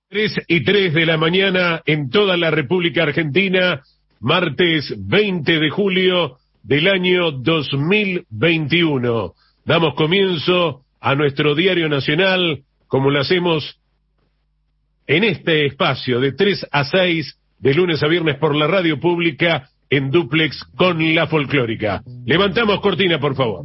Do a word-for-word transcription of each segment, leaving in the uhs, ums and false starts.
tres y tres de la mañana en toda la República Argentina, martes veinte de julio del año dos mil veintiuno. Damos comienzo a nuestro diario nacional, como lo hacemos en este espacio de tres a seis, de lunes a viernes por la radio pública, en dúplex con la folclórica. Levantamos cortina, por favor.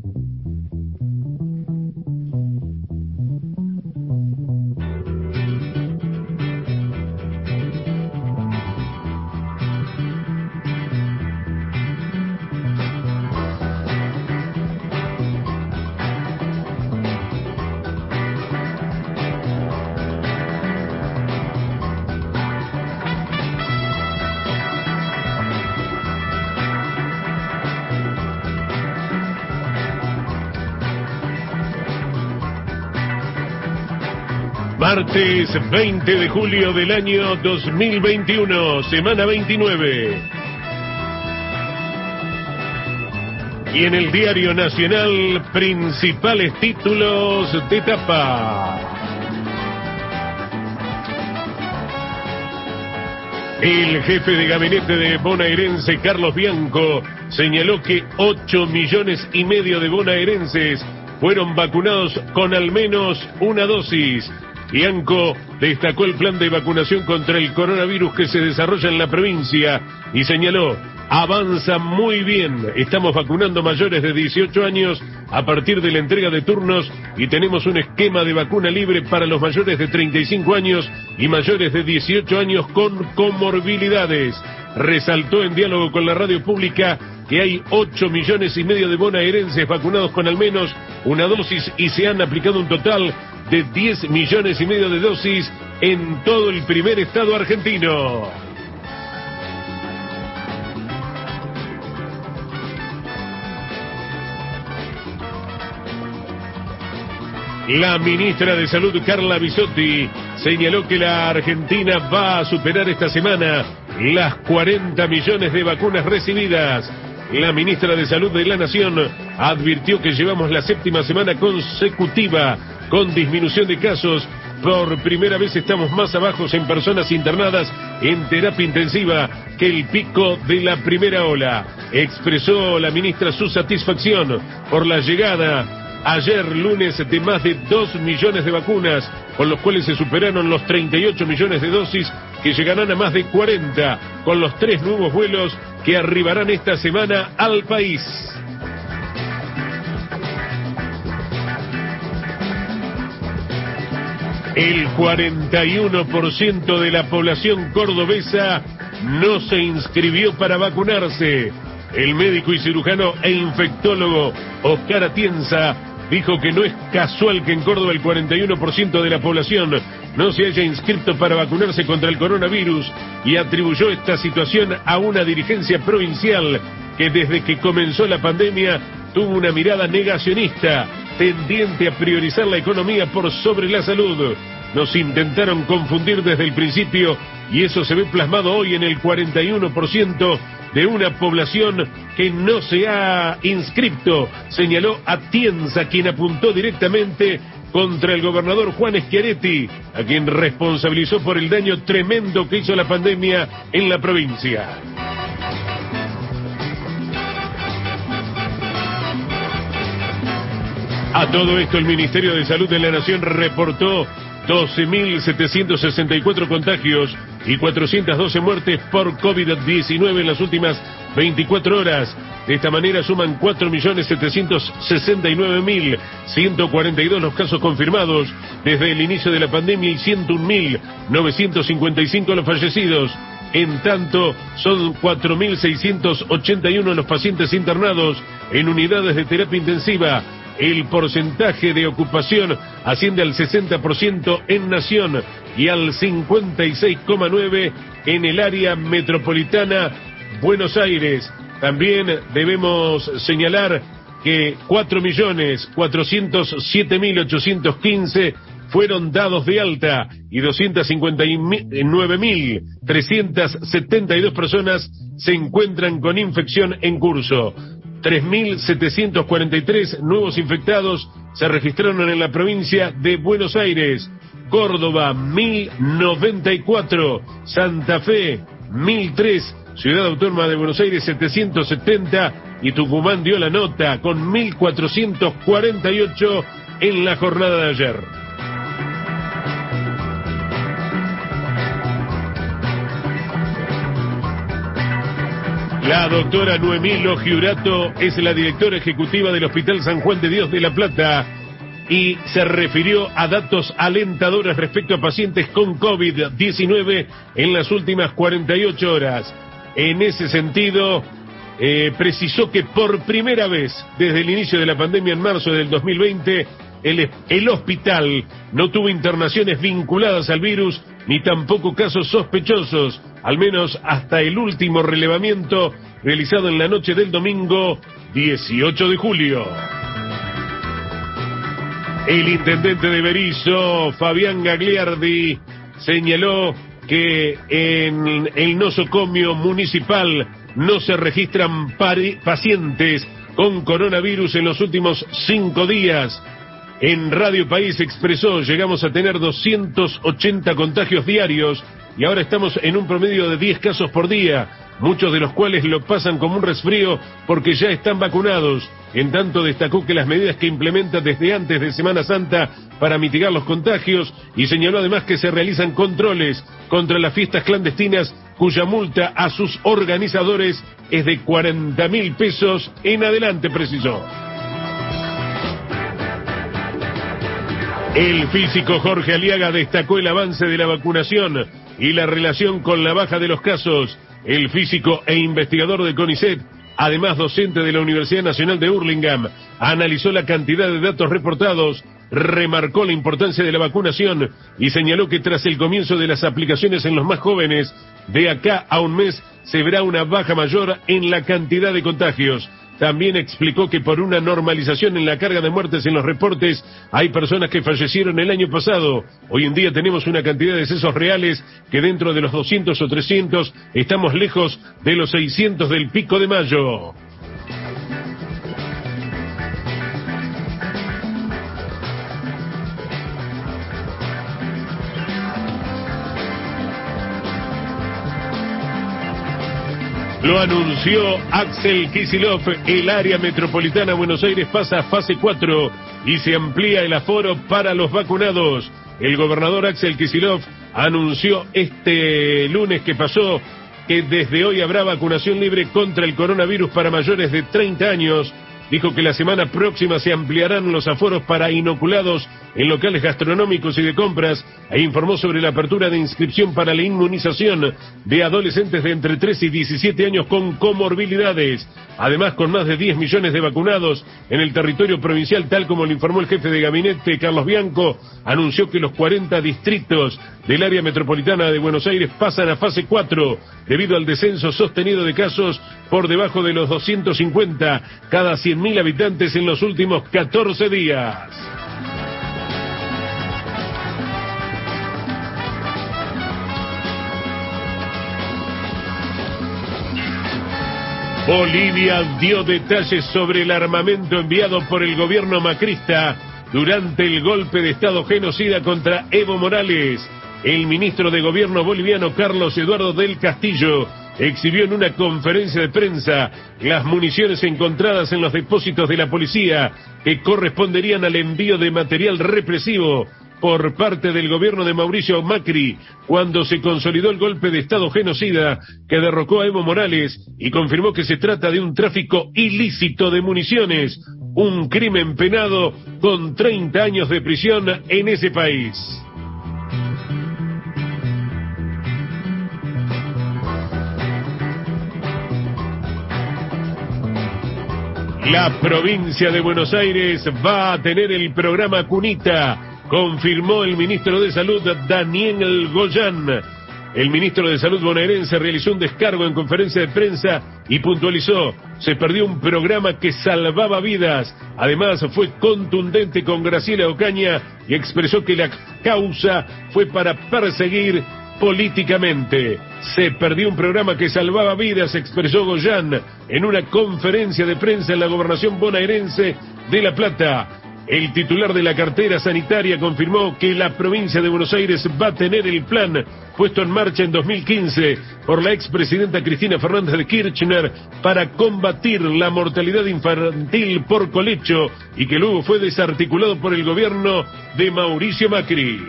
Martes veinte de julio del año dos mil veintiuno, semana veintinueve. Y en el diario nacional, principales títulos de tapa. El jefe de gabinete de bonaerense, Carlos Bianco, señaló que ocho millones y medio de bonaerenses fueron vacunados con al menos una dosis. Bianco destacó el plan de vacunación contra el coronavirus que se desarrolla en la provincia y señaló: avanza muy bien, estamos vacunando mayores de dieciocho años a partir de la entrega de turnos y tenemos un esquema de vacuna libre para los mayores de treinta y cinco años y mayores de dieciocho años con comorbilidades. Resaltó en diálogo con la radio pública que hay ocho millones y medio de bonaerenses vacunados con al menos una dosis y se han aplicado un total de diez millones y medio de dosis en todo el primer estado argentino. La ministra de Salud, Carla Bisotti, señaló que la Argentina va a superar esta semana las cuarenta millones de vacunas recibidas. La ministra de Salud de la Nación advirtió que llevamos la séptima semana consecutiva con disminución de casos. Por primera vez estamos más abajos en personas internadas en terapia intensiva que el pico de la primera ola. Expresó la ministra su satisfacción por la llegada ayer lunes de más de dos millones de vacunas, con los cuales se superaron los treinta y ocho millones de dosis que llegarán a más de cuarenta con los tres nuevos vuelos que arribarán esta semana al país. El cuarenta y uno por ciento de la población cordobesa no se inscribió para vacunarse. El médico y cirujano e infectólogo Oscar Atienza dijo que no es casual que en Córdoba el cuarenta y uno por ciento de la población no se haya inscrito para vacunarse contra el coronavirus y atribuyó esta situación a una dirigencia provincial que desde que comenzó la pandemia tuvo una mirada negacionista, tendiente a priorizar la economía por sobre la salud. Nos intentaron confundir desde el principio y eso se ve plasmado hoy en el cuarenta y uno por ciento de una población que no se ha inscrito, señaló Atienza, quien apuntó directamente contra el gobernador Juan Schiaretti, a quien responsabilizó por el daño tremendo que hizo la pandemia en la provincia. A todo esto, el Ministerio de Salud de la Nación reportó doce mil setecientos sesenta y cuatro contagios y cuatrocientas doce muertes por COVID diecinueve en las últimas veinticuatro horas. De esta manera suman cuatro millones setecientos sesenta y nueve mil ciento cuarenta y dos los casos confirmados desde el inicio de la pandemia y ciento un mil novecientos cincuenta y cinco los fallecidos. En tanto, son cuatro mil seiscientos ochenta y uno los pacientes internados en unidades de terapia intensiva. El porcentaje de ocupación asciende al sesenta por ciento en Nación y al cincuenta y seis coma nueve por ciento en el área metropolitana Buenos Aires. También debemos señalar que cuatro millones cuatrocientos siete mil ochocientos quince fueron dados de alta y doscientas cincuenta y nueve mil trescientas setenta y dos personas se encuentran con infección en curso. tres mil setecientos cuarenta y tres nuevos infectados se registraron en la provincia de Buenos Aires. Córdoba mil noventa y cuatro, Santa Fe mil tres, Ciudad Autónoma de Buenos Aires setecientos setenta y Tucumán dio la nota con mil cuatrocientos cuarenta y ocho en la jornada de ayer. La doctora Noemí Logiurato es la directora ejecutiva del Hospital San Juan de Dios de La Plata y se refirió a datos alentadores respecto a pacientes con COVID diecinueve en las últimas cuarenta y ocho horas. En ese sentido, eh, precisó que por primera vez desde el inicio de la pandemia en marzo del dos mil veinte, el, el hospital no tuvo internaciones vinculadas al virus ni tampoco casos sospechosos, al menos hasta el último relevamiento realizado en la noche del domingo dieciocho de julio. El intendente de Berisso, Fabián Gagliardi, señaló que en el nosocomio municipal no se registran pacientes con coronavirus en los últimos cinco días. En Radio País expresó, llegamos a tener doscientos ochenta contagios diarios y ahora estamos en un promedio de diez casos por día, muchos de los cuales lo pasan como un resfrío porque ya están vacunados. En tanto destacó que las medidas que implementa desde antes de Semana Santa para mitigar los contagios y señaló además que se realizan controles contra las fiestas clandestinas cuya multa a sus organizadores es de cuarenta mil pesos en adelante, precisó. El físico Jorge Aliaga destacó el avance de la vacunación y la relación con la baja de los casos. El físico e investigador de CONICET, además docente de la Universidad Nacional de Hurlingham, analizó la cantidad de datos reportados, remarcó la importancia de la vacunación y señaló que tras el comienzo de las aplicaciones en los más jóvenes, de acá a un mes se verá una baja mayor en la cantidad de contagios. También explicó que por una normalización en la carga de muertes en los reportes, hay personas que fallecieron el año pasado. Hoy en día tenemos una cantidad de decesos reales que dentro de los doscientos o trescientos estamos lejos de los seiscientos del pico de mayo. Lo anunció Axel Kicillof, el área metropolitana Buenos Aires pasa a fase cuatro y se amplía el aforo para los vacunados. El gobernador Axel Kicillof anunció este lunes que pasó que desde hoy habrá vacunación libre contra el coronavirus para mayores de treinta años. Dijo que la semana próxima se ampliarán los aforos para inoculados en locales gastronómicos y de compras e informó sobre la apertura de inscripción para la inmunización de adolescentes de entre trece y diecisiete años con comorbilidades. Además, con más de diez millones de vacunados en el territorio provincial, tal como lo informó el jefe de gabinete Carlos Bianco, anunció que los cuarenta distritos del área metropolitana de Buenos Aires pasan a fase cuatro debido al descenso sostenido de casos por debajo de los doscientos cincuenta cada cien mil habitantes en los últimos catorce días. Bolivia dio detalles sobre el armamento enviado por el gobierno macrista durante el golpe de Estado genocida contra Evo Morales. El ministro de Gobierno boliviano Carlos Eduardo del Castillo exhibió en una conferencia de prensa las municiones encontradas en los depósitos de la policía que corresponderían al envío de material represivo por parte del gobierno de Mauricio Macri cuando se consolidó el golpe de Estado genocida que derrocó a Evo Morales y confirmó que se trata de un tráfico ilícito de municiones, un crimen penado con treinta años de prisión en ese país. La provincia de Buenos Aires va a tener el programa Cunita, confirmó el ministro de Salud Daniel Goyan. El ministro de Salud bonaerense realizó un descargo en conferencia de prensa y puntualizó, se perdió un programa que salvaba vidas. Además fue contundente con Graciela Ocaña y expresó que la causa fue para perseguir políticamente. Se perdió un programa que salvaba vidas, expresó Goyan en una conferencia de prensa en la gobernación bonaerense de La Plata. El titular de la cartera sanitaria confirmó que la provincia de Buenos Aires va a tener el plan puesto en marcha en dos mil quince por la expresidenta Cristina Fernández de Kirchner para combatir la mortalidad infantil por colecho y que luego fue desarticulado por el gobierno de Mauricio Macri.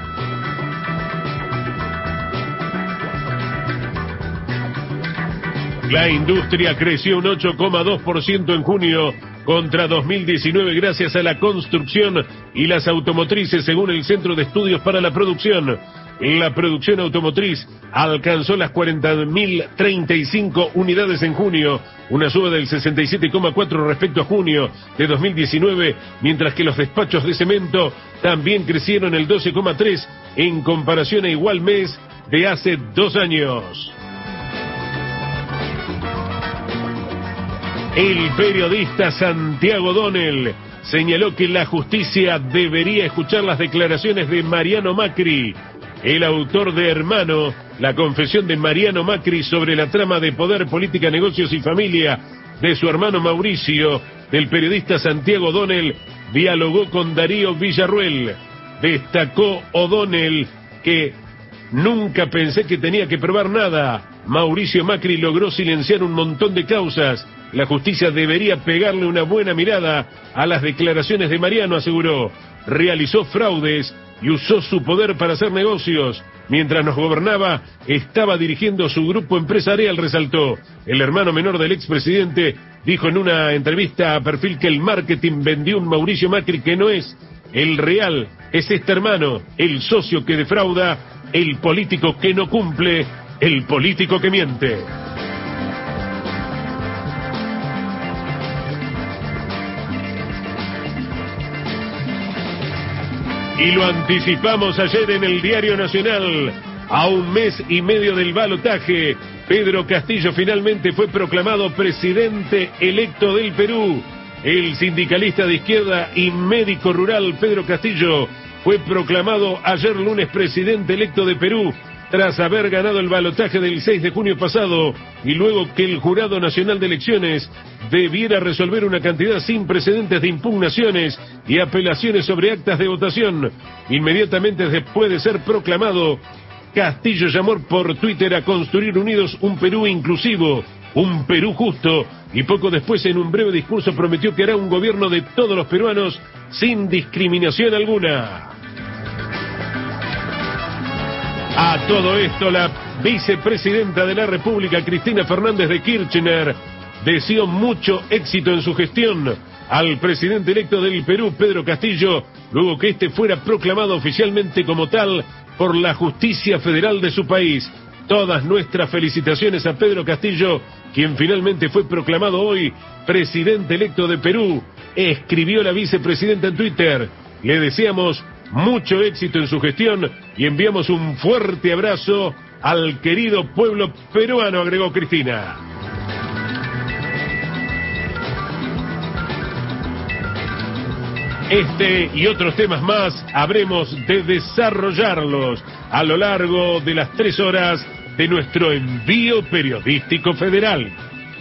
La industria creció un ocho coma dos por ciento en junio contra dos mil diecinueve gracias a la construcción y las automotrices, según el Centro de Estudios para la Producción. La producción automotriz alcanzó las cuarenta mil treinta y cinco unidades en junio, una suba del sesenta y siete coma cuatro respecto a junio de dos mil diecinueve, mientras que los despachos de cemento también crecieron el doce coma tres en comparación a igual mes de hace dos años. El periodista Santiago Donel señaló que la justicia debería escuchar las declaraciones de Mariano Macri, el autor de Hermano, la confesión de Mariano Macri sobre la trama de poder, política, negocios y familia de su hermano Mauricio. Del periodista Santiago Donel dialogó con Darío Villarruel. Destacó O'Donnell que nunca pensé que tenía que probar nada. Mauricio Macri logró silenciar un montón de causas. La justicia debería pegarle una buena mirada a las declaraciones de Mariano, aseguró. Realizó fraudes y usó su poder para hacer negocios. Mientras nos gobernaba, estaba dirigiendo su grupo empresarial, resaltó. El hermano menor del expresidente dijo en una entrevista a Perfil que el marketing vendió un Mauricio Macri que no es. El real es este hermano, el socio que defrauda, el político que no cumple, el político que miente. Y lo anticipamos ayer en el Diario Nacional. A un mes y medio del balotaje, Pedro Castillo finalmente fue proclamado presidente electo del Perú. El sindicalista de izquierda y médico rural Pedro Castillo fue proclamado ayer lunes presidente electo de Perú, tras haber ganado el balotaje del seis de junio pasado y luego que el Jurado Nacional de Elecciones debiera resolver una cantidad sin precedentes de impugnaciones y apelaciones sobre actas de votación. Inmediatamente después de ser proclamado, Castillo llamó por Twitter a construir unidos un Perú inclusivo, un Perú justo, y poco después en un breve discurso prometió que hará un gobierno de todos los peruanos sin discriminación alguna. A todo esto, la vicepresidenta de la República, Cristina Fernández de Kirchner, deseó mucho éxito en su gestión al presidente electo del Perú, Pedro Castillo, luego que este fuera proclamado oficialmente como tal por la justicia federal de su país. Todas nuestras felicitaciones a Pedro Castillo, quien finalmente fue proclamado hoy presidente electo de Perú, escribió la vicepresidenta en Twitter. Le deseamos mucho éxito en su gestión y enviamos un fuerte abrazo al querido pueblo peruano, agregó Cristina. Este y otros temas más habremos de desarrollarlos a lo largo de las tres horas de nuestro envío periodístico federal.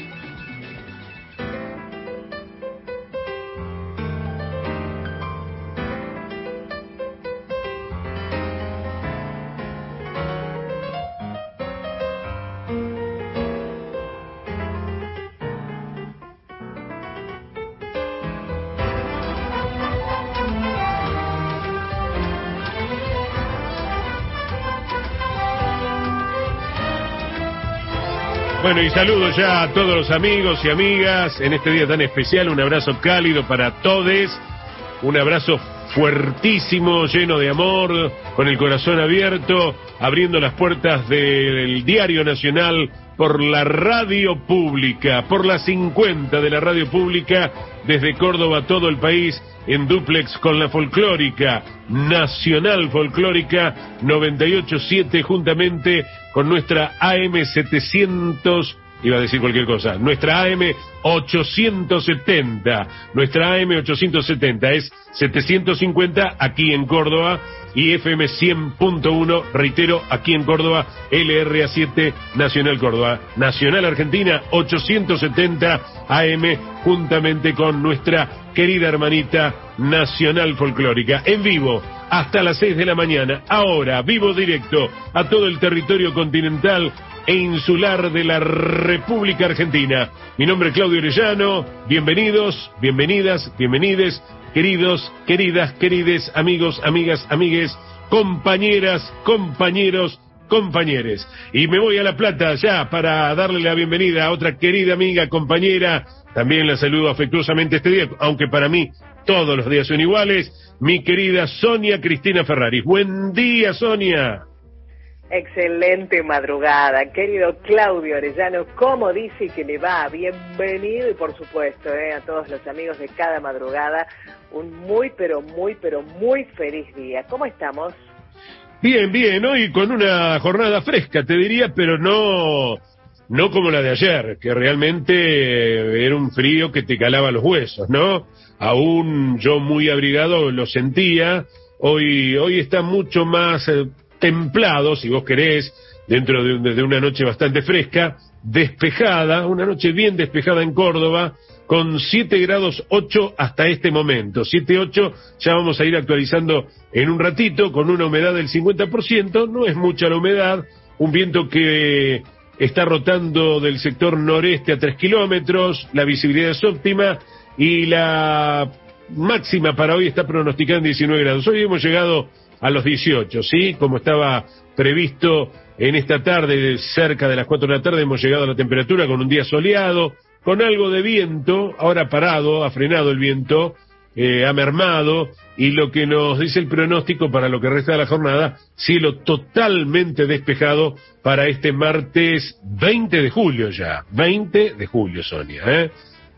Bueno, y saludo ya a todos los amigos y amigas en este día tan especial. Un abrazo cálido para todos, un abrazo fuertísimo, lleno de amor, con el corazón abierto, abriendo las puertas del Diario Nacional por la radio pública, por la cincuenta de la radio pública, desde Córdoba a todo el país, en dúplex con la folclórica, Nacional Folclórica noventa y ocho punto siete, juntamente con nuestra A M setecientos iba a decir cualquier cosa, nuestra A M ochocientos setenta, nuestra A M ochocientos setenta es setecientos cincuenta aquí en Córdoba y F M cien punto uno, reitero, aquí en Córdoba, L R A siete Nacional Córdoba, Nacional Argentina ochocientos setenta A M, juntamente con nuestra querida hermanita Nacional Folclórica, en vivo hasta las seis de la mañana, ahora, vivo directo a todo el territorio continental e insular de la República Argentina. Mi nombre es Claudio Orellano, bienvenidos, bienvenidas, bienvenides, queridos, queridas, querides, amigos, amigas, amigues, compañeras, compañeros, compañeres. Y me voy a La Plata ya para darle la bienvenida a otra querida amiga, compañera, también la saludo afectuosamente este día, aunque para mí todos los días son iguales, mi querida Sonia Cristina Ferrari. Buen día, Sonia. Excelente madrugada, querido Claudio Orellano, ¿cómo dice que le va? Bienvenido y por supuesto eh, a todos los amigos de cada madrugada, un muy pero muy pero muy feliz día. ¿Cómo estamos? Bien, bien, hoy con una jornada fresca, te diría, pero no, no como la de ayer, que realmente era un frío que te calaba los huesos, ¿no? Aún yo muy abrigado lo sentía, hoy, hoy está mucho más eh, templado, si vos querés, dentro de, de una noche bastante fresca, despejada, una noche bien despejada en Córdoba, con siete grados ocho hasta este momento, siete ocho, ya vamos a ir actualizando en un ratito, con una humedad del cincuenta por ciento, no es mucha la humedad, un viento que está rotando del sector noreste a tres kilómetros, la visibilidad es óptima, y la máxima para hoy está pronosticada en diecinueve grados, hoy hemos llegado a los dieciocho, ¿sí? Como estaba previsto en esta tarde, cerca de las cuatro de la tarde, hemos llegado a la temperatura con un día soleado, con algo de viento, ahora parado, ha frenado el viento, eh, ha mermado, y lo que nos dice el pronóstico para lo que resta de la jornada, cielo totalmente despejado para este martes veinte de julio ya, veinte de julio, Sonia, ¿eh?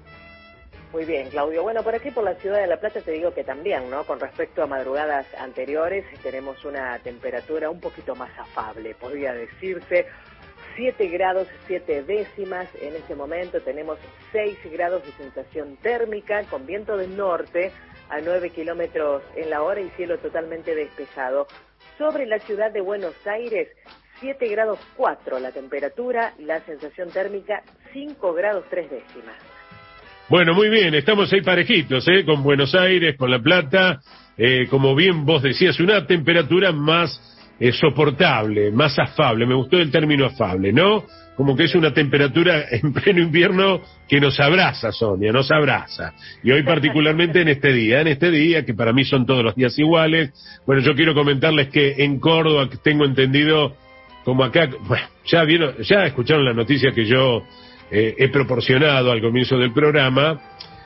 Muy bien, Claudio. Bueno, por aquí por la ciudad de La Plata te digo que también, ¿no? Con respecto a madrugadas anteriores, tenemos una temperatura un poquito más afable, podría decirse. siete grados siete décimas en este momento, tenemos seis grados de sensación térmica, con viento del norte a nueve kilómetros en la hora y cielo totalmente despejado. Sobre la ciudad de Buenos Aires, siete grados cuatro la temperatura, la sensación térmica cinco grados tres décimas. Bueno, muy bien, estamos ahí parejitos, ¿eh? Con Buenos Aires, con La Plata, eh, como bien vos decías, una temperatura más eh, soportable, más afable, me gustó el término afable, ¿no? Como que es una temperatura en pleno invierno que nos abraza, Sonia, nos abraza. Y hoy particularmente en este día, en este día, que para mí son todos los días iguales, bueno, yo quiero comentarles que en Córdoba, tengo entendido, como acá, bueno, ya vieron, ya escucharon la noticia que yo Eh, he proporcionado al comienzo del programa,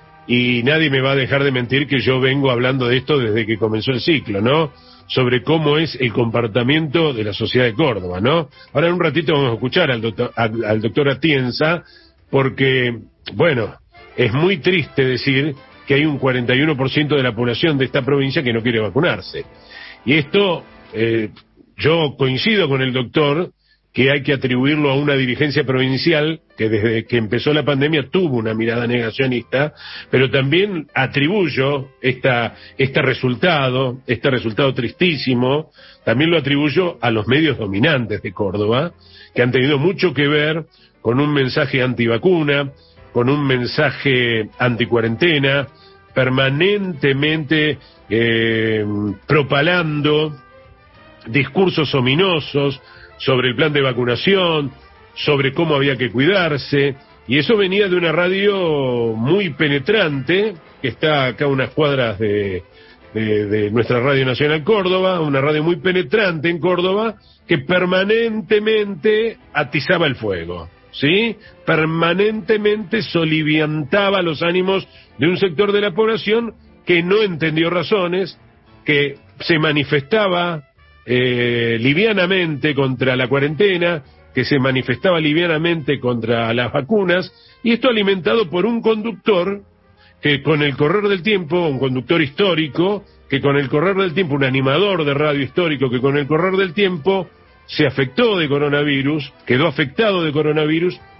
y nadie me va a dejar de mentir que yo vengo hablando de esto desde que comenzó el ciclo, ¿no? Sobre cómo es el comportamiento de la sociedad de Córdoba, ¿no? Ahora en un ratito vamos a escuchar al doctor, al, al doctor Atienza, porque, bueno, es muy triste decir que hay un cuarenta y uno por ciento de la población de esta provincia que no quiere vacunarse. Y esto, eh, yo coincido con el doctor, que hay que atribuirlo a una dirigencia provincial que desde que empezó la pandemia tuvo una mirada negacionista, pero también atribuyo esta, este resultado, este resultado tristísimo, también lo atribuyo a los medios dominantes de Córdoba, que han tenido mucho que ver con un mensaje antivacuna, con un mensaje anticuarentena, permanentemente eh, propalando discursos ominosos sobre el plan de vacunación, sobre cómo había que cuidarse, y eso venía de una radio muy penetrante, que está acá a unas cuadras de, de, de nuestra Radio Nacional Córdoba, una radio muy penetrante en Córdoba, que permanentemente atizaba el fuego, ¿sí? Permanentemente soliviantaba los ánimos de un sector de la población que no entendió razones, que se manifestaba Eh, livianamente contra la cuarentena, que se manifestaba livianamente contra las vacunas, y esto alimentado por un conductor que con el correr del tiempo, un conductor histórico, que con el correr del tiempo, un animador de radio histórico, que con el correr del tiempo se afectó de coronavirus, quedó afectado de coronavirus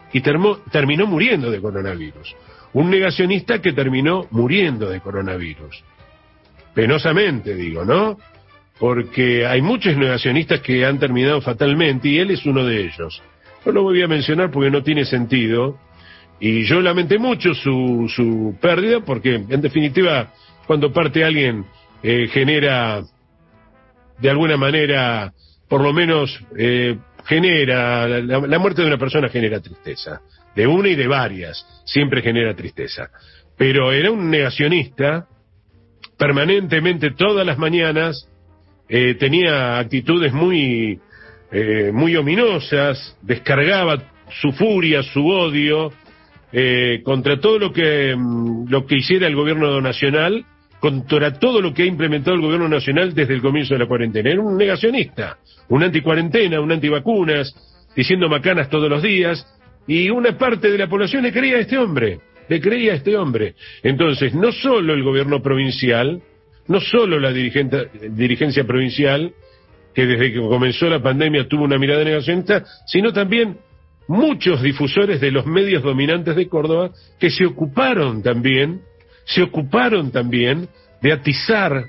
y termó, terminó muriendo de coronavirus. Un negacionista que terminó muriendo de coronavirus. Penosamente, digo, ¿no? Porque hay muchos negacionistas que han terminado fatalmente y él es uno de ellos. No lo voy a mencionar porque no tiene sentido y yo lamenté mucho su, su pérdida porque, en definitiva, cuando parte alguien eh, genera, de alguna manera, por lo menos, eh, genera, la, la muerte de una persona genera tristeza. De una y de varias, siempre genera tristeza. Pero era un negacionista, permanentemente, todas las mañanas, eh, tenía actitudes muy, eh, muy ominosas, descargaba su furia, su odio, eh, contra todo lo que, lo que hiciera el gobierno nacional, contra todo lo que ha implementado el gobierno nacional desde el comienzo de la cuarentena. Era un negacionista, un anticuarentena, un antivacunas, diciendo macanas todos los días, y una parte de la población le creía a este hombre, le creía a este hombre. Entonces, no solo el gobierno provincial, no solo la dirigencia provincial, que desde que comenzó la pandemia tuvo una mirada negacionista, sino también muchos difusores de los medios dominantes de Córdoba que se ocuparon también, se ocuparon también de atizar,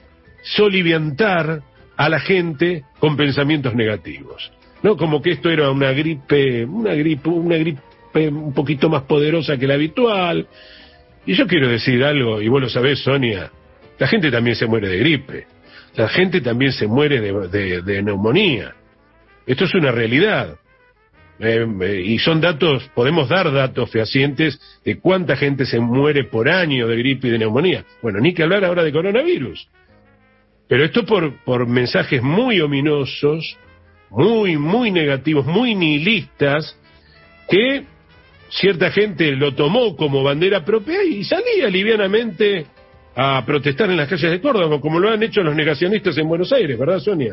soliviantar a la gente con pensamientos negativos. No, como que esto era una gripe, una gripe, una gripe un poquito más poderosa que la habitual. Y yo quiero decir algo, y vos lo sabés, Sonia, la gente también se muere de gripe, la gente también se muere de, de, de neumonía. Esto es una realidad. Eh, eh, y son datos, podemos dar datos fehacientes de cuánta gente se muere por año de gripe y de neumonía. Bueno, ni que hablar ahora de coronavirus. Pero esto por, por mensajes muy ominosos, muy, muy negativos, muy nihilistas, que cierta gente lo tomó como bandera propia y salía livianamente a protestar en las calles de Córdoba, como lo han hecho los negacionistas en Buenos Aires, ¿verdad, Sonia?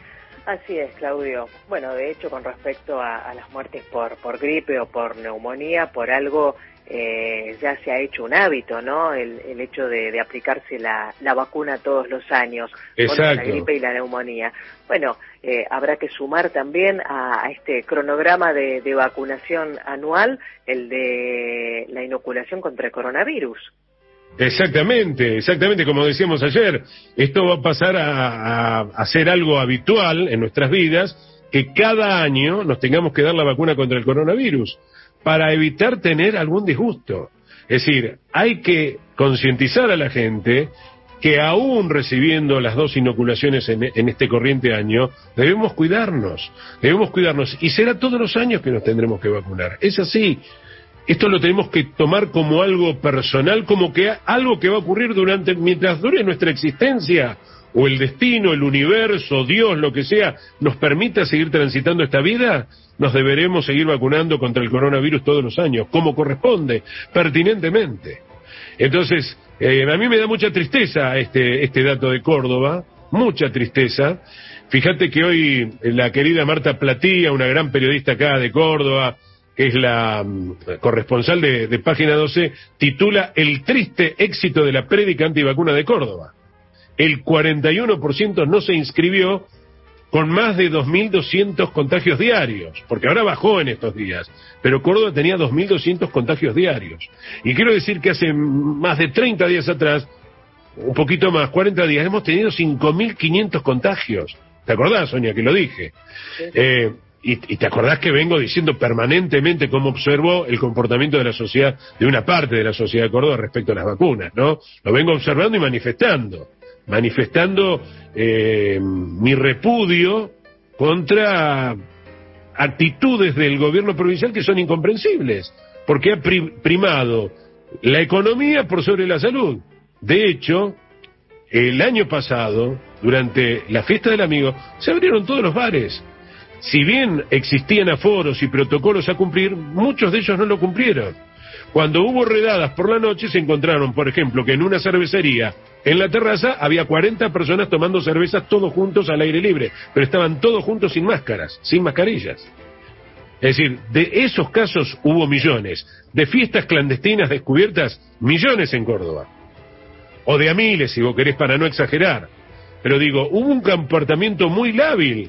Así es, Claudio. Bueno, de hecho, con respecto a, a las muertes por, por gripe o por neumonía, por algo eh, ya se ha hecho un hábito, ¿no? El, el hecho de, de aplicarse la, la vacuna todos los años contra la gripe y la neumonía. Bueno, eh, habrá que sumar también a, a este cronograma de, de vacunación anual el de la inoculación contra el coronavirus. Exactamente, exactamente, como decíamos ayer, esto va a pasar a, a, a ser algo habitual en nuestras vidas, que cada año nos tengamos que dar la vacuna contra el coronavirus, para evitar tener algún disgusto. Es decir, hay que concientizar a la gente que aún recibiendo las dos inoculaciones en, en este corriente año, debemos cuidarnos, debemos cuidarnos, y será todos los años que nos tendremos que vacunar, es así. Esto lo tenemos que tomar como algo personal, como que algo que va a ocurrir durante, mientras dure nuestra existencia, o el destino, el universo, Dios, lo que sea, nos permita seguir transitando esta vida, nos deberemos seguir vacunando contra el coronavirus todos los años, como corresponde, pertinentemente. Entonces, eh, a mí me da mucha tristeza este, este dato de Córdoba, mucha tristeza. Fíjate que hoy la querida Marta Platía, una gran periodista acá de Córdoba, que es la um, corresponsal de, de Página doce, titula El triste éxito de la prédica antivacuna de Córdoba. El cuarenta y uno por ciento no se inscribió con más de dos mil doscientos contagios diarios, porque ahora bajó en estos días, pero Córdoba tenía dos mil doscientos contagios diarios. Y quiero decir que hace más de treinta días atrás, un poquito más, cuarenta días, hemos tenido cinco mil quinientos contagios. ¿Te acordás, Sonia, que lo dije? Sí. Eh, Y, y te acordás que vengo diciendo permanentemente cómo observo el comportamiento de la sociedad, de una parte de la sociedad de Córdoba respecto a las vacunas, ¿no? Lo vengo observando y manifestando, manifestando eh, mi repudio contra actitudes del gobierno provincial que son incomprensibles, porque ha primado la economía por sobre la salud. De hecho, el año pasado, durante la fiesta del amigo, se abrieron todos los bares. Si bien existían aforos y protocolos a cumplir, muchos de ellos no lo cumplieron. Cuando hubo redadas por la noche, se encontraron, por ejemplo, que en una cervecería, en la terraza, había cuarenta personas tomando cervezas todos juntos al aire libre, pero estaban todos juntos sin máscaras, sin mascarillas. Es decir, de esos casos hubo millones. De fiestas clandestinas descubiertas, millones en Córdoba. O de a miles, si vos querés, para no exagerar. Pero digo, hubo un comportamiento muy lábil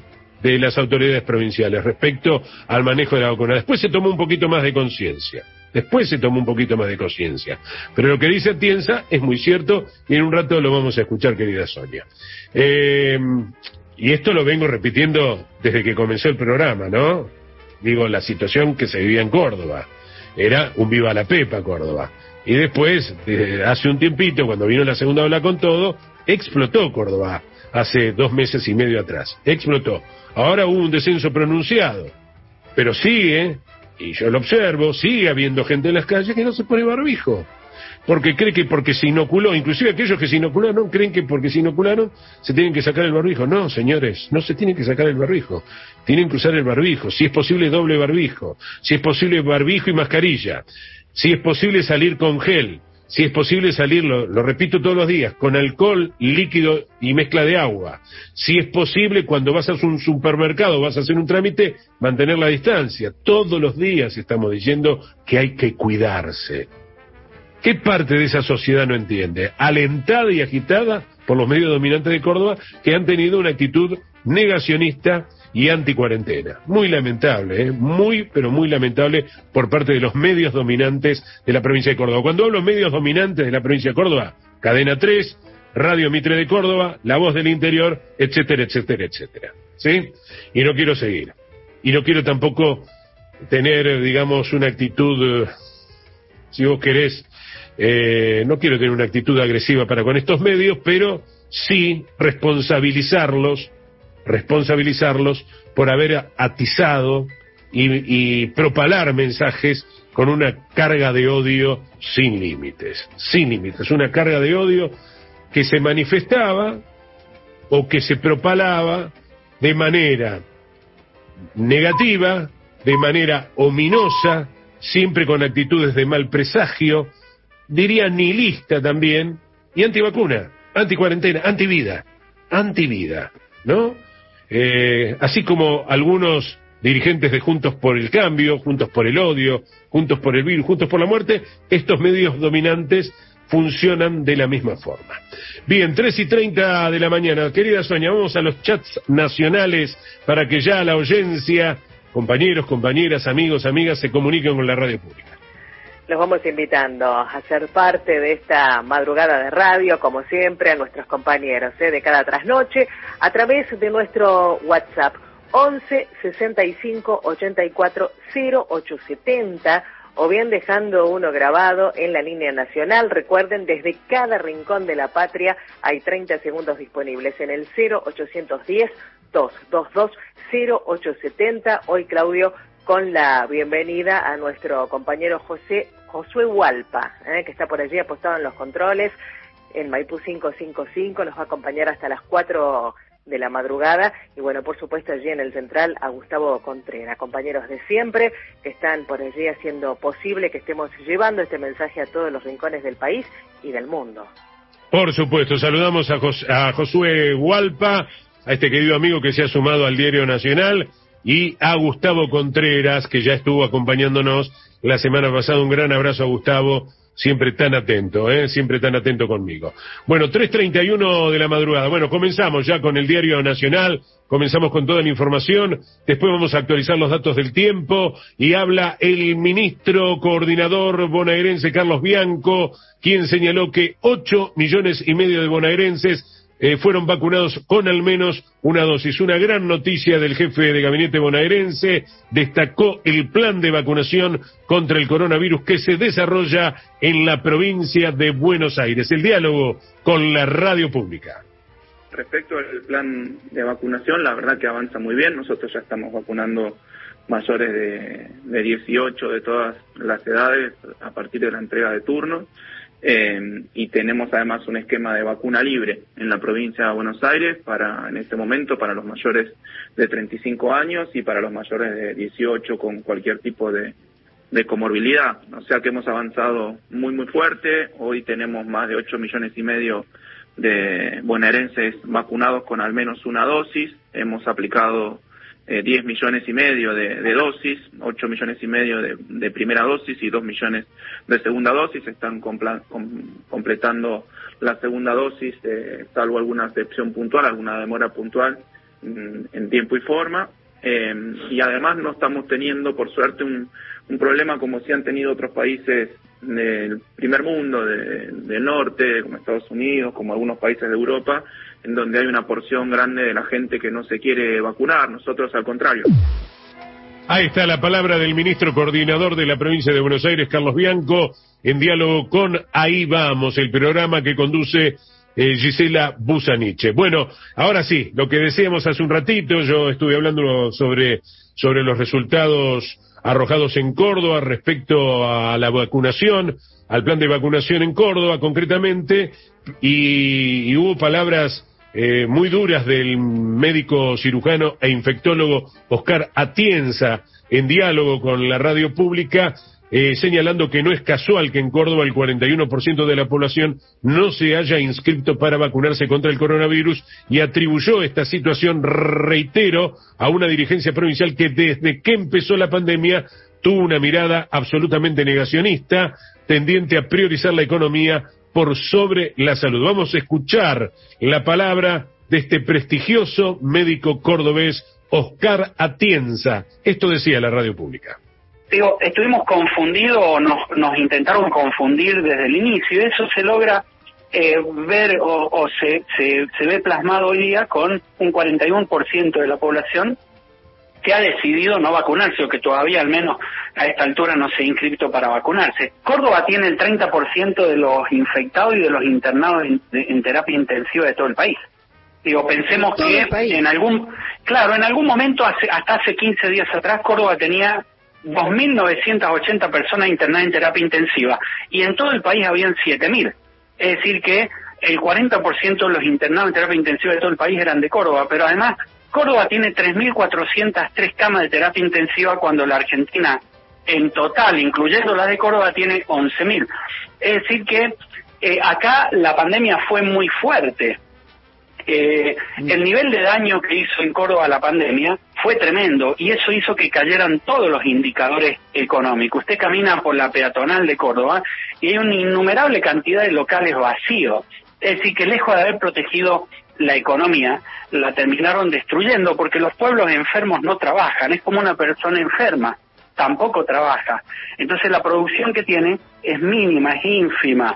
de las autoridades provinciales respecto al manejo de la vacuna. Después se tomó un poquito más de conciencia. Después se tomó un poquito más de conciencia. Pero lo que dice Atienza es muy cierto y en un rato lo vamos a escuchar, querida Sonia. Eh, y esto lo vengo repitiendo desde que comenzó el programa, ¿no? Digo, la situación que se vivía en Córdoba. Era un viva la pepa Córdoba. Y después, desde hace un tiempito, cuando vino la segunda ola con todo, explotó Córdoba hace dos meses y medio atrás. Explotó. Ahora hubo un descenso pronunciado. Pero sigue... y yo lo observo, sigue habiendo gente en las calles que no se pone barbijo, porque cree que porque se inoculó, inclusive aquellos que se inocularon, creen que porque se inocularon se tienen que sacar el barbijo. No, señores, no se tienen que sacar el barbijo, tienen que usar el barbijo, si es posible doble barbijo, si es posible barbijo y mascarilla, si es posible salir con gel, si es posible salir, lo, lo repito todos los días, con alcohol líquido y mezcla de agua. Si es posible, cuando vas a un supermercado, vas a hacer un trámite, mantener la distancia. Todos los días estamos diciendo que hay que cuidarse. ¿Qué parte de esa sociedad no entiende? Alentada y agitada por los medios dominantes de Córdoba, que han tenido una actitud negacionista y anticuarentena. Muy lamentable, ¿eh? muy, pero muy lamentable por parte de los medios dominantes de la provincia de Córdoba. Cuando hablo medios dominantes de la provincia de Córdoba, Cadena tres, Radio Mitre de Córdoba, La Voz del Interior, etcétera, etcétera, etcétera. ¿Sí? Y no quiero seguir. Y no quiero tampoco tener, digamos, una actitud, si vos querés, eh, no quiero tener una actitud agresiva para con estos medios, pero sí responsabilizarlos responsabilizarlos por haber atizado y, y propalar mensajes con una carga de odio sin límites, sin límites, una carga de odio que se manifestaba o que se propalaba de manera negativa, de manera ominosa, siempre con actitudes de mal presagio, diría nihilista también, y antivacuna, anticuarentena, antivida, antivida, ¿no? Eh, así como algunos dirigentes de Juntos por el Cambio, Juntos por el Odio, Juntos por el Virus, Juntos por la Muerte, estos medios dominantes funcionan de la misma forma. Bien, tres y treinta de la mañana. Querida Sonia, vamos a los chats nacionales para que ya la audiencia, compañeros, compañeras, amigos, amigas, se comuniquen con la radio pública. Los vamos invitando a ser parte de esta madrugada de radio, como siempre, a nuestros compañeros ¿eh? de cada trasnoche, a través de nuestro WhatsApp once sesenta y cinco ochenta y cuatro cero ocho setenta, o bien dejando uno grabado en la línea nacional. Recuerden, desde cada rincón de la patria hay treinta segundos disponibles en el cero ochocientos diez, doscientos veintidós, cero ocho setenta. Hoy, Claudio, con la bienvenida a nuestro compañero José Josué Hualpa, ¿eh? que está por allí apostado en los controles, en Maipú quinientos cincuenta y cinco, nos va a acompañar hasta las cuatro de la madrugada, y bueno, por supuesto allí en el central a Gustavo Contreras, compañeros de siempre, que están por allí haciendo posible que estemos llevando este mensaje a todos los rincones del país y del mundo. Por supuesto, saludamos a, Jos- a Josué Hualpa, a este querido amigo que se ha sumado al Diario Nacional, y a Gustavo Contreras, que ya estuvo acompañándonos la semana pasada. Un gran abrazo a Gustavo, siempre tan atento, ¿eh? siempre tan atento conmigo. Bueno, tres treinta y uno de la madrugada. Bueno, comenzamos ya con el Diario Nacional, comenzamos con toda la información, después vamos a actualizar los datos del tiempo, y habla el ministro coordinador bonaerense Carlos Bianco, quien señaló que ocho millones y medio de bonaerenses Eh, fueron vacunados con al menos una dosis. Una gran noticia del jefe de gabinete bonaerense, destacó el plan de vacunación contra el coronavirus que se desarrolla en la provincia de Buenos Aires. El diálogo con la radio pública. Respecto al plan de vacunación, la verdad que avanza muy bien. Nosotros ya estamos vacunando mayores de, de dieciocho de todas las edades a partir de la entrega de turno. Eh, y tenemos además un esquema de vacuna libre en la provincia de Buenos Aires para, en este momento, para los mayores de treinta y cinco años y para los mayores de dieciocho con cualquier tipo de, de comorbilidad. O sea que hemos avanzado muy muy fuerte. Hoy tenemos más de ocho millones y medio de bonaerenses vacunados con al menos una dosis. Hemos aplicado Eh, diez millones y medio de, de dosis, ocho millones y medio de, de primera dosis y dos millones de segunda dosis. Están compla, com, completando la segunda dosis, eh, salvo alguna excepción puntual, alguna demora puntual, en tiempo y forma, eh, y además no estamos teniendo, por suerte, un, un problema como si han tenido otros países del primer mundo, de, del norte, como Estados Unidos, como algunos países de Europa, en donde hay una porción grande de la gente que no se quiere vacunar. Nosotros, al contrario. Ahí está la palabra del ministro coordinador de la provincia de Buenos Aires, Carlos Bianco, en diálogo con Ahí Vamos, el programa que conduce eh, Gisela Busaniche. Bueno, ahora sí, lo que decíamos hace un ratito, yo estuve hablando sobre, sobre los resultados arrojados en Córdoba respecto a la vacunación, al plan de vacunación en Córdoba concretamente, y, y hubo palabras eh, muy duras del médico cirujano e infectólogo Oscar Atienza en diálogo con la radio pública, eh, señalando que no es casual que en Córdoba el cuarenta y uno por ciento de la población no se haya inscrito para vacunarse contra el coronavirus, y atribuyó esta situación, reitero, a una dirigencia provincial que desde que empezó la pandemia tuvo una mirada absolutamente negacionista, tendiente a priorizar la economía por sobre la salud. Vamos a escuchar la palabra de este prestigioso médico cordobés, Oscar Atienza. Esto decía la radio pública. Digo, estuvimos confundidos, nos, nos intentaron confundir desde el inicio, y eso se logra eh, ver o, o se, se, se ve plasmado hoy día con un cuarenta y uno por ciento de la población que ha decidido no vacunarse, o que todavía al menos a esta altura no se ha inscrito para vacunarse. Córdoba tiene el treinta por ciento de los infectados y de los internados en, en terapia intensiva de todo el país. Digo, pensemos que en algún, claro, en algún momento, hace, hasta hace quince días atrás, Córdoba tenía dos mil novecientas ochenta personas internadas en terapia intensiva, y en todo el país habían siete mil. Es decir que el cuarenta por ciento de los internados en terapia intensiva de todo el país eran de Córdoba, pero además Córdoba tiene tres mil cuatrocientas tres camas de terapia intensiva, cuando la Argentina en total, incluyendo la de Córdoba, tiene once mil. Es decir que eh, acá la pandemia fue muy fuerte. Eh, el nivel de daño que hizo en Córdoba la pandemia fue tremendo, y eso hizo que cayeran todos los indicadores económicos. Usted camina por la peatonal de Córdoba y hay una innumerable cantidad de locales vacíos. Es decir, que lejos de haber protegido la economía, la terminaron destruyendo, porque los pueblos enfermos no trabajan. Es como una persona enferma, tampoco trabaja. Entonces la producción que tiene es mínima, es ínfima.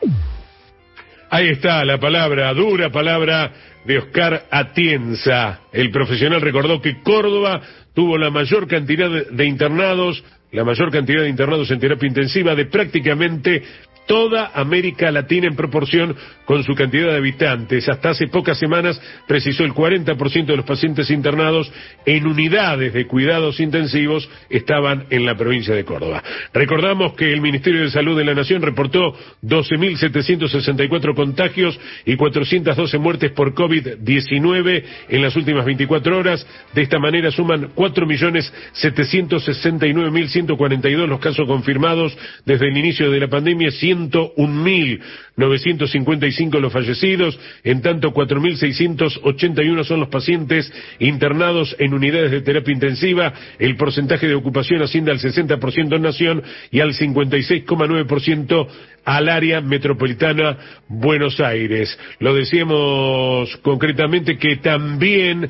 Ahí está la palabra, dura palabra de Oscar Atienza. El profesional recordó que Córdoba tuvo la mayor cantidad de internados, la mayor cantidad de internados en terapia intensiva de prácticamente toda América Latina en proporción con su cantidad de habitantes. Hasta hace pocas semanas precisó el cuarenta por ciento de los pacientes internados en unidades de cuidados intensivos estaban en la provincia de Córdoba. Recordamos que el Ministerio de Salud de la Nación reportó doce mil setecientos sesenta y cuatro contagios y cuatrocientas doce muertes por COVID diecinueve en las últimas veinticuatro horas. De esta manera suman cuatro millones setecientos sesenta y nueve mil ciento cuarenta y dos los casos confirmados desde el inicio de la pandemia, ciento un mil novecientos cincuenta y cinco los fallecidos, en tanto cuatro mil seiscientos ochenta y uno son los pacientes internados en unidades de terapia intensiva. El porcentaje de ocupación asciende al sesenta por ciento en Nación y al cincuenta y seis coma nueve por ciento al área metropolitana Buenos Aires. Lo decíamos concretamente que también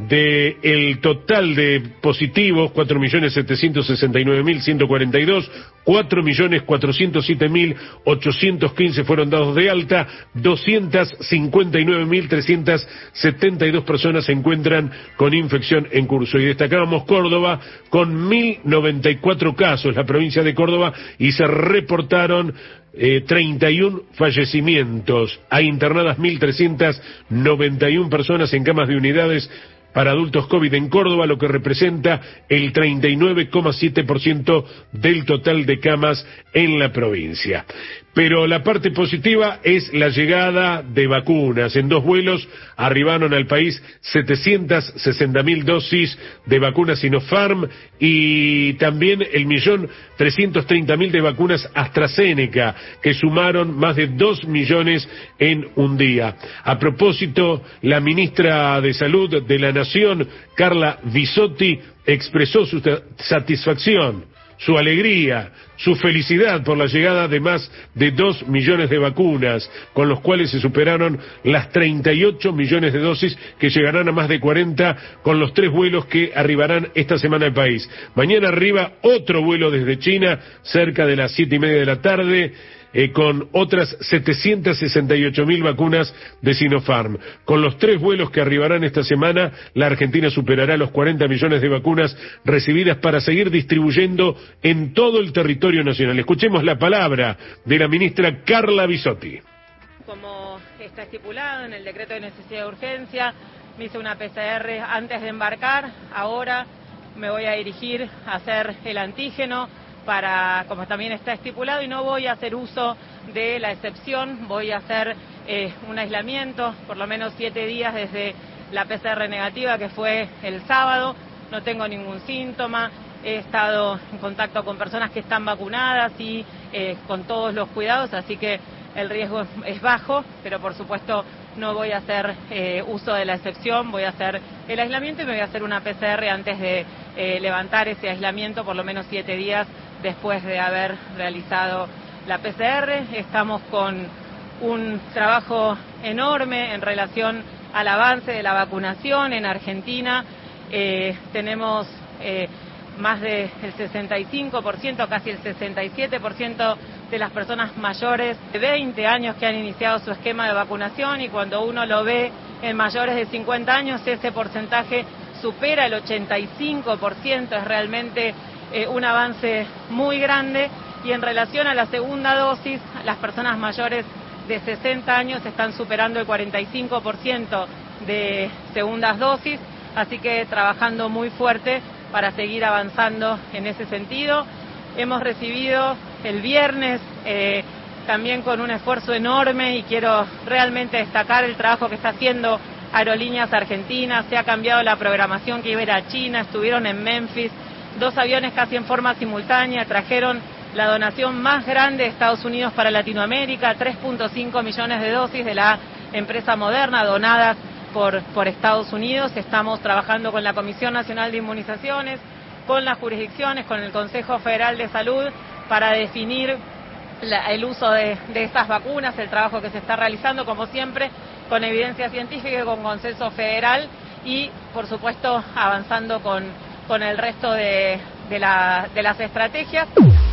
de el total de positivos, cuatro millones setecientos sesenta y nueve mil ciento cuarenta y dos, cuatro millones cuatrocientos siete mil ochocientos quince fueron dados de alta, doscientas cincuenta y nueve mil trescientas setenta y dos personas se encuentran con infección en curso. Y destacábamos Córdoba con mil noventa y cuatro casos, la provincia de Córdoba, y se reportaron Eh, treinta y uno fallecimientos. Hay internadas mil trescientas noventa y uno personas en camas de unidades para adultos COVID en Córdoba, lo que representa el treinta y nueve coma siete por ciento del total de camas en la provincia. Pero la parte positiva es la llegada de vacunas. En dos vuelos arribaron al país setecientas sesenta mil dosis de vacunas Sinopharm y también el millón trescientos treinta mil de vacunas AstraZeneca, que sumaron más de dos millones en un día. A propósito, la ministra de Salud de la Nación, Carla Bisotti, expresó su satisfacción su alegría, su felicidad por la llegada de más de dos millones de vacunas, con los cuales se superaron las treinta y ocho millones de dosis que llegarán a más de cuarenta con los tres vuelos que arribarán esta semana al país. Mañana arriba otro vuelo desde China, cerca de las siete y media de la tarde, Eh, con otras setecientas sesenta y ocho mil vacunas de Sinopharm. Con los tres vuelos que arribarán esta semana, la Argentina superará los cuarenta millones de vacunas recibidas para seguir distribuyendo en todo el territorio nacional. Escuchemos la palabra de la ministra Carla Bisotti. Como está estipulado en el decreto de necesidad de urgencia, me hice una P C R antes de embarcar, ahora me voy a dirigir a hacer el antígeno, para, como también está estipulado, y no voy a hacer uso de la excepción, voy a hacer eh, un aislamiento, por lo menos siete días desde la P C R negativa, que fue el sábado, no tengo ningún síntoma, he estado en contacto con personas que están vacunadas y eh, con todos los cuidados, así que el riesgo es, es bajo, pero por supuesto no voy a hacer eh, uso de la excepción, voy a hacer el aislamiento y me voy a hacer una P C R antes de eh, levantar ese aislamiento, por lo menos siete días después de haber realizado la P C R. Estamos con un trabajo enorme en relación al avance de la vacunación en Argentina. Eh, tenemos eh, más del sesenta y cinco por ciento, casi el sesenta y siete por ciento de las personas mayores de veinte años que han iniciado su esquema de vacunación, y cuando uno lo ve en mayores de cincuenta años, ese porcentaje supera el ochenta y cinco por ciento, es realmente eh, un avance muy grande. Y en relación a la segunda dosis, las personas mayores de sesenta años están superando el cuarenta y cinco por ciento de segundas dosis, así que trabajando muy fuerte para seguir avanzando en ese sentido. Hemos recibido el viernes eh, también con un esfuerzo enorme, y quiero realmente destacar el trabajo que está haciendo Aerolíneas Argentinas. Se ha cambiado la programación que iba a ir a China, estuvieron en Memphis, dos aviones casi en forma simultánea, trajeron la donación más grande de Estados Unidos para Latinoamérica, tres punto cinco millones de dosis de la empresa Moderna donadas por, por Estados Unidos. Estamos trabajando con la Comisión Nacional de Inmunizaciones, con las jurisdicciones, con el Consejo Federal de Salud, para definir la, el uso de, de estas vacunas, el trabajo que se está realizando, como siempre, con evidencia científica y con consenso federal, y, por supuesto, avanzando con, con el resto de, de, la, de las estrategias.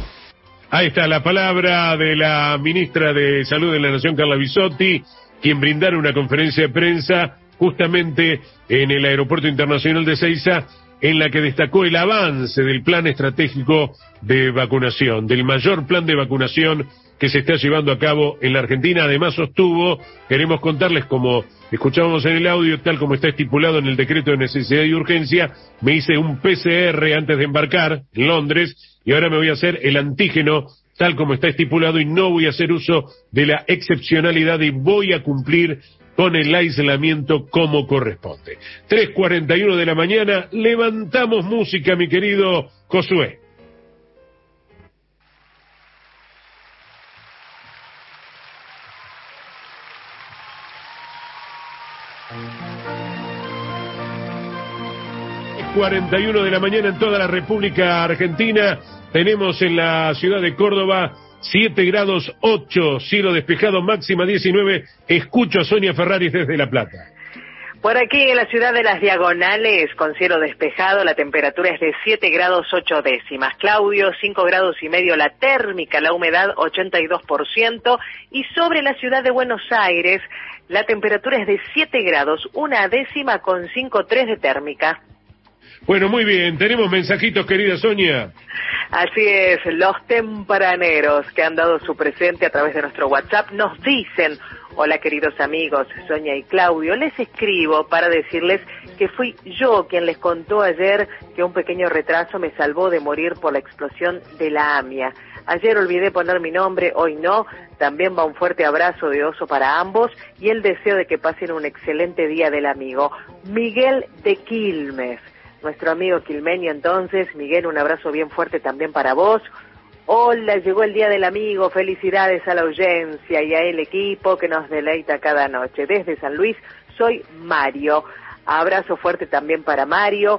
Ahí está la palabra de la ministra de Salud de la Nación, Carla Bisotti, quien brindara una conferencia de prensa justamente en el Aeropuerto Internacional de Ezeiza, en la que destacó el avance del plan estratégico de vacunación, del mayor plan de vacunación que se está llevando a cabo en la Argentina. Además sostuvo, queremos contarles, como escuchábamos en el audio, tal como está estipulado en el decreto de necesidad y urgencia, me hice un P C R antes de embarcar en Londres, y ahora me voy a hacer el antígeno tal como está estipulado, y no voy a hacer uso de la excepcionalidad, y voy a cumplir con el aislamiento como corresponde. tres cuarenta y uno de la mañana, levantamos música, mi querido Josué. cuarenta y uno de la mañana en toda la República Argentina. Tenemos en la ciudad de Córdoba siete grados ocho, cielo despejado, máxima diecinueve. Escucho a Sonia Ferraris desde La Plata. Por aquí en la ciudad de Las Diagonales, con cielo despejado, la temperatura es de siete grados ocho décimas. Claudio, cinco grados y medio la térmica, la humedad ochenta y dos por ciento. Y sobre la ciudad de Buenos Aires, la temperatura es de siete grados, una décima con cinco coma tres de térmica. Bueno, muy bien, tenemos mensajitos, querida Sonia. Así es, los tempraneros que han dado su presente a través de nuestro WhatsApp nos dicen: hola queridos amigos, Sonia y Claudio, les escribo para decirles que fui yo quien les contó ayer que un pequeño retraso me salvó de morir por la explosión de la AMIA. Ayer olvidé poner mi nombre, hoy no. También va un fuerte abrazo de oso para ambos y el deseo de que pasen un excelente día del amigo Miguel de Quilmes. Nuestro amigo quilmeño, entonces, Miguel, un abrazo bien fuerte también para vos. Hola, llegó el Día del Amigo, felicidades a la audiencia y a el equipo que nos deleita cada noche. Desde San Luis, soy Mario. Abrazo fuerte también para Mario.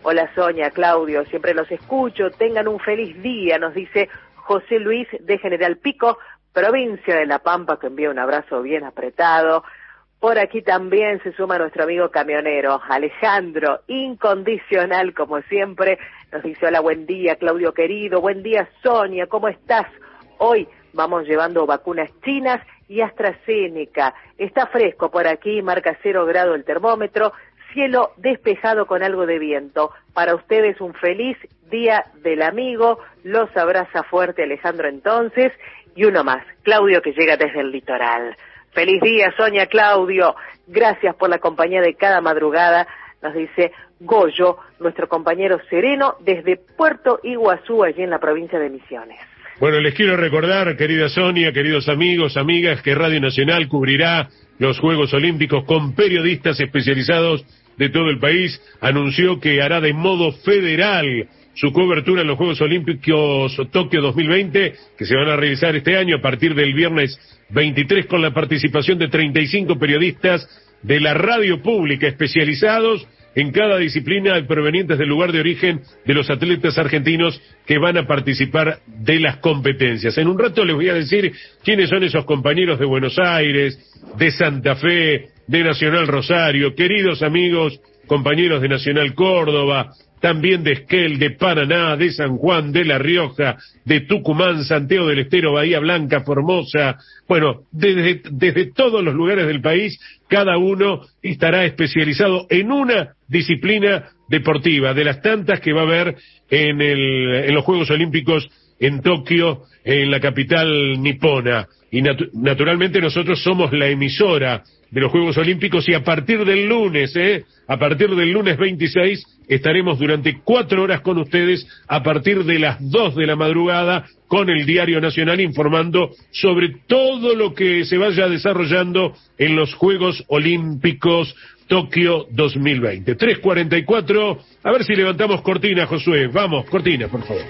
Hola Sonia, Claudio, siempre los escucho, tengan un feliz día, nos dice José Luis de General Pico, provincia de La Pampa, que envía un abrazo bien apretado. Por aquí también se suma nuestro amigo camionero, Alejandro, incondicional como siempre, nos dice hola, buen día Claudio querido, buen día Sonia, ¿cómo estás? Hoy vamos llevando vacunas chinas y AstraZeneca, está fresco por aquí, marca cero grado el termómetro, cielo despejado con algo de viento. Para ustedes un feliz día del amigo, los abraza fuerte Alejandro entonces, y uno más, Claudio que llega desde el litoral. Feliz día Sonia, Claudio, gracias por la compañía de cada madrugada, nos dice Goyo, nuestro compañero sereno desde Puerto Iguazú, allí en la provincia de Misiones. Bueno, les quiero recordar, querida Sonia, queridos amigos, amigas, que Radio Nacional cubrirá los Juegos Olímpicos con periodistas especializados de todo el país. Anunció que hará de modo federal su cobertura en los Juegos Olímpicos Tokio dos mil veinte, que se van a realizar este año a partir del viernes veintitrés, con la participación de treinta y cinco periodistas de la radio pública especializados en cada disciplina provenientes del lugar de origen de los atletas argentinos que van a participar de las competencias. En un rato les voy a decir quiénes son esos compañeros de Buenos Aires, de Santa Fe, de Nacional Rosario, queridos amigos, compañeros de Nacional Córdoba, también de Esquel, de Paraná, de San Juan, de La Rioja, de Tucumán, Santiago del Estero, Bahía Blanca, Formosa. Bueno, desde, desde todos los lugares del país, cada uno estará especializado en una disciplina deportiva, de las tantas que va a haber en, el, en los Juegos Olímpicos en Tokio, en la capital nipona. Y natu- naturalmente nosotros somos la emisora de los Juegos Olímpicos, y a partir del lunes, eh, a partir del lunes veintiséis, estaremos durante cuatro horas con ustedes a partir de las dos de la madrugada con el Diario Nacional, informando sobre todo lo que se vaya desarrollando en los Juegos Olímpicos Tokio dos mil veinte. tres cuarenta y cuatro, a ver si levantamos cortina, Josué. Vamos, cortina, por favor.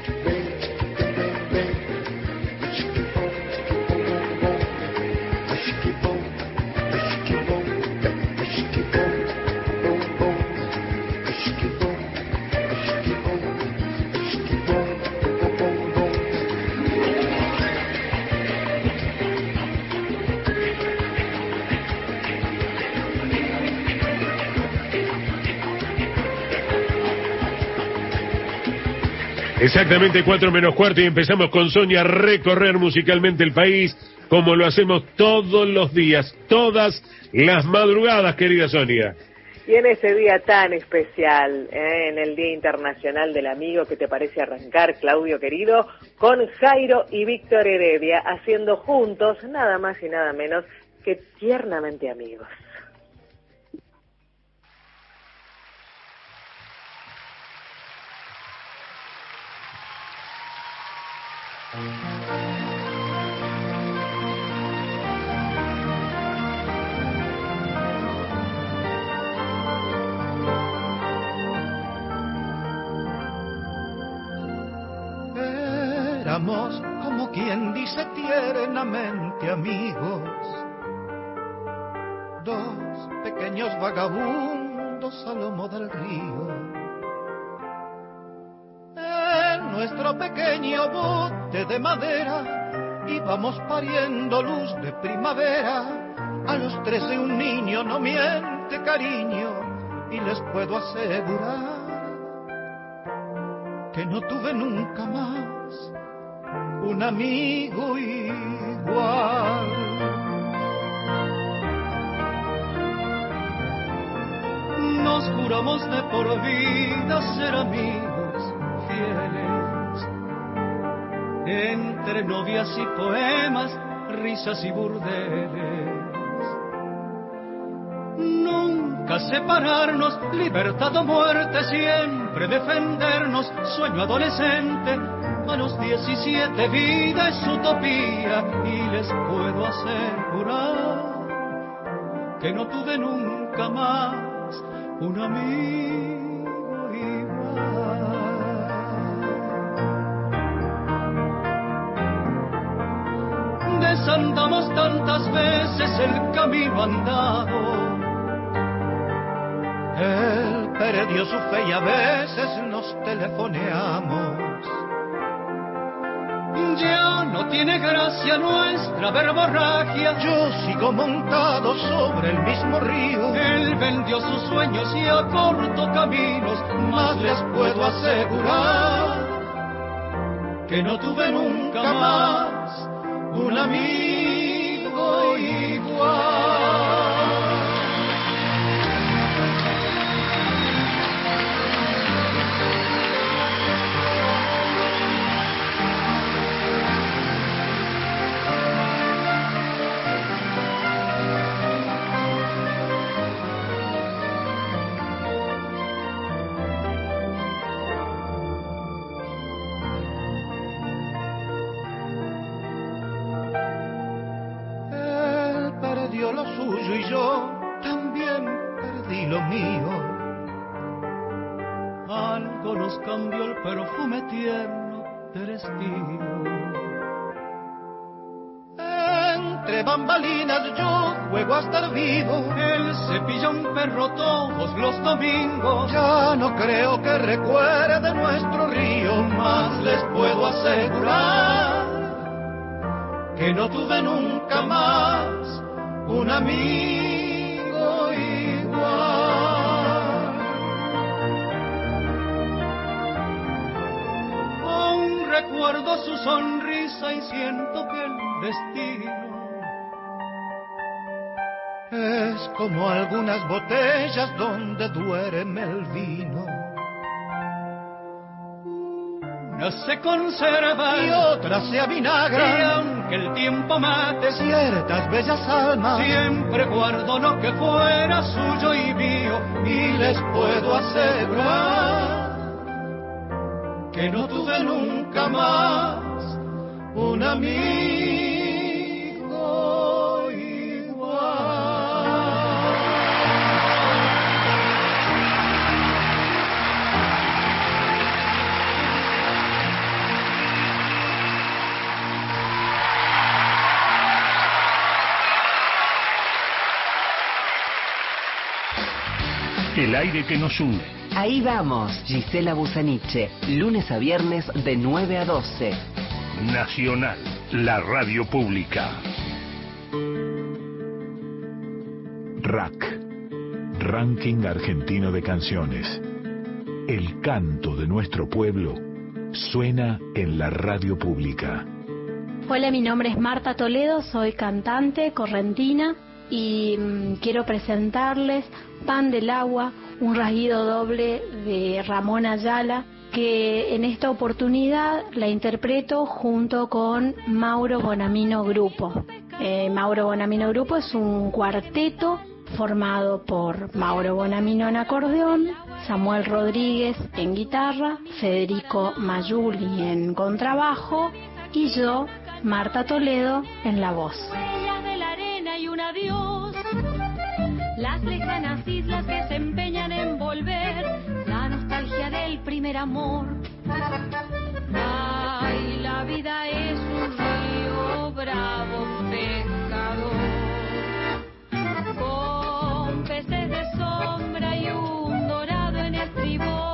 Exactamente cuatro menos cuarto, y empezamos con Sonia a recorrer musicalmente el país, como lo hacemos todos los días, todas las madrugadas, querida Sonia. Y en ese día tan especial, ¿eh? en el Día Internacional del Amigo, ¿qué te parece arrancar, Claudio querido, con Jairo y Víctor Heredia, haciendo juntos nada más y nada menos que Tiernamente Amigos? Éramos, como quien dice, tiernamente amigos, dos pequeños vagabundos a lomo del río. En nuestro pequeño bote de madera íbamos pariendo luz de primavera. A los trece un niño no miente, cariño, y les puedo asegurar que no tuve nunca más un amigo igual. Nos juramos de por vida ser amigos fieles, entre novias y poemas, risas y burdeles. Nunca separarnos, libertad o muerte, siempre defendernos, sueño adolescente. A los diecisiete vida es utopía, y les puedo asegurar que no tuve nunca más un amigo igual. Desandamos tantas veces el camino andado, el perdió su fe y a veces nos telefoneamos. Ya no tiene gracia nuestra verborragia. Yo sigo montado sobre el mismo río. Él vendió sus sueños y acortó caminos. Más les puedo asegurar que no tuve nunca más un amigo igual. Lo suyo y yo también perdí lo mío. Algo nos cambió el perfume tierno del estilo. Entre bambalinas yo juego a estar vivo. Él cepilla un perro todos los domingos. Ya no creo que recuerde nuestro río. Más les puedo asegurar que no tuve nunca más un amigo igual. Aún recuerdo su sonrisa y siento que el destino es como algunas botellas donde duerme el vino. Unas se conservan y otras se avinagran. Y aunque el tiempo mate ciertas bellas almas, siempre guardo lo que fuera suyo y mío. Y les puedo asegurar que no tuve nunca más un amigo igual. El aire que nos une. Ahí vamos, Gisela Busaniche, lunes a viernes de nueve a doce. Nacional, la radio pública. R A C, Ranking Argentino de Canciones. El canto de nuestro pueblo suena en la radio pública. Hola, mi nombre es Marta Toledo, soy cantante correntina y mmm, quiero presentarles Pan del Agua, un rasguido doble de Ramón Ayala, que en esta oportunidad la interpreto junto con Mauro Bonamino Grupo. Eh, Mauro Bonamino Grupo es un cuarteto formado por Mauro Bonamino en acordeón, Samuel Rodríguez en guitarra, Federico Mayuli en contrabajo y yo, Marta Toledo, en la voz. Huellas de la arena y un adiós, las lejanas islas que se empeñan en volver, la nostalgia del primer amor. Ay, la vida es un río bravo, pescador, con peces de sombra y un dorado en estribor.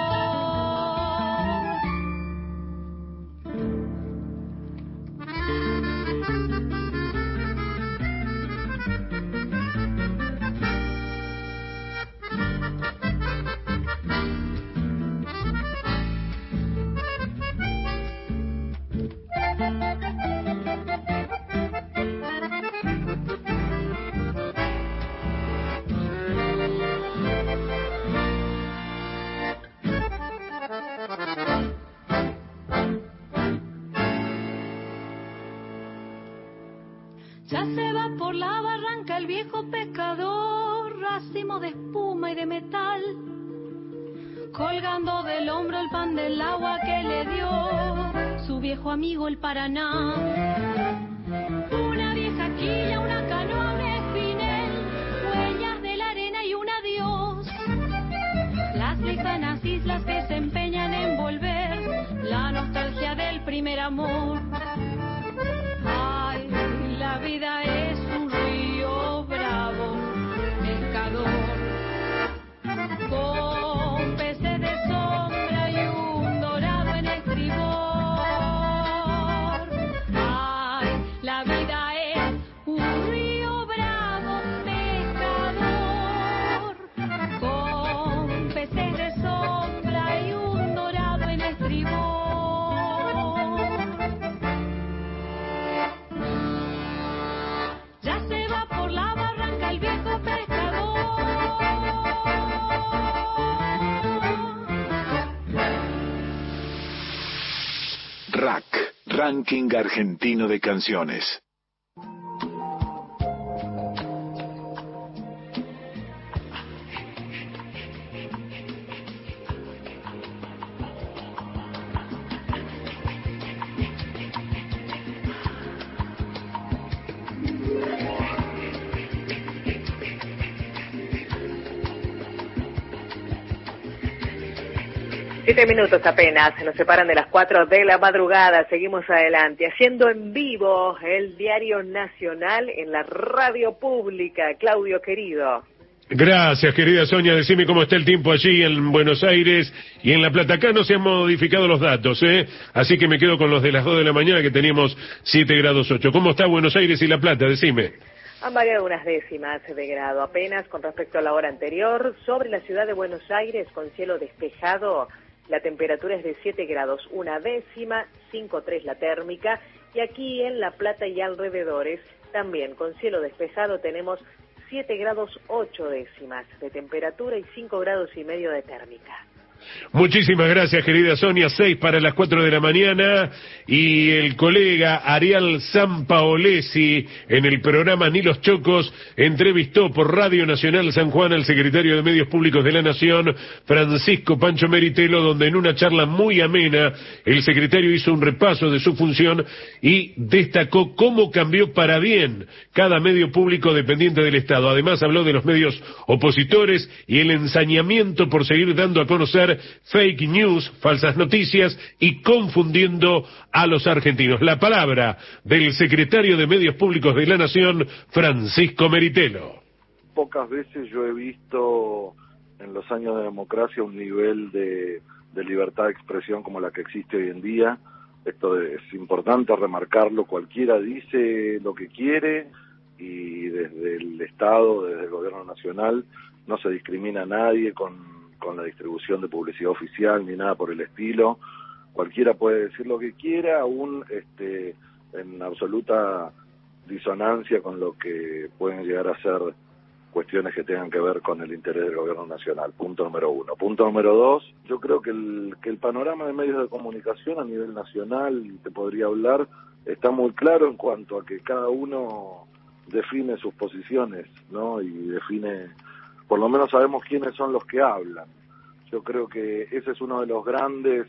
Ya se va por la barranca el viejo pescador, racimo de espuma y de metal, colgando del hombro el pan del agua que le dio su viejo amigo el Paraná. Una vieja quilla, una canoa, un espinel, huellas de la arena y un adiós, las lejanas islas que se empeñan en volver, la nostalgia del primer amor. Ay, la vida es un río bravo, pescador, con R A C, Ranking Argentino de Canciones. Siete minutos apenas, nos separan de las cuatro de la madrugada, seguimos adelante, haciendo en vivo el Diario Nacional en la radio pública. Claudio, querido. Gracias, querida Sonia, decime cómo está el tiempo allí en Buenos Aires y en La Plata. Acá no se han modificado los datos, ¿eh? Así que me quedo con los de las dos de la mañana, que teníamos siete grados ocho. ¿Cómo está Buenos Aires y La Plata? Decime. Han variado unas décimas de grado apenas con respecto a la hora anterior. Sobre la ciudad de Buenos Aires, con cielo despejado, la temperatura es de siete grados, una décima, cinco coma tres la térmica, y aquí en La Plata y alrededores, también con cielo despejado, tenemos siete grados ocho décimas de temperatura y cinco grados y medio de térmica. Muchísimas gracias, querida Sonia. Seis para las cuatro de la mañana, y el colega Ariel Sampaolesi en el programa Ni los Chocos entrevistó por Radio Nacional San Juan al secretario de Medios Públicos de la Nación, Francisco Pancho Meritelo, donde en una charla muy amena el secretario hizo un repaso de su función y destacó cómo cambió para bien cada medio público dependiente del Estado. Además habló de los medios opositores y el ensañamiento por seguir dando a conocer fake news, falsas noticias, y confundiendo a los argentinos. La palabra del secretario de Medios Públicos de la Nación, Francisco Meritelo. Pocas veces yo he visto en los años de democracia un nivel de, de libertad de expresión como la que existe hoy en día. Esto es importante remarcarlo. Cualquiera dice lo que quiere, y desde el Estado, desde el gobierno nacional, no se discrimina a nadie con con la distribución de publicidad oficial ni nada por el estilo. Cualquiera puede decir lo que quiera, aún este, en absoluta disonancia con lo que pueden llegar a ser cuestiones que tengan que ver con el interés del gobierno nacional. Punto número uno. Punto número dos, yo creo que el, que el panorama de medios de comunicación a nivel nacional, te podría hablar, está muy claro en cuanto a que cada uno define sus posiciones, ¿no? Y define... Por lo menos sabemos quiénes son los que hablan. Yo creo que ese es uno de los grandes,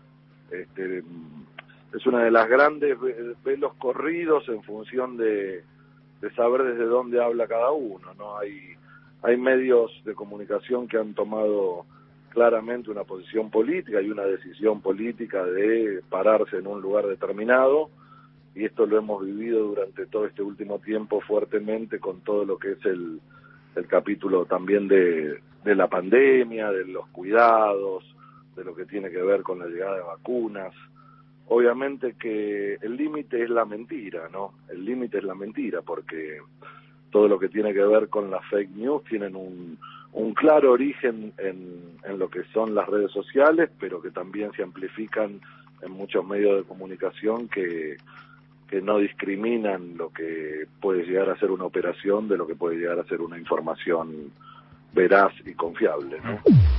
este, es una de las grandes velos corridos en función de, de saber desde dónde habla cada uno, ¿no? Hay, hay medios de comunicación que han tomado claramente una posición política y una decisión política de pararse en un lugar determinado, y esto lo hemos vivido durante todo este último tiempo fuertemente con todo lo que es el el capítulo también de, de la pandemia, de los cuidados, de lo que tiene que ver con la llegada de vacunas. Obviamente que el límite es la mentira, ¿no? El límite es la mentira, porque todo lo que tiene que ver con las fake news tienen un, un claro origen en, en lo que son las redes sociales, pero que también se amplifican en muchos medios de comunicación que que no discriminan lo que puede llegar a ser una operación de lo que puede llegar a ser una información veraz y confiable, ¿no?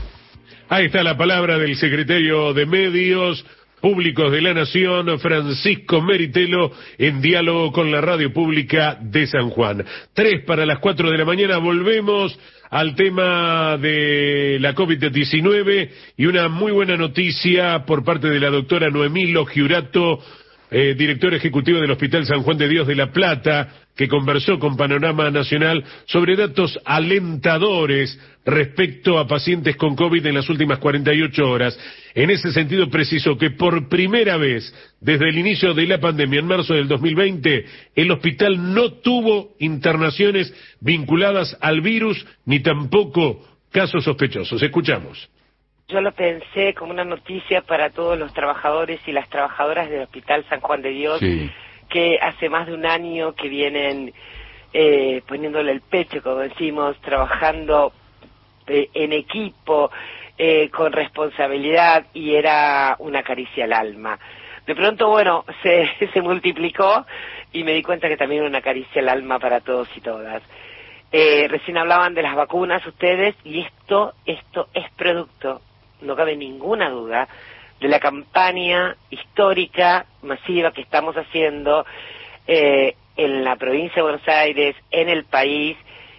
Ahí está la palabra del secretario de Medios Públicos de la Nación, Francisco Meritelo, en diálogo con la radio pública de San Juan. Tres para las cuatro de la mañana, volvemos al tema de la COVID diecinueve y una muy buena noticia por parte de la doctora Noemí Logiurato, Eh, director ejecutivo del Hospital San Juan de Dios de La Plata, que conversó con Panorama Nacional sobre datos alentadores respecto a pacientes con COVID en las últimas cuarenta y ocho horas. En ese sentido precisó que por primera vez desde el inicio de la pandemia en marzo del dos mil veinte, el hospital no tuvo internaciones vinculadas al virus ni tampoco casos sospechosos. Escuchamos. Yo lo pensé como una noticia para todos los trabajadores y las trabajadoras del Hospital San Juan de Dios, sí, que hace más de un año que vienen eh, poniéndole el pecho, como decimos, trabajando eh, en equipo, eh, con responsabilidad, y era una caricia al alma. De pronto, bueno, se, se multiplicó y me di cuenta que también era una caricia al alma para todos y todas. Eh, recién hablaban de las vacunas ustedes, y esto, esto es producto, no cabe ninguna duda, de la campaña histórica, masiva que estamos haciendo eh, en la provincia de Buenos Aires, en el país,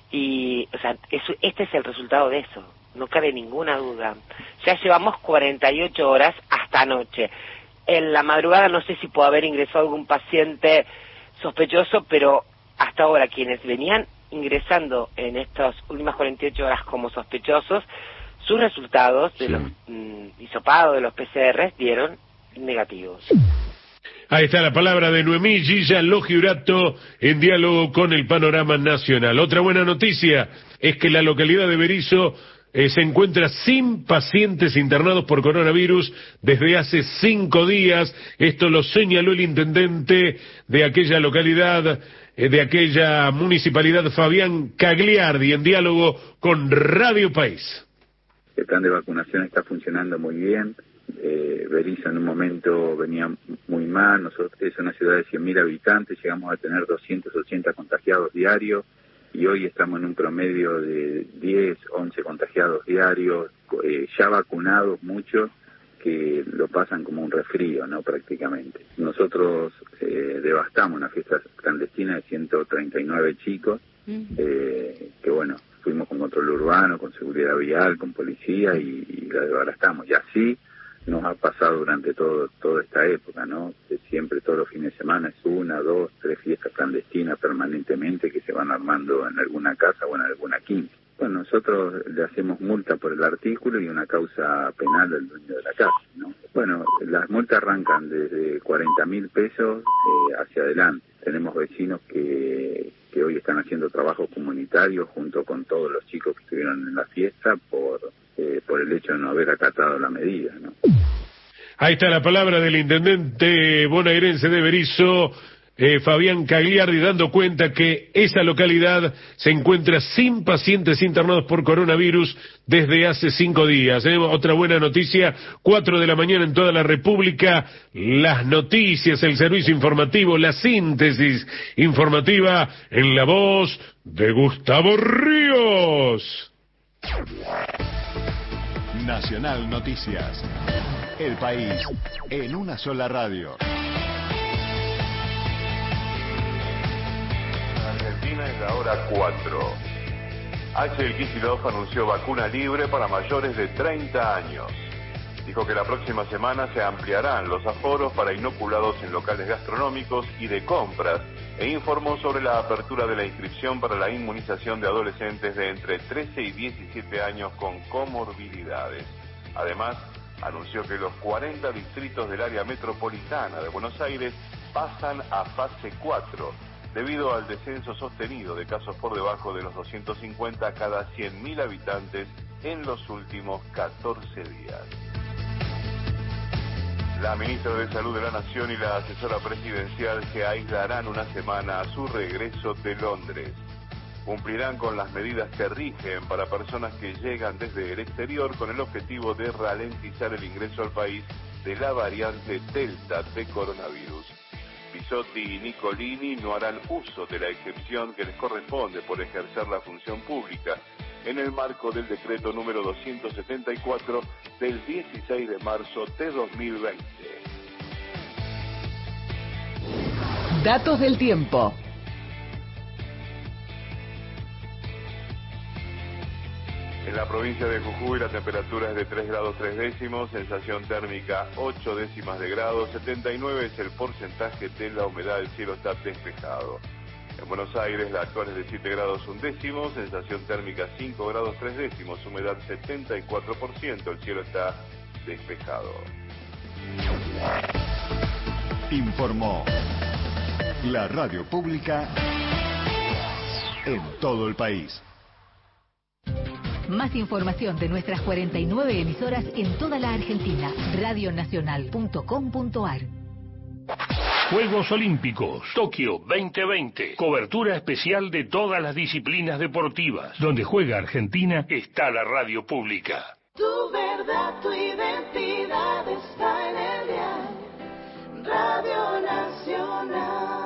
y o sea, eso, este es el resultado de eso, no cabe ninguna duda. Ya llevamos cuarenta y ocho horas hasta anoche. En la madrugada no sé si puede haber ingresado algún paciente sospechoso, pero hasta ahora quienes venían ingresando en estas últimas cuarenta y ocho horas como sospechosos, sus resultados de sí. los mm, hisopados, de los P C R dieron negativos. Ahí está la palabra de Noemí Gilla Logiurato en diálogo con el panorama nacional. Otra buena noticia es que la localidad de Berisso eh, se encuentra sin pacientes internados por coronavirus desde hace cinco días. Esto lo señaló el intendente de aquella localidad, eh, de aquella municipalidad, Fabián Cagliardi, en diálogo con Radio País. El plan de vacunación está funcionando muy bien. Eh, Berisso en un momento venía muy mal. Nosotros es una ciudad de cien mil habitantes, llegamos a tener doscientos ochenta contagiados diarios y hoy estamos en un promedio de diez, once contagiados diarios, eh, ya vacunados muchos que lo pasan como un resfrío, ¿no? Prácticamente. Nosotros eh, devastamos una fiesta clandestina de ciento treinta y nueve chicos, eh, que bueno, fuimos con control urbano, con seguridad vial, con policía y, y la devastamos. Y así nos ha pasado durante todo toda esta época, ¿no? Que siempre todos los fines de semana es una, dos, tres fiestas clandestinas permanentemente que se van armando en alguna casa o en alguna quinta. Bueno, nosotros le hacemos multa por el artículo y una causa penal al dueño de la casa, ¿no? Bueno, las multas arrancan desde cuarenta mil pesos eh, hacia adelante. Tenemos vecinos que, que hoy están haciendo trabajo comunitario junto con todos los chicos que estuvieron en la fiesta por... Eh, por el hecho de no haber acatado la medida, ¿no? Ahí está la palabra del intendente bonaerense de Berisso, eh, Fabián Cagliardi, dando cuenta que esa localidad se encuentra sin pacientes internados por coronavirus desde hace cinco días. ¿eh? Otra buena noticia, cuatro de la mañana en toda la República, las noticias, el servicio informativo, la síntesis informativa en la voz de Gustavo Ríos. Nacional Noticias. El país en una sola radio. Argentina es la hora cuatro. Axel Kicillof anunció vacuna libre para mayores de treinta años. Dijo que la próxima semana se ampliarán los aforos para inoculados en locales gastronómicos y de compras e informó sobre la apertura de la inscripción para la inmunización de adolescentes de entre trece y diecisiete años con comorbilidades. Además, anunció que los cuarenta distritos del área metropolitana de Buenos Aires pasan a fase cuatro, debido al descenso sostenido de casos por debajo de los doscientos cincuenta cada cien mil habitantes en los últimos catorce días. La ministra de Salud de la Nación y la asesora presidencial se aislarán una semana a su regreso de Londres. Cumplirán con las medidas que rigen para personas que llegan desde el exterior con el objetivo de ralentizar el ingreso al país de la variante Delta de coronavirus. Bisotti y Nicolini no harán uso de la excepción que les corresponde por ejercer la función pública en el marco del decreto número doscientos setenta y cuatro del dieciséis de marzo de dos mil veinte. Datos del tiempo. En la provincia de Jujuy la temperatura es de tres grados tres décimos, sensación térmica ocho décimas de grado, setenta y nueve es el porcentaje de la humedad, el cielo está despejado. En Buenos Aires la actual es de siete grados un décimo, sensación térmica cinco grados tres décimos, humedad setenta y cuatro por ciento, el cielo está despejado. Informó la radio pública en todo el país. Más información de nuestras cuarenta y nueve emisoras en toda la Argentina. radio nacional punto com punto ar. Juegos Olímpicos, Tokio veinte veinte. Cobertura especial de todas las disciplinas deportivas. Donde juega Argentina, está la radio pública. Tu verdad, tu identidad está en el dial. Radio Nacional.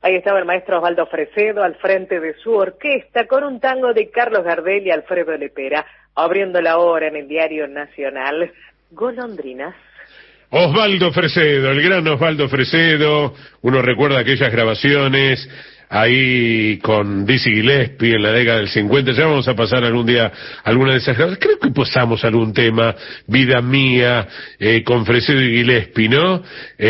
Ahí estaba el maestro Osvaldo Fresedo al frente de su orquesta con un tango de Carlos Gardel y Alfredo Lepera, abriendo la hora en el Diario Nacional. Golondrinas. Osvaldo Fresedo, el gran Osvaldo Fresedo, uno recuerda aquellas grabaciones ahí con Dizzy Gillespie en la década del cincuenta, ya vamos a pasar algún día alguna de esas grabaciones, creo que pasamos algún tema, Vida Mía, eh, con Fresedo y Gillespie, ¿no?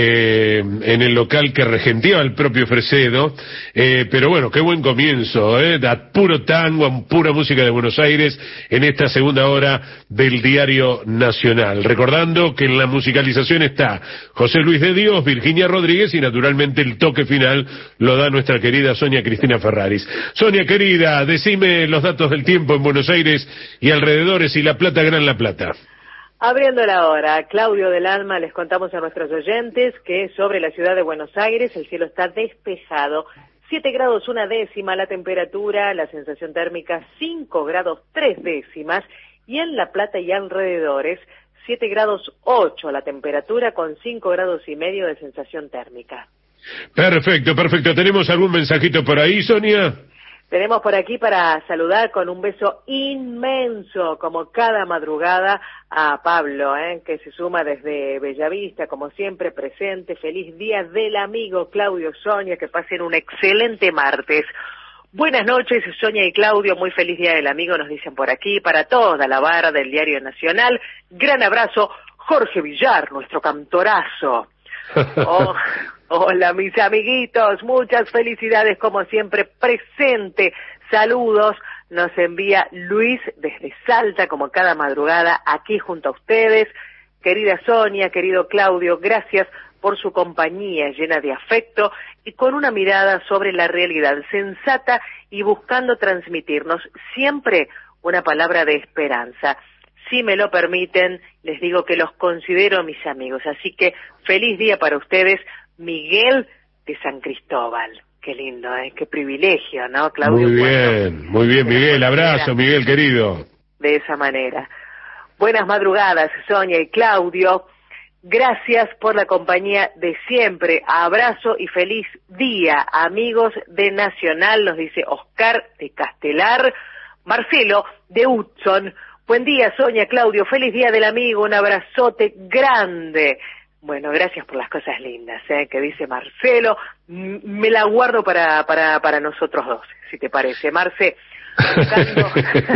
Eh, en el local que regenteaba el propio Fresedo, eh, pero bueno, qué buen comienzo, ¿eh? Da puro tango, pura música de Buenos Aires en esta segunda hora del Diario Nacional. Recordando que en la musicalización está José Luis de Dios, Virginia Rodríguez y naturalmente el toque final lo da nuestra querida Sonia Cristina Ferraris. Sonia querida, decime los datos del tiempo en Buenos Aires y alrededores y La Plata, Gran La Plata. Abriendo la hora, Claudio del Alma, les contamos a nuestros oyentes que sobre la ciudad de Buenos Aires el cielo está despejado, siete grados una décima la temperatura, la sensación térmica cinco grados tres décimas y en La Plata y alrededores siete grados ocho la temperatura con cinco grados y medio de sensación térmica. Perfecto, perfecto. ¿Tenemos algún mensajito por ahí, Sonia? Tenemos por aquí para saludar con un beso inmenso, como cada madrugada, a Pablo, ¿eh? que se suma desde Bellavista, como siempre presente. Feliz día del amigo Claudio, Sonia, que pasen un excelente martes. Buenas noches, Sonia y Claudio, muy feliz día del amigo, nos dicen por aquí, para toda la barra del Diario Nacional. Gran abrazo, Jorge Villar, nuestro cantorazo. Oh, hola mis amiguitos, muchas felicidades como siempre presente, saludos, nos envía Luis desde Salta como cada madrugada aquí junto a ustedes. Querida Sonia, querido Claudio, gracias por su compañía llena de afecto y con una mirada sobre la realidad sensata y buscando transmitirnos siempre una palabra de esperanza. Si me lo permiten, les digo que los considero mis amigos. Así que feliz día para ustedes, Miguel de San Cristóbal. Qué lindo, ¿eh? Qué privilegio, ¿no, Claudio? Muy bien, bueno, muy bien, Miguel. Abrazo, Miguel, querido. De esa manera. Buenas madrugadas, Sonia y Claudio. Gracias por la compañía de siempre. Abrazo y feliz día, amigos de Nacional, nos dice Oscar de Castelar. Marcelo de Hudson. Buen día, Sonia, Claudio, feliz día del amigo, un abrazote grande. Bueno, gracias por las cosas lindas, ¿eh? que dice Marcelo. M- me la guardo para, para, para nosotros dos, si te parece, Marce. Buscando...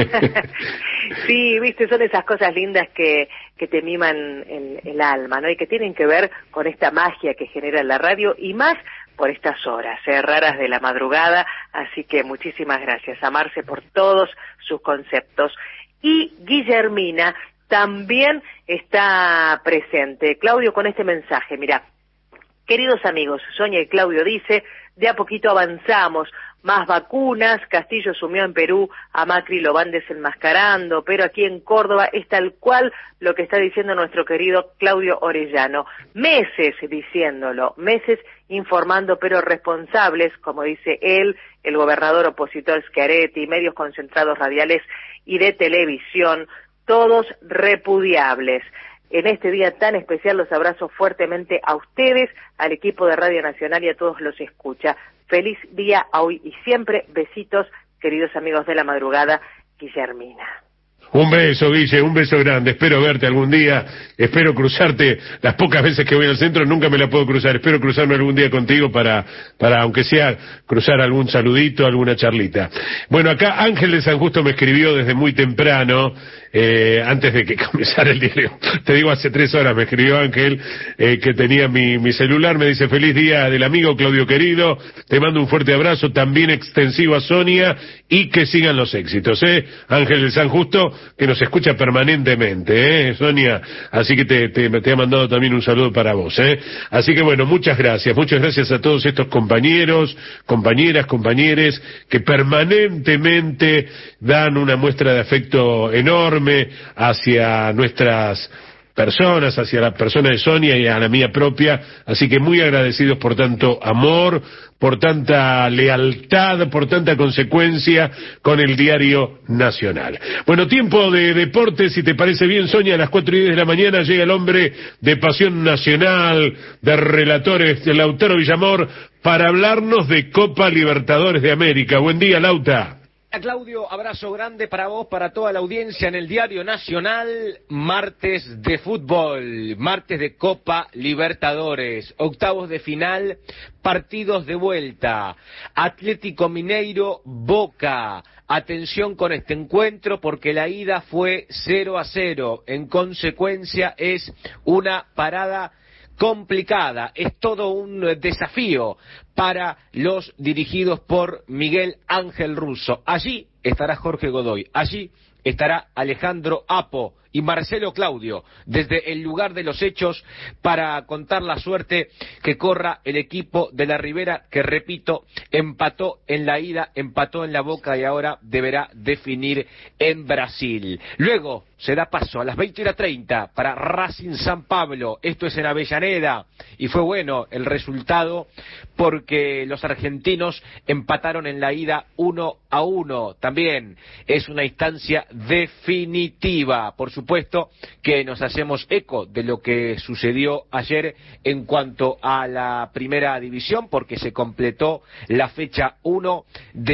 sí, viste, son esas cosas lindas que, que te miman el, el alma, ¿no? Y que tienen que ver con esta magia que genera la radio y más por estas horas, ¿eh? raras de la madrugada. Así que muchísimas gracias a Marce por todos sus conceptos. Y Guillermina también está presente. Claudio, con este mensaje, mira, queridos amigos, Sonia y Claudio dice, de a poquito avanzamos, más vacunas, Castillo sumió en Perú, a Macri lo van desenmascarando, pero aquí en Córdoba es tal cual lo que está diciendo nuestro querido Claudio Orellano. Meses diciéndolo, meses informando, pero responsables, como dice él, el gobernador opositor Schiaretti, medios concentrados radiales y de televisión, todos repudiables. En este día tan especial los abrazo fuertemente a ustedes, al equipo de Radio Nacional y a todos los escucha. Feliz día a hoy y siempre, besitos, queridos amigos de la madrugada, Guillermina. Un beso, Guille, un beso grande. Espero verte algún día, espero cruzarte. Las pocas veces que voy al centro nunca me la puedo cruzar. Espero cruzarme algún día contigo para, para aunque sea, cruzar algún saludito, alguna charlita. Bueno, acá Ángel de San Justo me escribió desde muy temprano, eh, antes de que comenzara el diario. Te digo, hace tres horas me escribió Ángel, eh, que tenía mi, mi celular. Me dice, feliz día del amigo Claudio querido. Te mando un fuerte abrazo, también extensivo a Sonia, y que sigan los éxitos, ¿eh? Ángel de San Justo, que nos escucha permanentemente, ¿eh, Sonia? Así que te, te, te ha mandado también un saludo para vos, ¿eh? Así que bueno, muchas gracias, muchas gracias a todos estos compañeros, compañeras, compañeres, que permanentemente dan una muestra de afecto enorme hacia nuestras personas, hacia la persona de Sonia y a la mía propia, así que muy agradecidos por tanto amor, por tanta lealtad, por tanta consecuencia con el Diario Nacional. Bueno, tiempo de deportes, si te parece bien, Sonia, a las cuatro y diez de la mañana llega el hombre de Pasión Nacional, de relatores, de Lautaro Villamor, para hablarnos de Copa Libertadores de América. Buen día, Lauta. Claudio, abrazo grande para vos, para toda la audiencia en el Diario Nacional. Martes de fútbol, martes de Copa Libertadores, octavos de final, partidos de vuelta. Atlético Mineiro, Boca. Atención con este encuentro porque la ida fue cero a cero. En consecuencia es una parada complicada, es todo un desafío para los dirigidos por Miguel Ángel Russo. Allí estará Jorge Godoy, allí estará Alejandro Apo y Marcelo Claudio, desde el lugar de los hechos, para contar la suerte que corra el equipo de la Ribera, que repito, empató en la ida, empató en la Boca y ahora deberá definir en Brasil. Luego se da paso a las veinte treinta para Racing San Pablo, esto es en Avellaneda, y fue bueno el resultado porque los argentinos empataron en la ida uno a uno. También es una instancia definitiva, por supuesto que nos hacemos eco de lo que sucedió ayer en cuanto a la primera división, porque se completó la fecha uno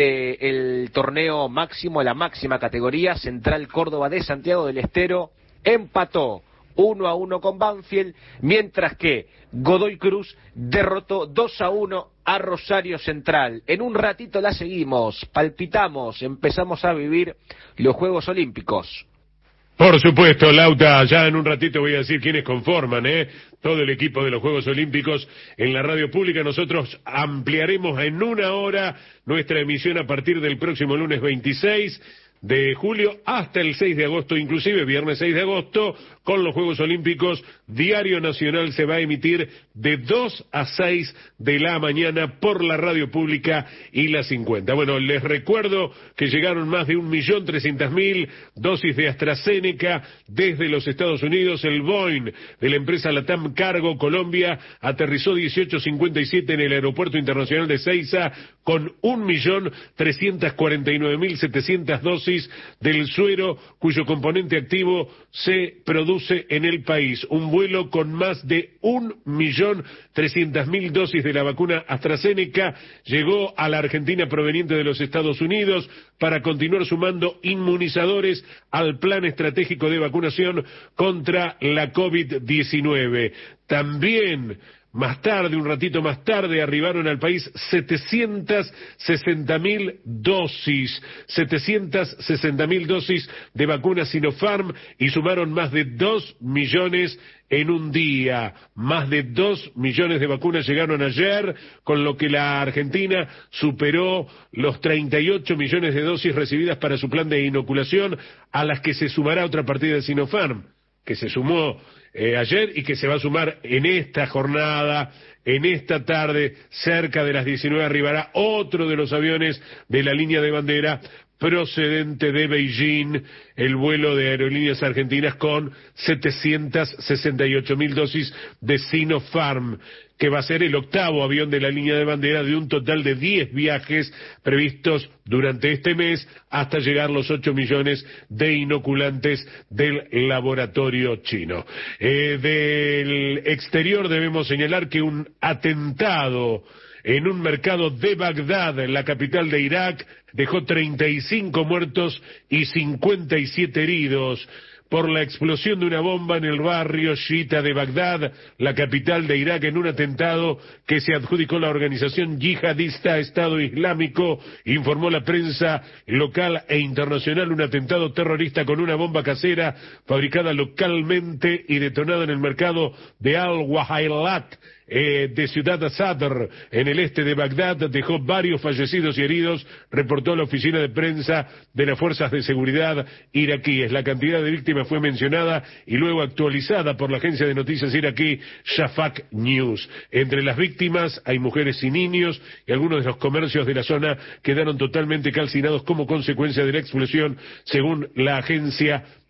del torneo máximo, la máxima categoría. Central Córdoba de Santiago del Estero empató uno a uno con Banfield, mientras que Godoy Cruz derrotó dos a uno a Rosario Central. En un ratito la seguimos, palpitamos, empezamos a vivir los Juegos Olímpicos. Por supuesto, Lauta, ya en un ratito voy a decir quiénes conforman, ¿eh? Todo el equipo de los Juegos Olímpicos en la radio pública. Nosotros ampliaremos en una hora nuestra emisión a partir del próximo lunes veintiséis de julio hasta el seis de agosto, inclusive viernes seis de agosto, con los Juegos Olímpicos. Diario Nacional se va a emitir de dos a seis de la mañana por la radio pública y la cincuenta. Bueno, les recuerdo que llegaron más de un millón trescientas mil dosis de AstraZeneca desde los Estados Unidos. El Boeing de la empresa Latam Cargo Colombia aterrizó dieciocho cincuenta y siete en el Aeropuerto Internacional de Ezeiza con un millón trescientas cuarenta y nueve mil setecientas dosis del suero cuyo componente activo se produce en el país. Un vuelo con más de un millón trescientas mil dosis de la vacuna AstraZeneca llegó a la Argentina proveniente de los Estados Unidos para continuar sumando inmunizadores al plan estratégico de vacunación contra la COVID diecinueve. También más tarde, un ratito más tarde, arribaron al país setecientas sesenta mil dosis, setecientas sesenta mil dosis de vacuna Sinopharm y sumaron más de dos millones en un día. Más de dos millones de vacunas llegaron ayer, con lo que la Argentina superó los treinta y ocho millones de dosis recibidas para su plan de inoculación, a las que se sumará otra partida de Sinopharm, que se sumó Eh, ayer y que se va a sumar en esta jornada, en esta tarde, cerca de las diecinueve arribará otro de los aviones de la línea de bandera procedente de Beijing, el vuelo de Aerolíneas Argentinas con setecientas sesenta y ocho mil dosis de Sinopharm, que va a ser el octavo avión de la línea de bandera de un total de diez viajes previstos durante este mes hasta llegar los ocho millones de inoculantes del laboratorio chino. Eh, del exterior debemos señalar que un atentado en un mercado de Bagdad, en la capital de Irak, dejó treinta y cinco muertos y cincuenta y siete heridos por la explosión de una bomba en el barrio chiita de Bagdad, la capital de Irak, en un atentado que se adjudicó la organización yihadista Estado Islámico, informó la prensa local e internacional. Un atentado terrorista con una bomba casera fabricada localmente y detonada en el mercado de Al-Wahailat, Eh, de Ciudad Sadr, en el este de Bagdad, dejó varios fallecidos y heridos, reportó la oficina de prensa de las fuerzas de seguridad iraquíes. La cantidad de víctimas fue mencionada y luego actualizada por la agencia de noticias iraquí Shafaq News. Entre las víctimas hay mujeres y niños, y algunos de los comercios de la zona quedaron totalmente calcinados como consecuencia de la explosión, según la agencia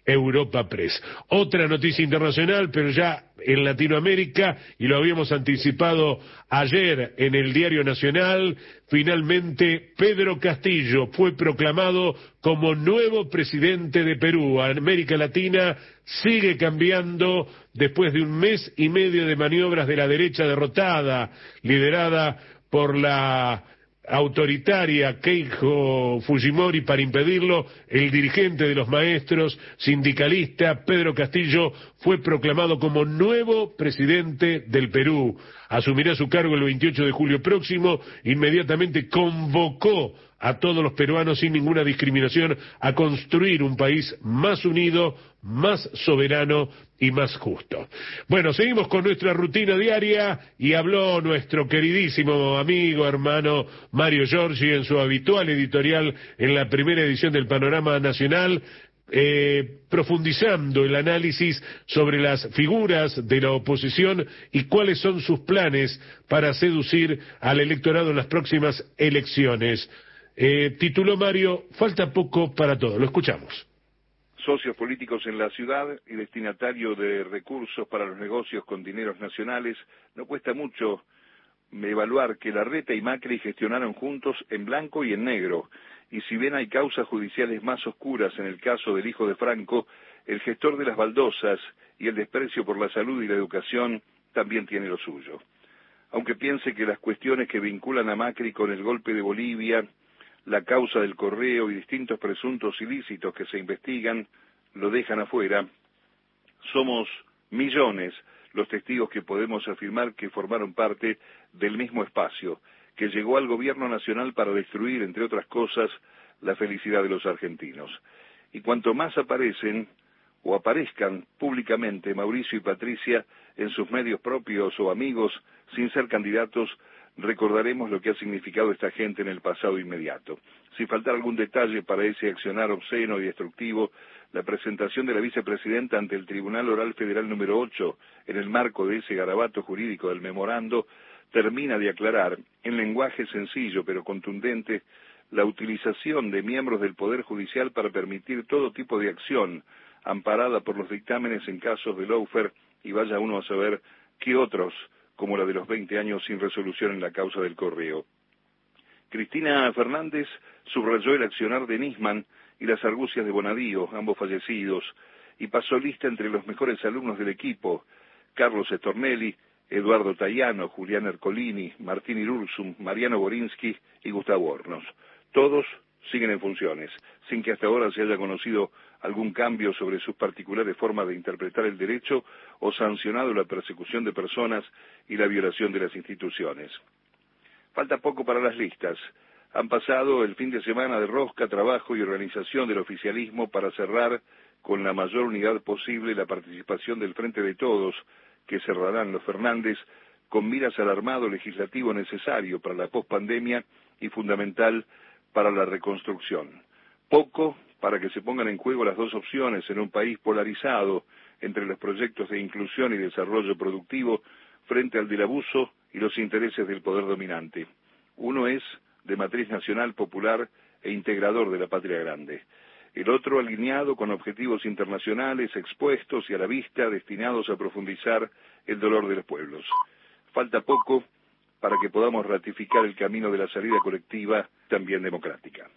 Europa Press. Otra noticia internacional, pero ya en Latinoamérica, y lo habíamos anticipado ayer en el Diario Nacional, finalmente Pedro Castillo fue proclamado como nuevo presidente de Perú. América Latina sigue cambiando después de un mes y medio de maniobras de la derecha derrotada, liderada por la autoritaria Keiko Fujimori para impedirlo. El dirigente de los maestros, sindicalista Pedro Castillo, fue proclamado como nuevo presidente del Perú. Asumirá su cargo el veintiocho de julio próximo. Inmediatamente convocó a todos los peruanos sin ninguna discriminación a construir un país más unido, más soberano y más justo. Bueno, seguimos con nuestra rutina diaria y habló nuestro queridísimo amigo, hermano Mario Giorgi en su habitual editorial en la primera edición del Panorama Nacional, eh, profundizando el análisis sobre las figuras de la oposición y cuáles son sus planes para seducir al electorado en las próximas elecciones. Eh, tituló Mario, falta poco para todo. Lo escuchamos. Socios políticos en la ciudad y destinatario de recursos para los negocios con dineros nacionales, no cuesta mucho evaluar que Larreta y Macri gestionaron juntos en blanco y en negro, y si bien hay causas judiciales más oscuras en el caso del hijo de Franco, el gestor de las baldosas y el desprecio por la salud y la educación también tiene lo suyo. Aunque piense que las cuestiones que vinculan a Macri con el golpe de Bolivia, la causa del Correo y distintos presuntos ilícitos que se investigan lo dejan afuera, somos millones los testigos que podemos afirmar que formaron parte del mismo espacio, que llegó al gobierno nacional para destruir, entre otras cosas, la felicidad de los argentinos. Y cuanto más aparecen, o aparezcan públicamente Mauricio y Patricia en sus medios propios o amigos, sin ser candidatos, recordaremos lo que ha significado esta gente en el pasado inmediato. Si faltara algún detalle para ese accionar obsceno y destructivo, la presentación de la vicepresidenta ante el Tribunal Oral Federal número ocho, en el marco de ese garabato jurídico del memorando, termina de aclarar, en lenguaje sencillo pero contundente, la utilización de miembros del Poder Judicial para permitir todo tipo de acción, amparada por los dictámenes en casos de lawfare, y vaya uno a saber qué otros, como la de los veinte años sin resolución en la causa del Correo. Cristina Fernández subrayó el accionar de Nisman y las argucias de Bonadío, ambos fallecidos, y pasó lista entre los mejores alumnos del equipo: Carlos Estornelli, Eduardo Tayano, Julián Ercolini, Martín Irursum, Mariano Borinsky y Gustavo Hornos. Todos siguen en funciones, sin que hasta ahora se haya conocido algún cambio sobre sus particulares formas de interpretar el derecho o sancionado la persecución de personas y la violación de las instituciones. Falta poco para las listas. Han pasado el fin de semana de rosca, trabajo y organización del oficialismo para cerrar con la mayor unidad posible la participación del Frente de Todos, que cerrarán los Fernández, con miras al armado legislativo necesario para la pospandemia y fundamental para la reconstrucción. Poco para que se pongan en juego las dos opciones en un país polarizado entre los proyectos de inclusión y desarrollo productivo frente al del abuso y los intereses del poder dominante. Uno es de matriz nacional, popular e integrador de la patria grande. El otro alineado con objetivos internacionales expuestos y a la vista destinados a profundizar el dolor de los pueblos. Falta poco para que podamos ratificar el camino de la salida colectiva, también democrática.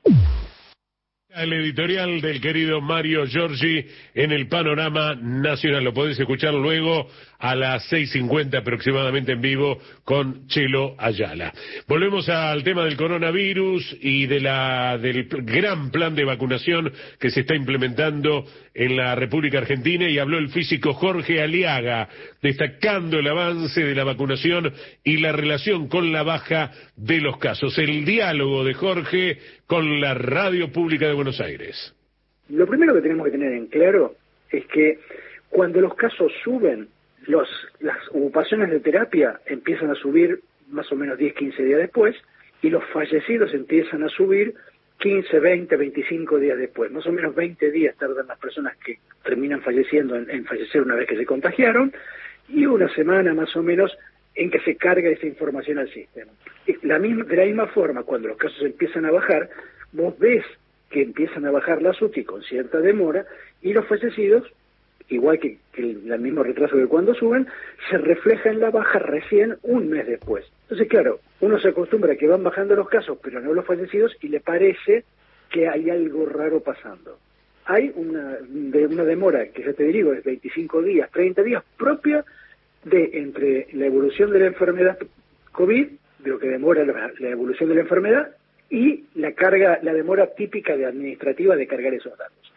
El editorial del querido Mario Giorgi en el Panorama Nacional. Lo podés escuchar luego a las seis cincuenta aproximadamente en vivo con Chelo Ayala. Volvemos al tema del coronavirus y de la del gran plan de vacunación que se está implementando en la República Argentina, y habló el físico Jorge Aliaga, destacando el avance de la vacunación y la relación con la baja de los casos. El diálogo de Jorge con la Radio Pública de Buenos Aires. Lo primero que tenemos que tener en claro es que cuando los casos suben, los, las ocupaciones de terapia empiezan a subir más o menos diez, quince días después, y los fallecidos empiezan a subir quince, veinte, veinticinco días después. Más o menos veinte días tardan las personas que terminan falleciendo en, en fallecer una vez que se contagiaron, y una semana más o menos en que se carga esa información al sistema. La misma, de la misma forma, cuando los casos empiezan a bajar, vos ves que empiezan a bajar las U T I con cierta demora, y los fallecidos, igual que, que el, el mismo retraso que cuando suben, se refleja en la baja recién un mes después. Entonces, claro, uno se acostumbra a que van bajando los casos, pero no los fallecidos, y le parece que hay algo raro pasando. Hay una, de, una demora, que ya te digo, es veinticinco días, treinta días, propia de entre la evolución de la enfermedad COVID, de lo que demora la, la evolución de la enfermedad, y la carga, la demora típica de administrativa de cargar esos datos.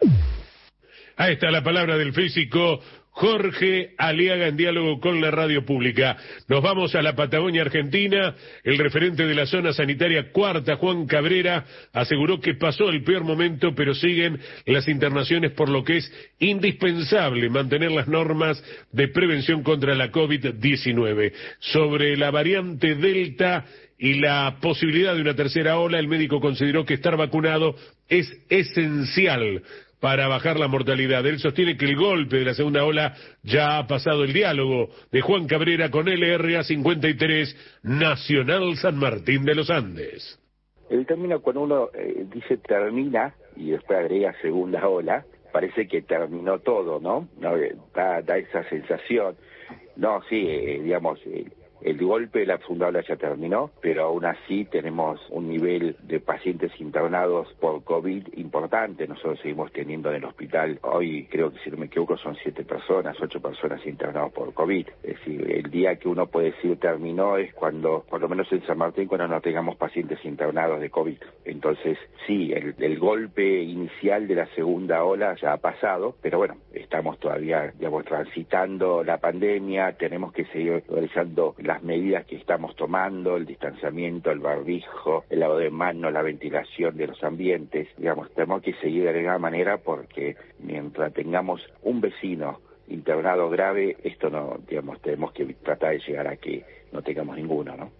Ahí está la palabra del físico Jorge Aliaga en diálogo con la radio pública. Nos vamos a la Patagonia Argentina. El referente de la zona sanitaria cuarta, Juan Cabrera, aseguró que pasó el peor momento, pero siguen las internaciones, por lo que es indispensable mantener las normas de prevención contra la COVID diecinueve. Sobre la variante Delta y la posibilidad de una tercera ola, el médico consideró que estar vacunado es esencial para bajar la mortalidad. Él sostiene que el golpe de la segunda ola ya ha pasado. El diálogo de Juan Cabrera con L R A cincuenta y tres, Nacional San Martín de los Andes. El término, cuando uno eh, dice termina y después agrega segunda ola, parece que terminó todo, ¿no? no da, da esa sensación. No, sí, eh, digamos... Eh, El golpe de la segunda ola ya terminó, pero aún así tenemos un nivel de pacientes internados por COVID importante. Nosotros seguimos teniendo en el hospital, hoy creo que si no me equivoco son siete personas, ocho personas internadas por COVID. Es decir, el día que uno puede decir terminó es cuando, por lo menos en San Martín, cuando no tengamos pacientes internados de COVID. Entonces, sí, el, el golpe inicial de la segunda ola ya ha pasado, pero bueno, estamos todavía, digamos, transitando la pandemia, tenemos que seguir realizando la las medidas que estamos tomando, el distanciamiento, el barbijo, el lavado de manos, la ventilación de los ambientes, digamos, tenemos que seguir de alguna manera porque mientras tengamos un vecino internado grave, esto no, digamos, tenemos que tratar de llegar a que no tengamos ninguno, ¿no?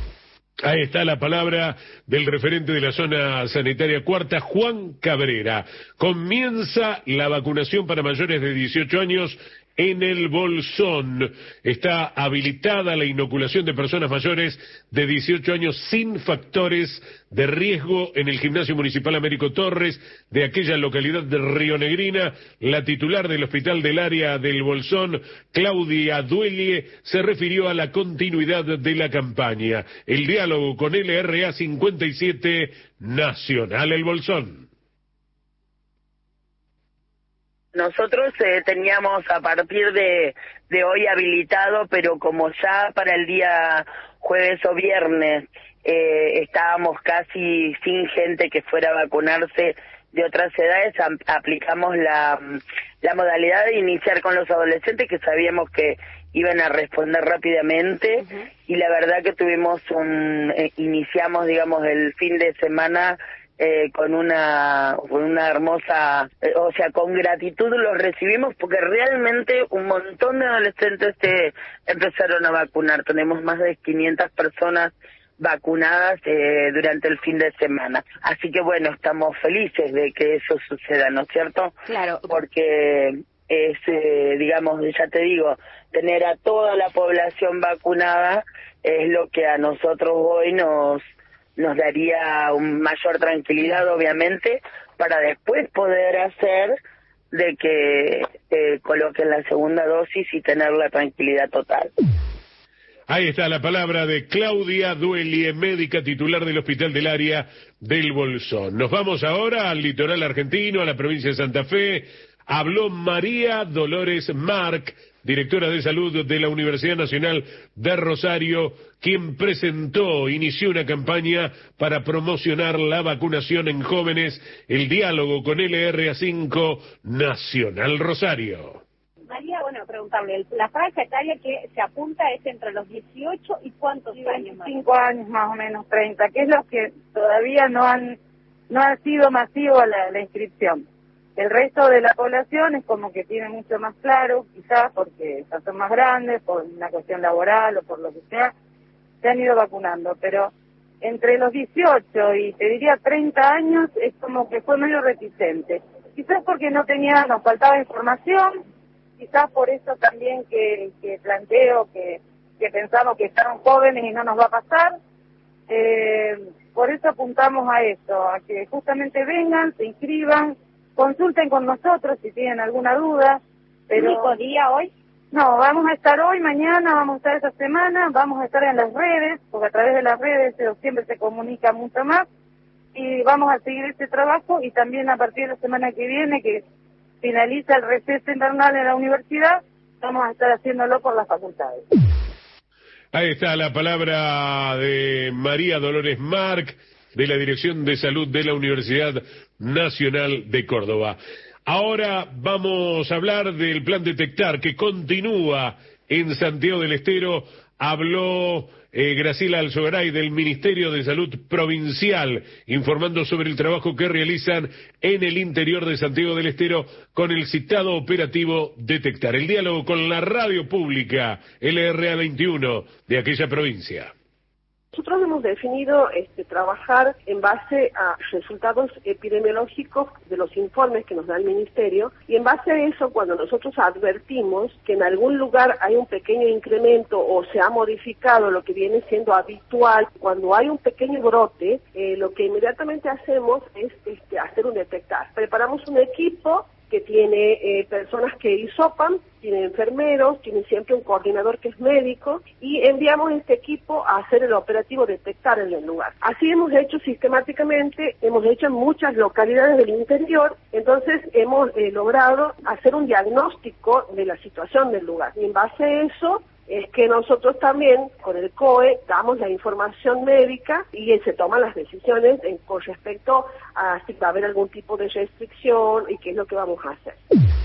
Ahí está la palabra del referente de la zona sanitaria cuarta, Juan Cabrera. Comienza la vacunación para mayores de dieciocho años en el Bolsón. Está habilitada la inoculación de personas mayores de dieciocho años sin factores de riesgo en el Gimnasio Municipal Américo Torres de aquella localidad de Rionegrina. La titular del Hospital del Área del Bolsón, Claudia Duelie, se refirió a la continuidad de la campaña. El diálogo con L R A cincuenta y siete, Nacional El Bolsón. Nosotros eh, teníamos a partir de, de hoy habilitado, pero como ya para el día jueves o viernes eh, estábamos casi sin gente que fuera a vacunarse de otras edades, aplicamos la, la modalidad de iniciar con los adolescentes, que sabíamos que iban a responder rápidamente, uh-huh. Y la verdad que tuvimos un, eh, iniciamos digamos el fin de semana Eh, con una con una hermosa, eh, o sea, con gratitud los recibimos porque realmente un montón de adolescentes se empezaron a vacunar. Tenemos más de quinientas personas vacunadas eh, durante el fin de semana. Así que bueno, estamos felices de que eso suceda, ¿no es cierto? Claro. Porque es, eh, digamos, ya te digo, tener a toda la población vacunada es lo que a nosotros hoy nos nos daría un mayor tranquilidad, obviamente, para después poder hacer de que eh, coloquen la segunda dosis y tener la tranquilidad total. Ahí está la palabra de Claudia Duelie, médica titular del Hospital del Área del Bolsón. Nos vamos ahora al litoral argentino, a la provincia de Santa Fe. Habló María Dolores Marc, directora de salud de la Universidad Nacional de Rosario, quien presentó, inició una campaña para promocionar la vacunación en jóvenes. El diálogo con L R A cinco, Nacional Rosario. María, bueno, preguntarle, la franja etaria que se apunta es entre los dieciocho y cuántos años más? veinticinco años más o menos, treinta, que es lo que todavía no han no ha sido masivo la, la inscripción. El resto de la población es como que tiene mucho más claro, quizás porque ya son más grandes, por una cuestión laboral o por lo que sea, se han ido vacunando, pero entre los dieciocho y te diría treinta años es como que fue medio reticente. Quizás porque no tenía, nos faltaba información, quizás por eso también que, que planteo que, que pensamos que están jóvenes y no nos va a pasar. Eh, por eso apuntamos a eso, a que justamente vengan, se inscriban, consulten con nosotros si tienen alguna duda. Pero ¿Único día hoy? No, vamos a estar hoy, mañana, vamos a estar esta semana, vamos a estar en las redes, porque a través de las redes siempre se comunica mucho más, y vamos a seguir este trabajo, y también a partir de la semana que viene, que finaliza el receso invernal en la universidad, vamos a estar haciéndolo por las facultades. Ahí está la palabra de María Dolores Marc, de la Dirección de Salud de la Universidad Nacional de Córdoba. Ahora vamos a hablar del plan Detectar, que continúa en Santiago del Estero. Habló eh, Graciela Alzogaray del Ministerio de Salud Provincial, informando sobre el trabajo que realizan en el interior de Santiago del Estero con el citado operativo Detectar. El diálogo con la radio pública L R A veintiuno de aquella provincia. Nosotros hemos definido este, trabajar en base a resultados epidemiológicos de los informes que nos da el Ministerio, y en base a eso, cuando nosotros advertimos que en algún lugar hay un pequeño incremento o se ha modificado lo que viene siendo habitual, cuando hay un pequeño brote, eh, lo que inmediatamente hacemos es este, hacer un detectar. Preparamos un equipo que tiene eh, personas que hisopan, tiene enfermeros, tiene siempre un coordinador que es médico, y enviamos este equipo a hacer el operativo Detectar en el lugar. Así hemos hecho sistemáticamente, hemos hecho en muchas localidades del interior, entonces hemos eh, logrado hacer un diagnóstico de la situación del lugar, y en base a eso es que nosotros también, con el C O E, damos la información médica y se toman las decisiones en, con respecto a si va a haber algún tipo de restricción y qué es lo que vamos a hacer.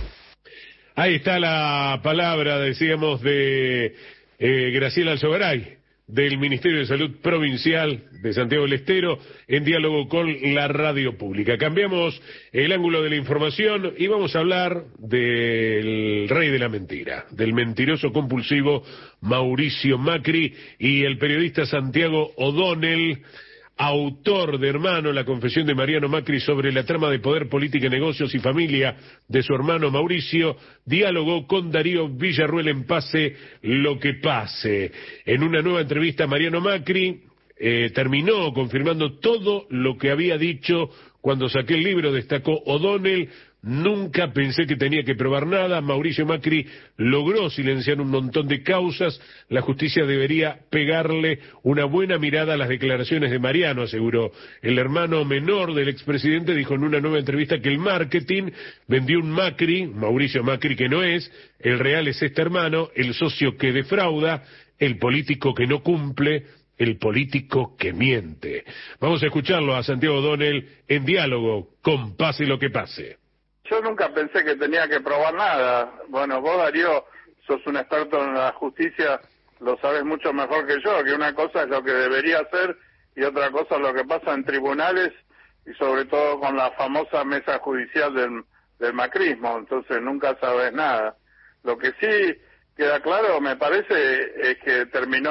Ahí está la palabra, decíamos, de eh, Graciela Alzogaray, del Ministerio de Salud Provincial de Santiago del Estero, en diálogo con la radio pública. Cambiamos el ángulo de la información y vamos a hablar del rey de la mentira, del mentiroso compulsivo Mauricio Macri, y el periodista Santiago O'Donnell, autor de Hermano, la confesión de Mariano Macri sobre la trama de poder, política, negocios y familia de su hermano Mauricio, dialogó con Darío Villarruel en Pase lo que pase. En una nueva entrevista, Mariano Macri eh, terminó confirmando todo lo que había dicho cuando saqué el libro. Destacó O'Donnell: nunca pensé que tenía que probar nada. Mauricio Macri logró silenciar un montón de causas. La justicia debería pegarle una buena mirada a las declaraciones de Mariano, aseguró. El hermano menor del expresidente dijo en una nueva entrevista que el marketing vendió un Macri, Mauricio Macri que no es, el real es este hermano, el socio que defrauda, el político que no cumple, el político que miente. Vamos a escucharlo a Santiago O'Donnell en diálogo con Pase lo que pase. Yo nunca pensé que tenía que probar nada. Bueno, vos, Darío, sos un experto en la justicia, lo sabes mucho mejor que yo, que una cosa es lo que debería hacer y otra cosa es lo que pasa en tribunales, y sobre todo con la famosa mesa judicial del, del macrismo. Entonces nunca sabes nada. Lo que sí queda claro, me parece, es que terminó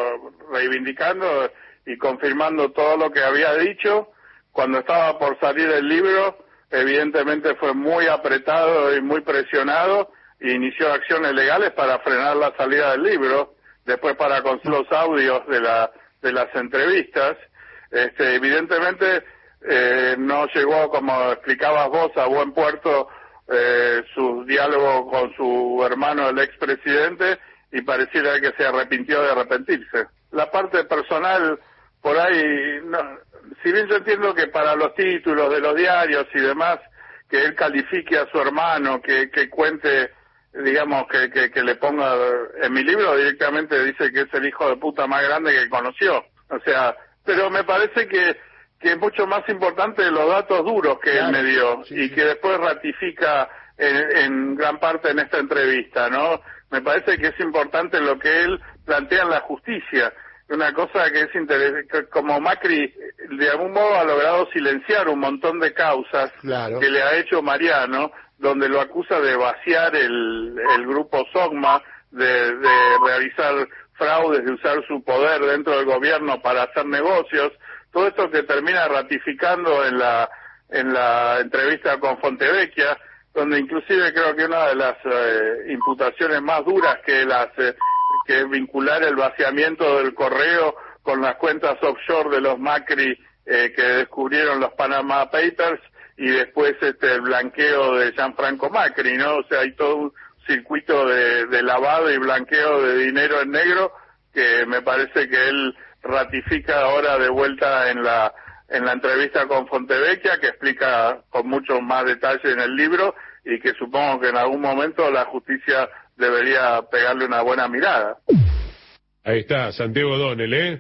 reivindicando y confirmando todo lo que había dicho. Cuando estaba por salir el libro, evidentemente fue muy apretado y muy presionado, e inició acciones legales para frenar la salida del libro, después para conseguir los audios de la de las entrevistas. Este, evidentemente eh, no llegó, como explicabas vos, a buen puerto eh, su diálogo con su hermano, el expresidente, y pareciera que se arrepintió de arrepentirse. La parte personal, por ahí, no, si bien yo entiendo que para los títulos de los diarios y demás, que él califique a su hermano, que, que cuente, digamos, que, que, que le ponga, en mi libro directamente dice que es el hijo de puta más grande que conoció. O sea, pero me parece que, que es mucho más importante los datos duros que claro, él me dio, sí, y sí. que después ratifica en, en gran parte en esta entrevista, ¿no? Me parece que es importante lo que él plantea en la justicia. Una cosa que es interesante, como Macri de algún modo ha logrado silenciar un montón de causas claro. que le ha hecho Mariano, donde lo acusa de vaciar el, el grupo SOGMA, de, de realizar fraudes, de usar su poder dentro del gobierno para hacer negocios, todo esto que termina ratificando en la en la entrevista con Fontevecchia, donde inclusive creo que una de las eh, imputaciones más duras que él hace, que es vincular el vaciamiento del correo con las cuentas offshore de los Macri eh, que descubrieron los Panama Papers y después este el blanqueo de Gianfranco Macri, ¿no? O sea, hay todo un circuito de, de lavado y blanqueo de dinero en negro que me parece que él ratifica ahora de vuelta en la en la entrevista con Fontevecchia, que explica con mucho más detalle en el libro y que supongo que en algún momento la justicia debería pegarle una buena mirada. Ahí está, Santiago O'Donnell, ¿eh?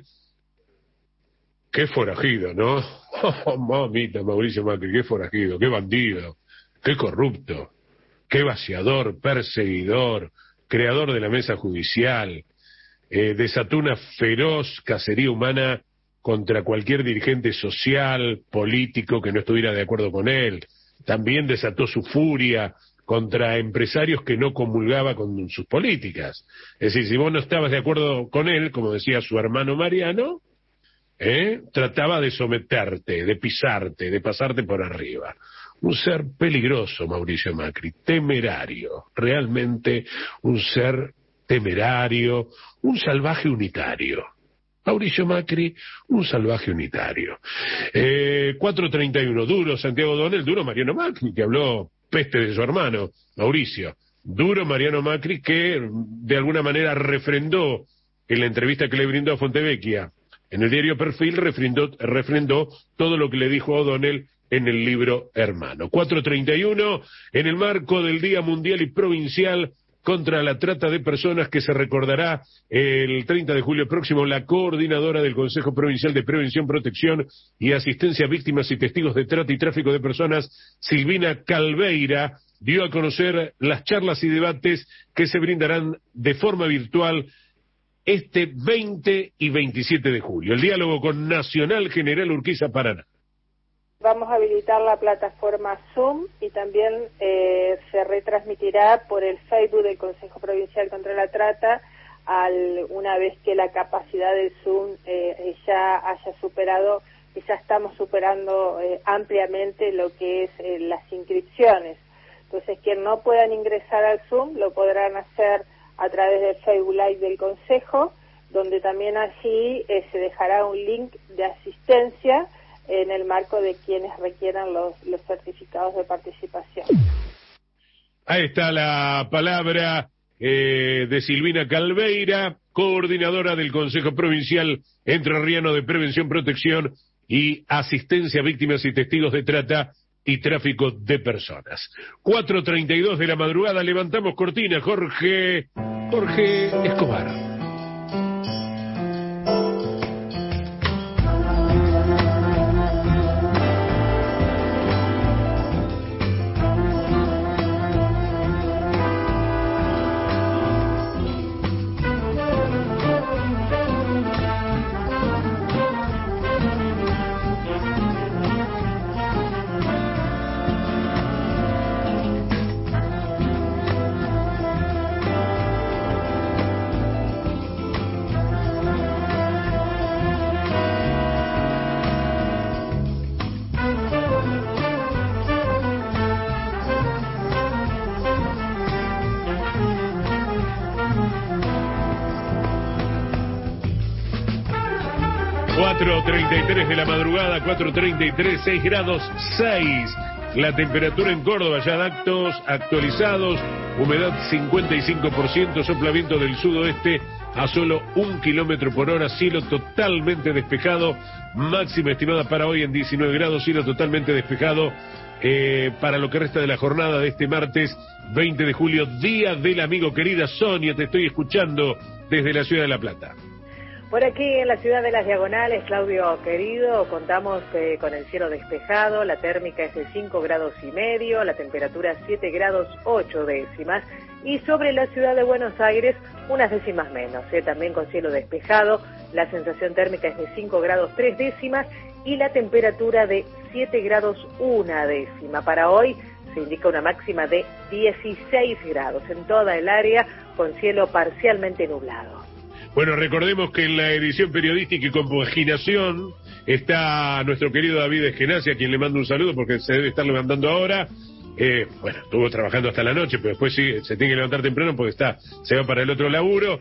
Qué forajido, ¿no? Oh, mamita, Mauricio Macri, qué forajido, qué bandido, qué corrupto, qué vaciador, perseguidor, creador de la mesa judicial, eh, desató una feroz cacería humana contra cualquier dirigente social, político que no estuviera de acuerdo con él. También desató su furia contra empresarios que no comulgaba con sus políticas. Es decir, si vos no estabas de acuerdo con él, como decía su hermano Mariano, ¿eh? trataba de someterte, de pisarte, de pasarte por arriba. Un ser peligroso, Mauricio Macri, temerario, realmente un ser temerario, un salvaje unitario. Mauricio Macri, un salvaje unitario. Eh, cuatro treinta y uno, duro Santiago O'Donnell, duro Mariano Macri, que habló peste de su hermano, Mauricio. Duro Mariano Macri, que de alguna manera refrendó en la entrevista que le brindó a Fontevecchia en el diario Perfil, refrendó, refrendó todo lo que le dijo O'Donnell en el libro Hermano. cuatro treinta y uno, en el marco del Día Mundial y Provincial contra la Trata de Personas, que se recordará el treinta de julio próximo, la coordinadora del Consejo Provincial de Prevención, Protección y Asistencia a Víctimas y Testigos de Trata y Tráfico de Personas, Silvina Calveira, dio a conocer las charlas y debates que se brindarán de forma virtual este veinte y veintisiete de julio. El diálogo con Nacional General Urquiza, Paraná. Vamos a habilitar la plataforma Zoom y también eh, se retransmitirá por el Facebook del Consejo Provincial contra la Trata al, una vez que la capacidad del Zoom eh, ya haya superado, y ya estamos superando eh, ampliamente lo que es eh, las inscripciones. Entonces, quien no puedan ingresar al Zoom lo podrán hacer a través del Facebook Live del Consejo, donde también allí eh, se dejará un link de asistencia en el marco de quienes requieran los, los certificados de participación. Ahí está la palabra eh, de Silvina Calveira, coordinadora del Consejo Provincial Entrerriano de Prevención, Protección y Asistencia a Víctimas y Testigos de Trata y Tráfico de Personas. cuatro treinta y dos de la madrugada, levantamos cortina, Jorge, Jorge Escobar. cuatro treinta y tres de la madrugada, cuatro treinta y tres, seis grados seis. La temperatura en Córdoba, ya datos actualizados, humedad cincuenta y cinco por ciento, sopla viento del sudoeste a solo un kilómetro por hora, cielo totalmente despejado, máxima estimada para hoy en diecinueve grados, cielo totalmente despejado eh, para lo que resta de la jornada de este martes veinte de julio, día del amigo. Querida Sonia, te estoy escuchando desde la ciudad de La Plata. Por aquí en la ciudad de Las Diagonales, Claudio querido, contamos eh, con el cielo despejado, la térmica es de cinco grados y medio, la temperatura siete grados ocho décimas, y sobre la ciudad de Buenos Aires unas décimas menos, eh, también con cielo despejado, la sensación térmica es de cinco grados tres décimas y la temperatura de siete grados una décima. Para hoy se indica una máxima de dieciséis grados en toda el área, con cielo parcialmente nublado. Bueno, recordemos que en la edición periodística y compaginación está nuestro querido David Eskenazi, a quien le mando un saludo porque se debe estar levantando ahora, Eh, bueno, estuvo trabajando hasta la noche, pero después sí, se tiene que levantar temprano porque está, se va para el otro laburo.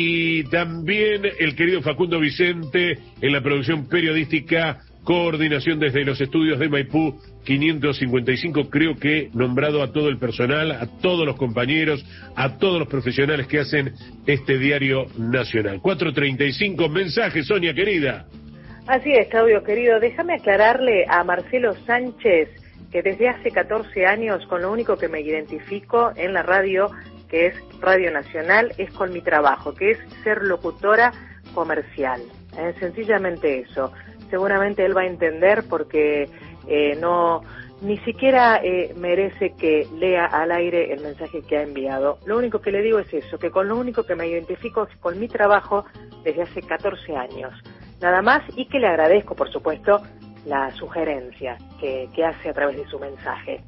Y también el querido Facundo Vicente en la producción periodística, coordinación desde los estudios de Maipú quinientos cincuenta y cinco, creo que nombrado a todo el personal, a todos los compañeros, a todos los profesionales que hacen este diario nacional. cuatro treinta y cinco, mensaje, Sonia querida. Así es, Claudio querido, déjame aclararle a Marcelo Sánchez que desde hace catorce años con lo único que me identifico en la radio, que es Radio Nacional, es con mi trabajo, que es ser locutora comercial. Eh, sencillamente eso. Seguramente él va a entender porque eh, no ni siquiera eh, merece que lea al aire el mensaje que ha enviado. Lo único que le digo es eso, que con lo único que me identifico es con mi trabajo desde hace catorce años. Nada más, y que le agradezco, por supuesto, la sugerencia que, que hace a través de su mensaje.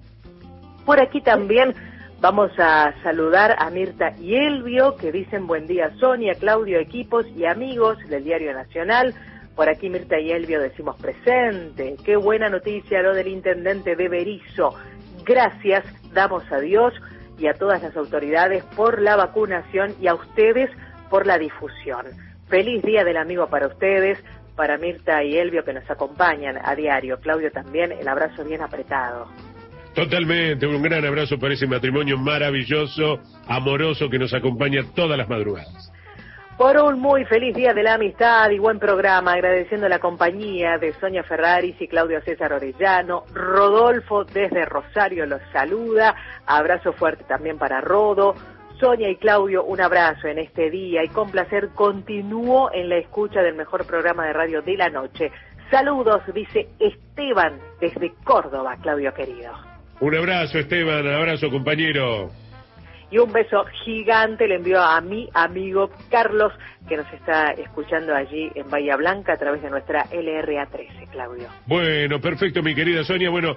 Por aquí también vamos a saludar a Mirta y Elvio, que dicen buen día Sonia, Claudio, equipos y amigos del Diario Nacional. Por aquí Mirta y Elvio decimos presente. Qué buena noticia lo del intendente de Berisso. Gracias, damos a Dios y a todas las autoridades por la vacunación y a ustedes por la difusión. Feliz Día del Amigo para ustedes, para Mirta y Elvio que nos acompañan a diario. Claudio también, el abrazo bien apretado. Totalmente, un gran abrazo para ese matrimonio maravilloso, amoroso que nos acompaña todas las madrugadas. Por un muy feliz Día de la Amistad y buen programa, agradeciendo la compañía de Sonia Ferraris y Claudio César Orellano. Rodolfo desde Rosario los saluda, abrazo fuerte también para Rodo. Sonia y Claudio, un abrazo en este día y con placer continúo en la escucha del mejor programa de radio de la noche. Saludos, dice Esteban desde Córdoba, Claudio querido. Un abrazo, Esteban, abrazo, compañero. Y un beso gigante le envío a mi amigo Carlos, que nos está escuchando allí en Bahía Blanca a través de nuestra L R A trece, Claudio. Bueno, perfecto, mi querida Sonia. Bueno,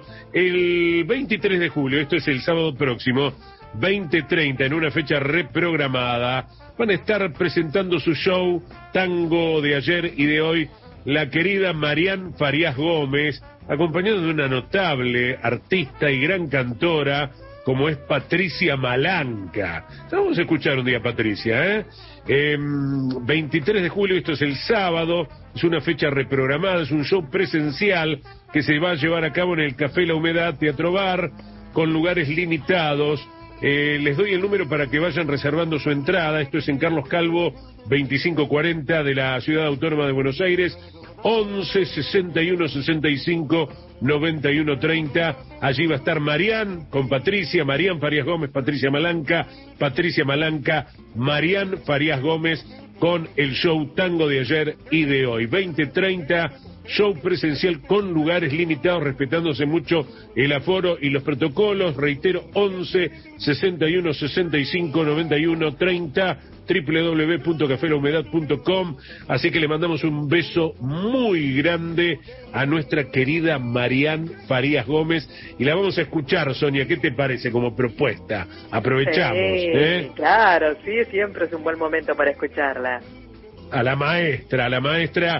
el veintitrés de julio, esto es el sábado próximo, veinte treinta, en una fecha reprogramada, van a estar presentando su show Tango de ayer y de hoy, la querida Marian Farías Gómez, acompañada de una notable artista y gran cantora, como es Patricia Malanca. Vamos a escuchar un día a Patricia, ¿eh? eh veintitrés de julio, esto es el sábado, es una fecha reprogramada, es un show presencial que se va a llevar a cabo en el Café La Humedad Teatro Bar, con lugares limitados. Eh, les doy el número para que vayan reservando su entrada. Esto es en Carlos Calvo veinticinco cuarenta de la Ciudad Autónoma de Buenos Aires, once sesenta y uno sesenta y cinco noventa y uno treinta. Allí va a estar Marian con Patricia, Marian Farías Gómez, Patricia Malanca, Patricia Malanca, Marian Farías Gómez, con el show Tango de ayer y de hoy. veinte treinta, show presencial con lugares limitados, respetándose mucho el aforo y los protocolos. Reitero, once sesenta y uno sesenta y cinco noventa y uno treinta, doble u doble u doble u punto café la humedad punto com. Así que le mandamos un beso muy grande a nuestra querida Marian Farías Gómez y la vamos a escuchar, Sonia. ¿Qué te parece como propuesta? Aprovechamos, sí, ¿eh? Claro, sí, siempre es un buen momento para escucharla. A la maestra, a la maestra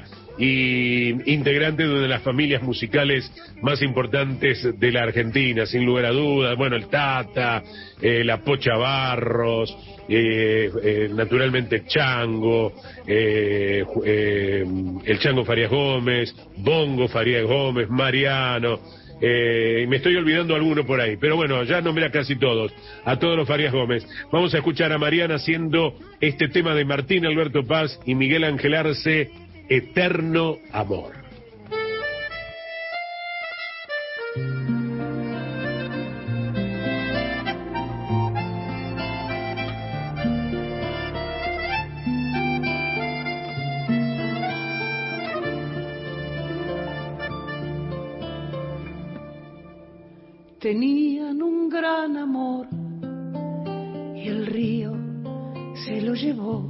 y integrante de una de las familias musicales más importantes de la Argentina, sin lugar a dudas. Bueno, el Tata, eh, la Pocha Barros, eh, eh, naturalmente Chango, eh, eh, el Chango Farías Gómez, Bongo Farías Gómez, Mariano, eh, y me estoy olvidando alguno por ahí, pero bueno, ya nombré a casi todos, a todos los Farías Gómez. Vamos a escuchar a Mariana haciendo este tema de Martín Alberto Paz y Miguel Ángel Arce, Eterno Amor. Tenían un gran amor y el río se lo llevó.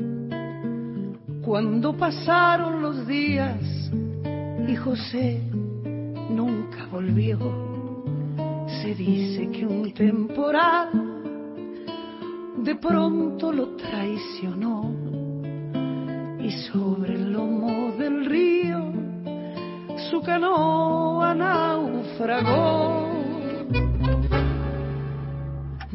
Cuando pasaron los días y José nunca volvió, se dice que un temporal de pronto lo traicionó y sobre el lomo del río su canoa naufragó.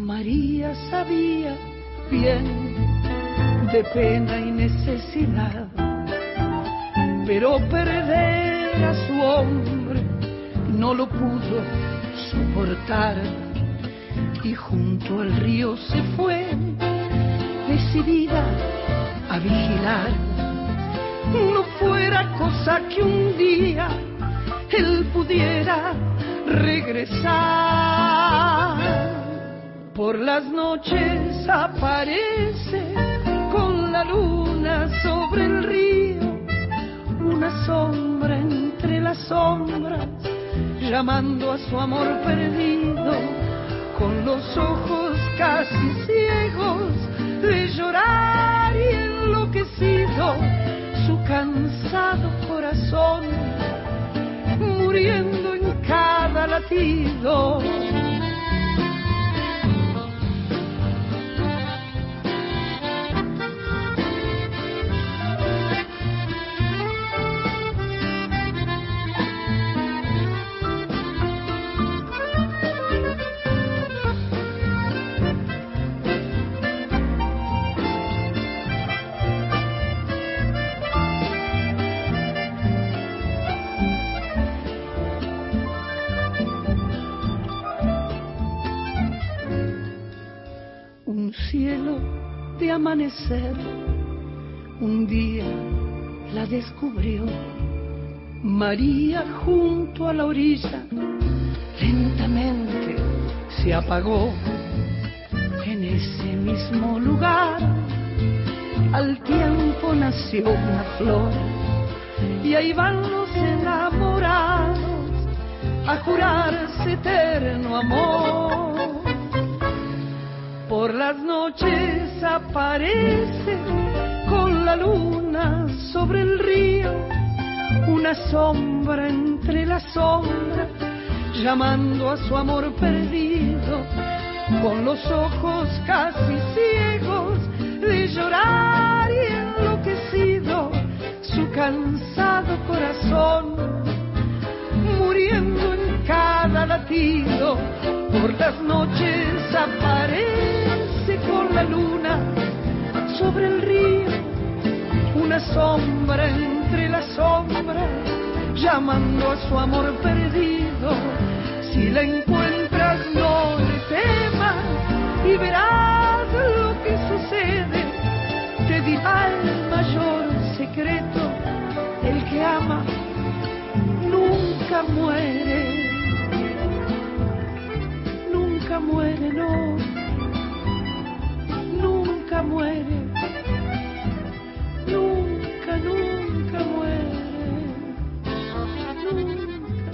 María sabía bien de pena y necesidad, pero perder a su hombre no lo pudo soportar, y junto al río se fue decidida a vigilar, no fuera cosa que un día él pudiera regresar. Por las noches aparece con la luna sobre el río, una sombra entre las sombras, llamando a su amor perdido, con los ojos casi ciegos de llorar y enloquecido, su cansado corazón muriendo en cada latido. Cielo de amanecer, un día la descubrió María junto a la orilla, lentamente se apagó. En ese mismo lugar al tiempo nació una flor, y ahí van los enamorados a jurarse eterno amor. Por las noches aparece con la luna sobre el río, una sombra entre las sombras, llamando a su amor perdido, con los ojos casi ciegos de llorar y enloquecido, su cansado corazón muriendo en cada latido. Por las noches aparece con la luna sobre el río, una sombra entre las sombras, llamando a su amor perdido. Si la encuentras no le temas y verás lo que sucede, te dirá el mayor secreto: el que ama nunca muere. Nunca muere, no, nunca muere, nunca, nunca muere, nunca.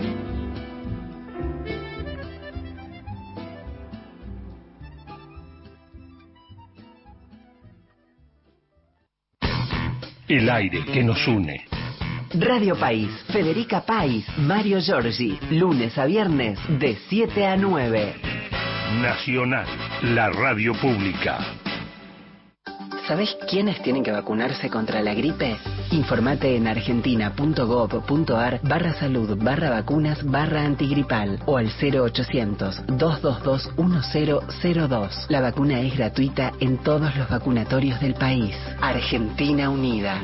El aire que nos une. Radio País, Federica País, Mario Giorgi, lunes a viernes de siete a nueve. Nacional, la radio pública. ¿Sabés quiénes tienen que vacunarse contra la gripe? Informate en argentina.gov.ar barra salud barra vacunas barra antigripal o al cero ochocientos, dos dos dos, uno cero cero dos. La vacuna es gratuita en todos los vacunatorios del país. Argentina Unida.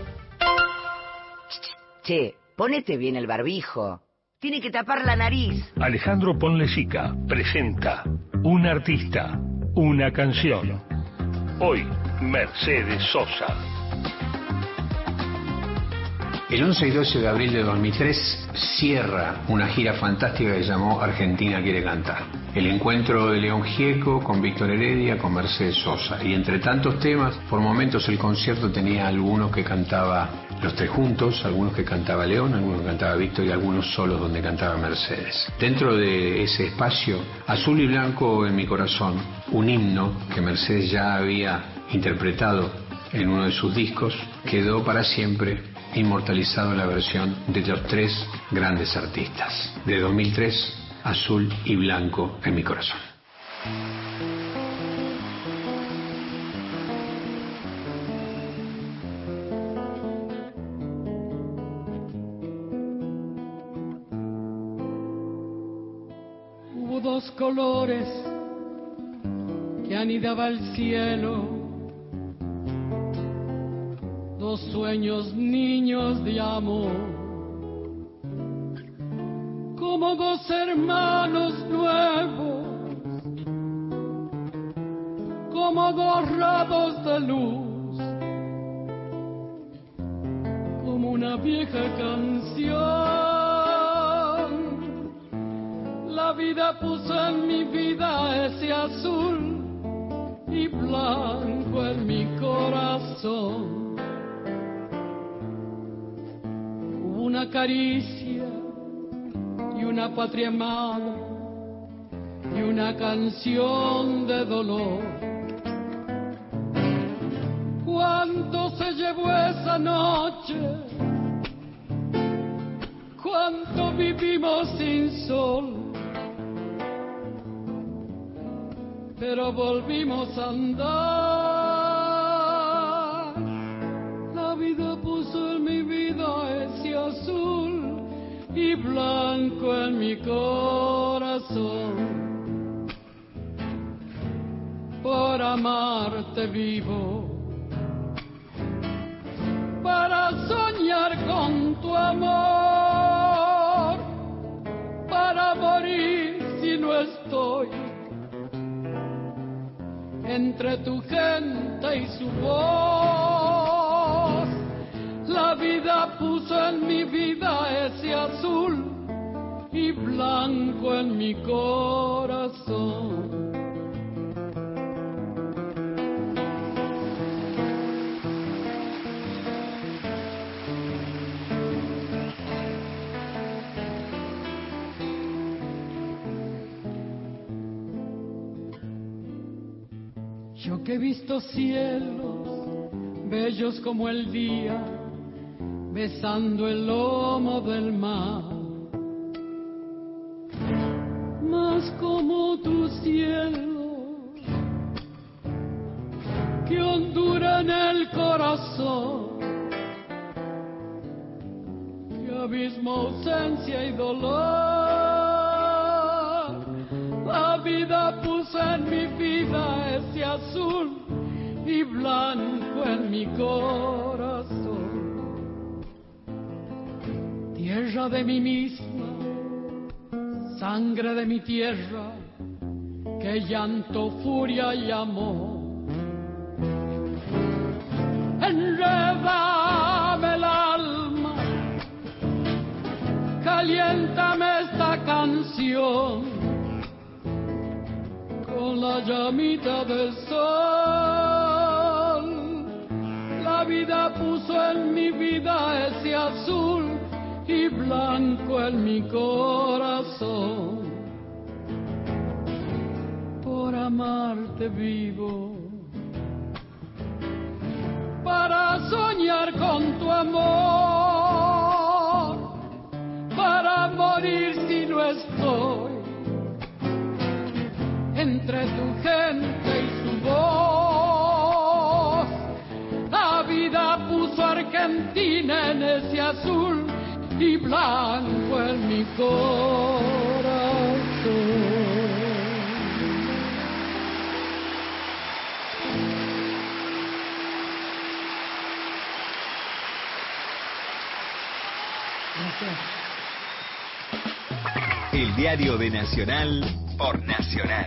Che, ponete bien el barbijo. Tiene que tapar la nariz. Alejandro Ponlesica presenta Un artista, una canción. Hoy, Mercedes Sosa. El once y doce de abril de dos mil tres cierra una gira fantástica que llamó Argentina quiere cantar. El encuentro de León Gieco con Víctor Heredia, con Mercedes Sosa. Y entre tantos temas, por momentos el concierto tenía algunos que cantaba los tres juntos, algunos que cantaba León, algunos que cantaba Víctor y algunos solos donde cantaba Mercedes. Dentro de ese espacio, Azul y Blanco en mi corazón, un himno que Mercedes ya había interpretado en uno de sus discos, quedó para siempre inmortalizado en la versión de los tres grandes artistas. De dos mil tres, Azul y Blanco en mi corazón. Hubo dos colores que anidaba el cielo, dos sueños niños de amor, como dos hermanos nuevos, como dos rayos de luz, como una vieja canción. La vida puso en mi vida ese azul y blanco en mi corazón. Hubo una caricia y una patria madre y una canción de dolor. ¿Cuánto se llevó esa noche? ¿Cuánto vivimos sin sol? Pero volvimos a andar. La vida puso en mi vida ese azul y blanco en mi corazón. Por amarte vivo, para soñar con tu amor, para morir si no estoy entre tu gente y su voz. La vida puso en mi vida ese azul y blanco en mi corazón. Yo que he visto cielos bellos como el día, besando el lomo del mar, mas como tus cielos que honduran el corazón, que abismo, ausencia y dolor. La vida puso en mi vida ese azul y blanco en mi corazón. Tierra de mí misma, sangre de mi tierra, que llanto, furia y amor. Enrédame el alma, caliéntame esta canción con la llamita del sol. La vida puso en mi vida ese azul y blanco en mi corazón. Por amarte vivo, para soñar con tu amor, para morir si no estoy entre tu gente y su voz. La vida puso Argentina en ese azul y blanco en mi corazón. El diario de Nacional por Nacional.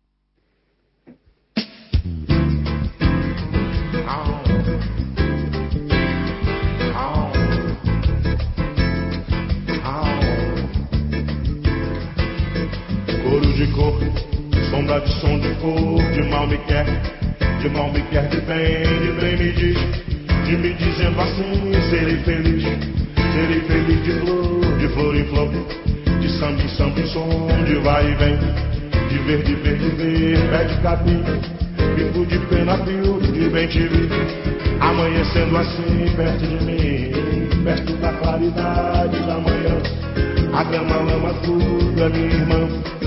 Coro de cor, sombra de som de cor, de mal me quer, de mal me quer de bem, de bem me diz, de me dizendo assim, serei feliz, serei feliz de flor, de flor em flor, de samba em samba em som, de vai e vem, de ver, de ver, de ver, pé de capim, bico de pena, fio, de bem te vi, amanhecendo assim, perto de mim, perto da claridade da manhã, a grama lama tudo é minha irmã.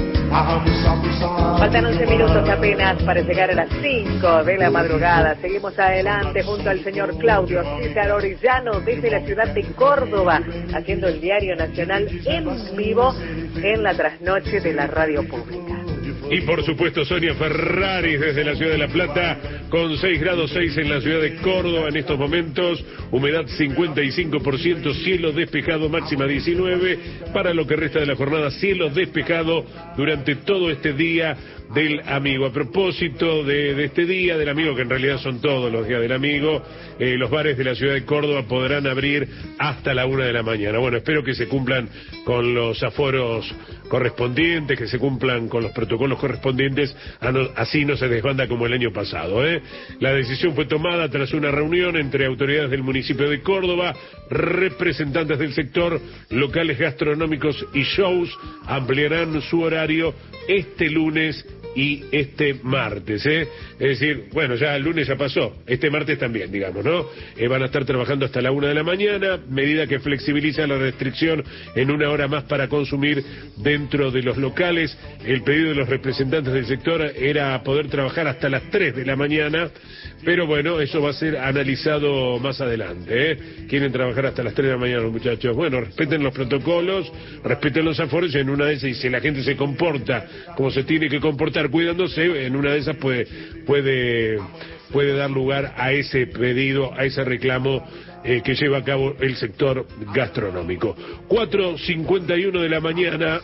Faltan once minutos apenas para llegar a las cinco de la madrugada. Seguimos adelante junto al señor Claudio César Orellano desde la ciudad de Córdoba, haciendo el diario nacional en vivo en la trasnoche de la radio pública. Y por supuesto Sonia Ferraris desde la ciudad de La Plata, con seis grados seis en la ciudad de Córdoba en estos momentos, humedad cincuenta y cinco por ciento, cielo despejado, máxima diecinueve, para lo que resta de la jornada, cielo despejado durante todo este día del amigo. A propósito de, de este día del amigo, que en realidad son todos los días del amigo, eh, los bares de la ciudad de Córdoba podrán abrir hasta la una de la mañana. Bueno, espero que se cumplan con los aforos correspondientes, que se cumplan con los protocolos correspondientes, así no se desbanda como el año pasado, ¿eh? La decisión fue tomada tras una reunión entre autoridades del municipio de Córdoba, representantes del sector, locales gastronómicos y shows ampliarán su horario este lunes y este martes, ¿eh? Es decir, bueno, ya el lunes ya pasó, este martes también, digamos, ¿no? Eh, van a estar trabajando hasta la una de la mañana, medida que flexibiliza la restricción en una hora más para consumir dentro de los locales. El pedido de los representantes del sector era poder trabajar hasta las tres de la mañana, pero bueno, eso va a ser analizado más adelante, ¿eh? Quieren trabajar hasta las tres de la mañana los muchachos. Bueno, respeten los protocolos, respeten los aforos, y en una de esas, y si la gente se comporta como se tiene que comportar cuidándose, en una de esas puede puede puede dar lugar a ese pedido, a ese reclamo eh, que lleva a cabo el sector gastronómico. cuatro cincuenta y uno de la mañana,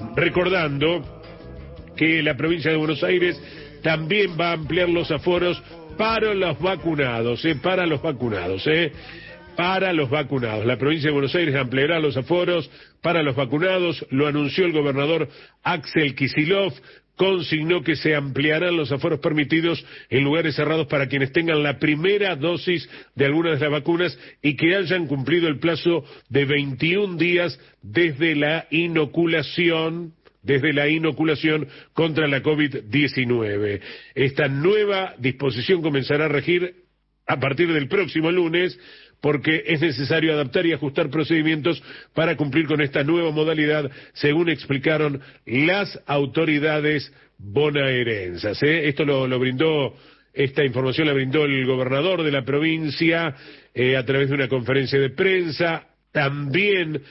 recordando que la provincia de Buenos Aires también va a ampliar los aforos para los vacunados, eh, para los vacunados, eh. Para los vacunados. La provincia de Buenos Aires ampliará los aforos para los vacunados, lo anunció el gobernador Axel Kicillof. Consignó que se ampliarán los aforos permitidos en lugares cerrados para quienes tengan la primera dosis de algunas de las vacunas y que hayan cumplido el plazo de veintiún días desde la inoculación desde la inoculación contra la COVID diecinueve. Esta nueva disposición comenzará a regir a partir del próximo lunes, porque es necesario adaptar y ajustar procedimientos para cumplir con esta nueva modalidad, según explicaron las autoridades bonaerenses, ¿eh? Esto lo, lo brindó, esta información la brindó el gobernador de la provincia eh, a través de una conferencia de prensa. También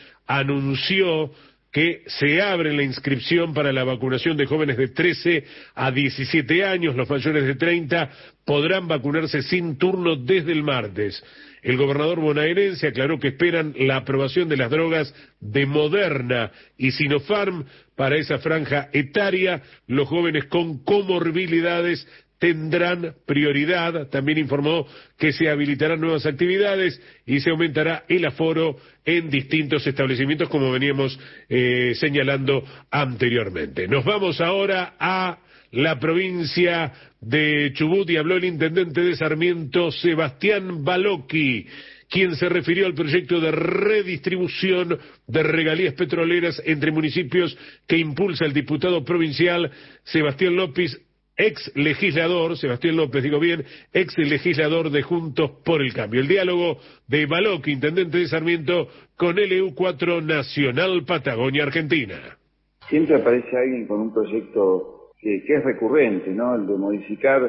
anunció que se abre la inscripción para la vacunación de jóvenes de trece a diecisiete años. Los mayores de treinta podrán vacunarse sin turno desde el martes. El gobernador bonaerense aclaró que esperan la aprobación de las drogas de Moderna y Sinopharm para esa franja etaria. Los jóvenes con comorbilidades tendrán prioridad. También informó que se habilitarán nuevas actividades y se aumentará el aforo en distintos establecimientos, como veníamos eh, señalando anteriormente. Nos vamos ahora a la provincia de Chubut y habló el intendente de Sarmiento, Sebastián Balocchi, quien se refirió al proyecto de redistribución de regalías petroleras entre municipios que impulsa el diputado provincial Sebastián López, ex legislador, Sebastián López, digo bien, ex legislador de Juntos por el Cambio. El diálogo de Balocchi, intendente de Sarmiento, con L U cuatro Nacional Patagonia Argentina. Siempre aparece alguien con un proyecto que, que es recurrente, ¿no? El de modificar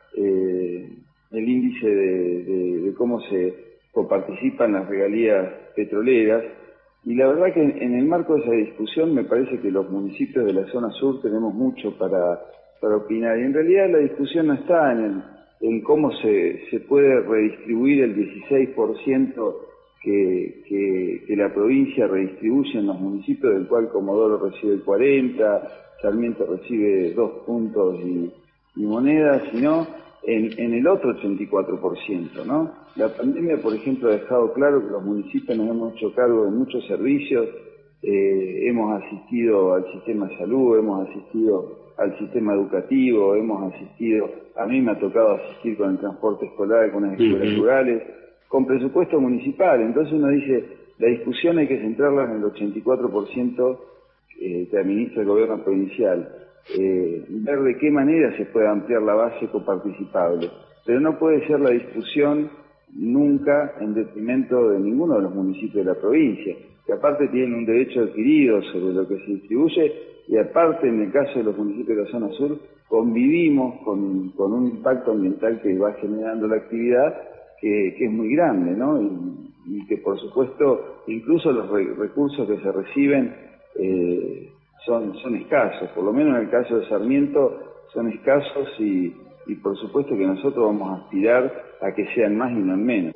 eh, el índice de, de, de cómo se coparticipan las regalías petroleras. Y la verdad que en, en el marco de esa discusión me parece que los municipios de la zona sur tenemos mucho para para opinar. Y en realidad la discusión no está en, el, en cómo se, se puede redistribuir el dieciséis por ciento que, que, que la provincia redistribuye en los municipios, del cual Comodoro recibe el cuarenta por ciento, Sarmiento recibe dos puntos y, y monedas, sino en, en el otro ochenta y cuatro por ciento, ¿no? La pandemia, por ejemplo, ha dejado claro que los municipios nos hemos hecho cargo de muchos servicios, eh, hemos asistido al sistema de salud, hemos asistido al sistema educativo, hemos asistido, a mí me ha tocado asistir con el transporte escolar, con las escuelas uh-huh. rurales, con presupuesto municipal. Entonces uno dice, la discusión hay que centrarla en el ochenta y cuatro por ciento eh, que administra el gobierno provincial, eh, ver de qué manera se puede ampliar la base coparticipable, pero no puede ser la discusión nunca en detrimento de ninguno de los municipios de la provincia, que aparte tienen un derecho adquirido sobre lo que se distribuye, y aparte en el caso de los municipios de la zona sur convivimos con, con un impacto ambiental que va generando la actividad que, que es muy grande, ¿no? Y, y que por supuesto incluso los re, recursos que se reciben eh, son, son escasos, por lo menos en el caso de Sarmiento son escasos y, y por supuesto que nosotros vamos a aspirar a que sean más y no menos.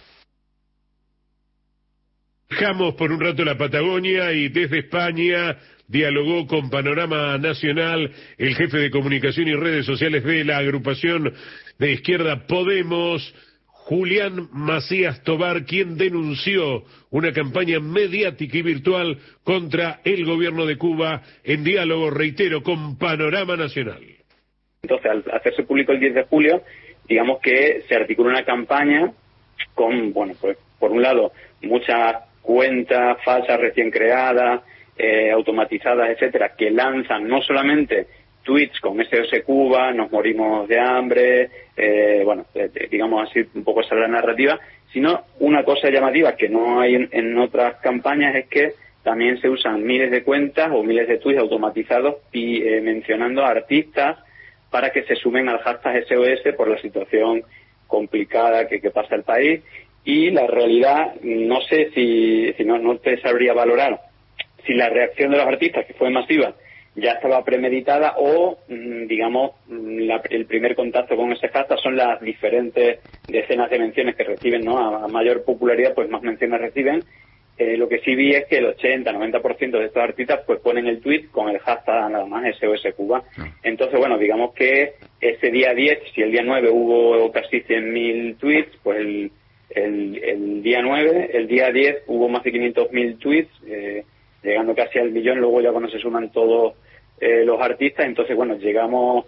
Dejamos por un rato la Patagonia y desde España dialogó con Panorama Nacional el jefe de comunicación y redes sociales de la agrupación de izquierda Podemos, Julián Macías Tobar, quien denunció una campaña mediática y virtual contra el gobierno de Cuba en diálogo, reitero, con Panorama Nacional. Entonces, al hacerse público el diez de julio, digamos que se articula una campaña con, bueno, pues por un lado, muchas cuentas falsas recién creadas, eh, automatizadas, etcétera, que lanzan no solamente tweets con S O S Cuba, nos morimos de hambre, eh, bueno, eh, digamos así, un poco esa es la narrativa, sino una cosa llamativa que no hay en, en otras campañas es que también se usan miles de cuentas o miles de tweets automatizados y eh, mencionando a artistas para que se sumen al hashtag S O S por la situación complicada que, que pasa el país. Y la realidad, no sé si, si no, no te sabría valorar si la reacción de los artistas, que fue masiva, ya estaba premeditada o, digamos, la, el primer contacto con ese hashtag son las diferentes decenas de menciones que reciben, ¿no? A, a mayor popularidad, pues más menciones reciben. Eh, lo que sí vi es que el ochenta noventa por ciento de estos artistas pues ponen el tweet con el hashtag nada más S O S Cuba. Entonces, bueno, digamos que ese día diez, si el día nueve hubo casi cien mil tweets, pues el El, el día nueve, el día diez hubo más de quinientos mil tweets, eh, llegando casi al millón, luego ya cuando se suman todos eh, los artistas, entonces bueno, llegamos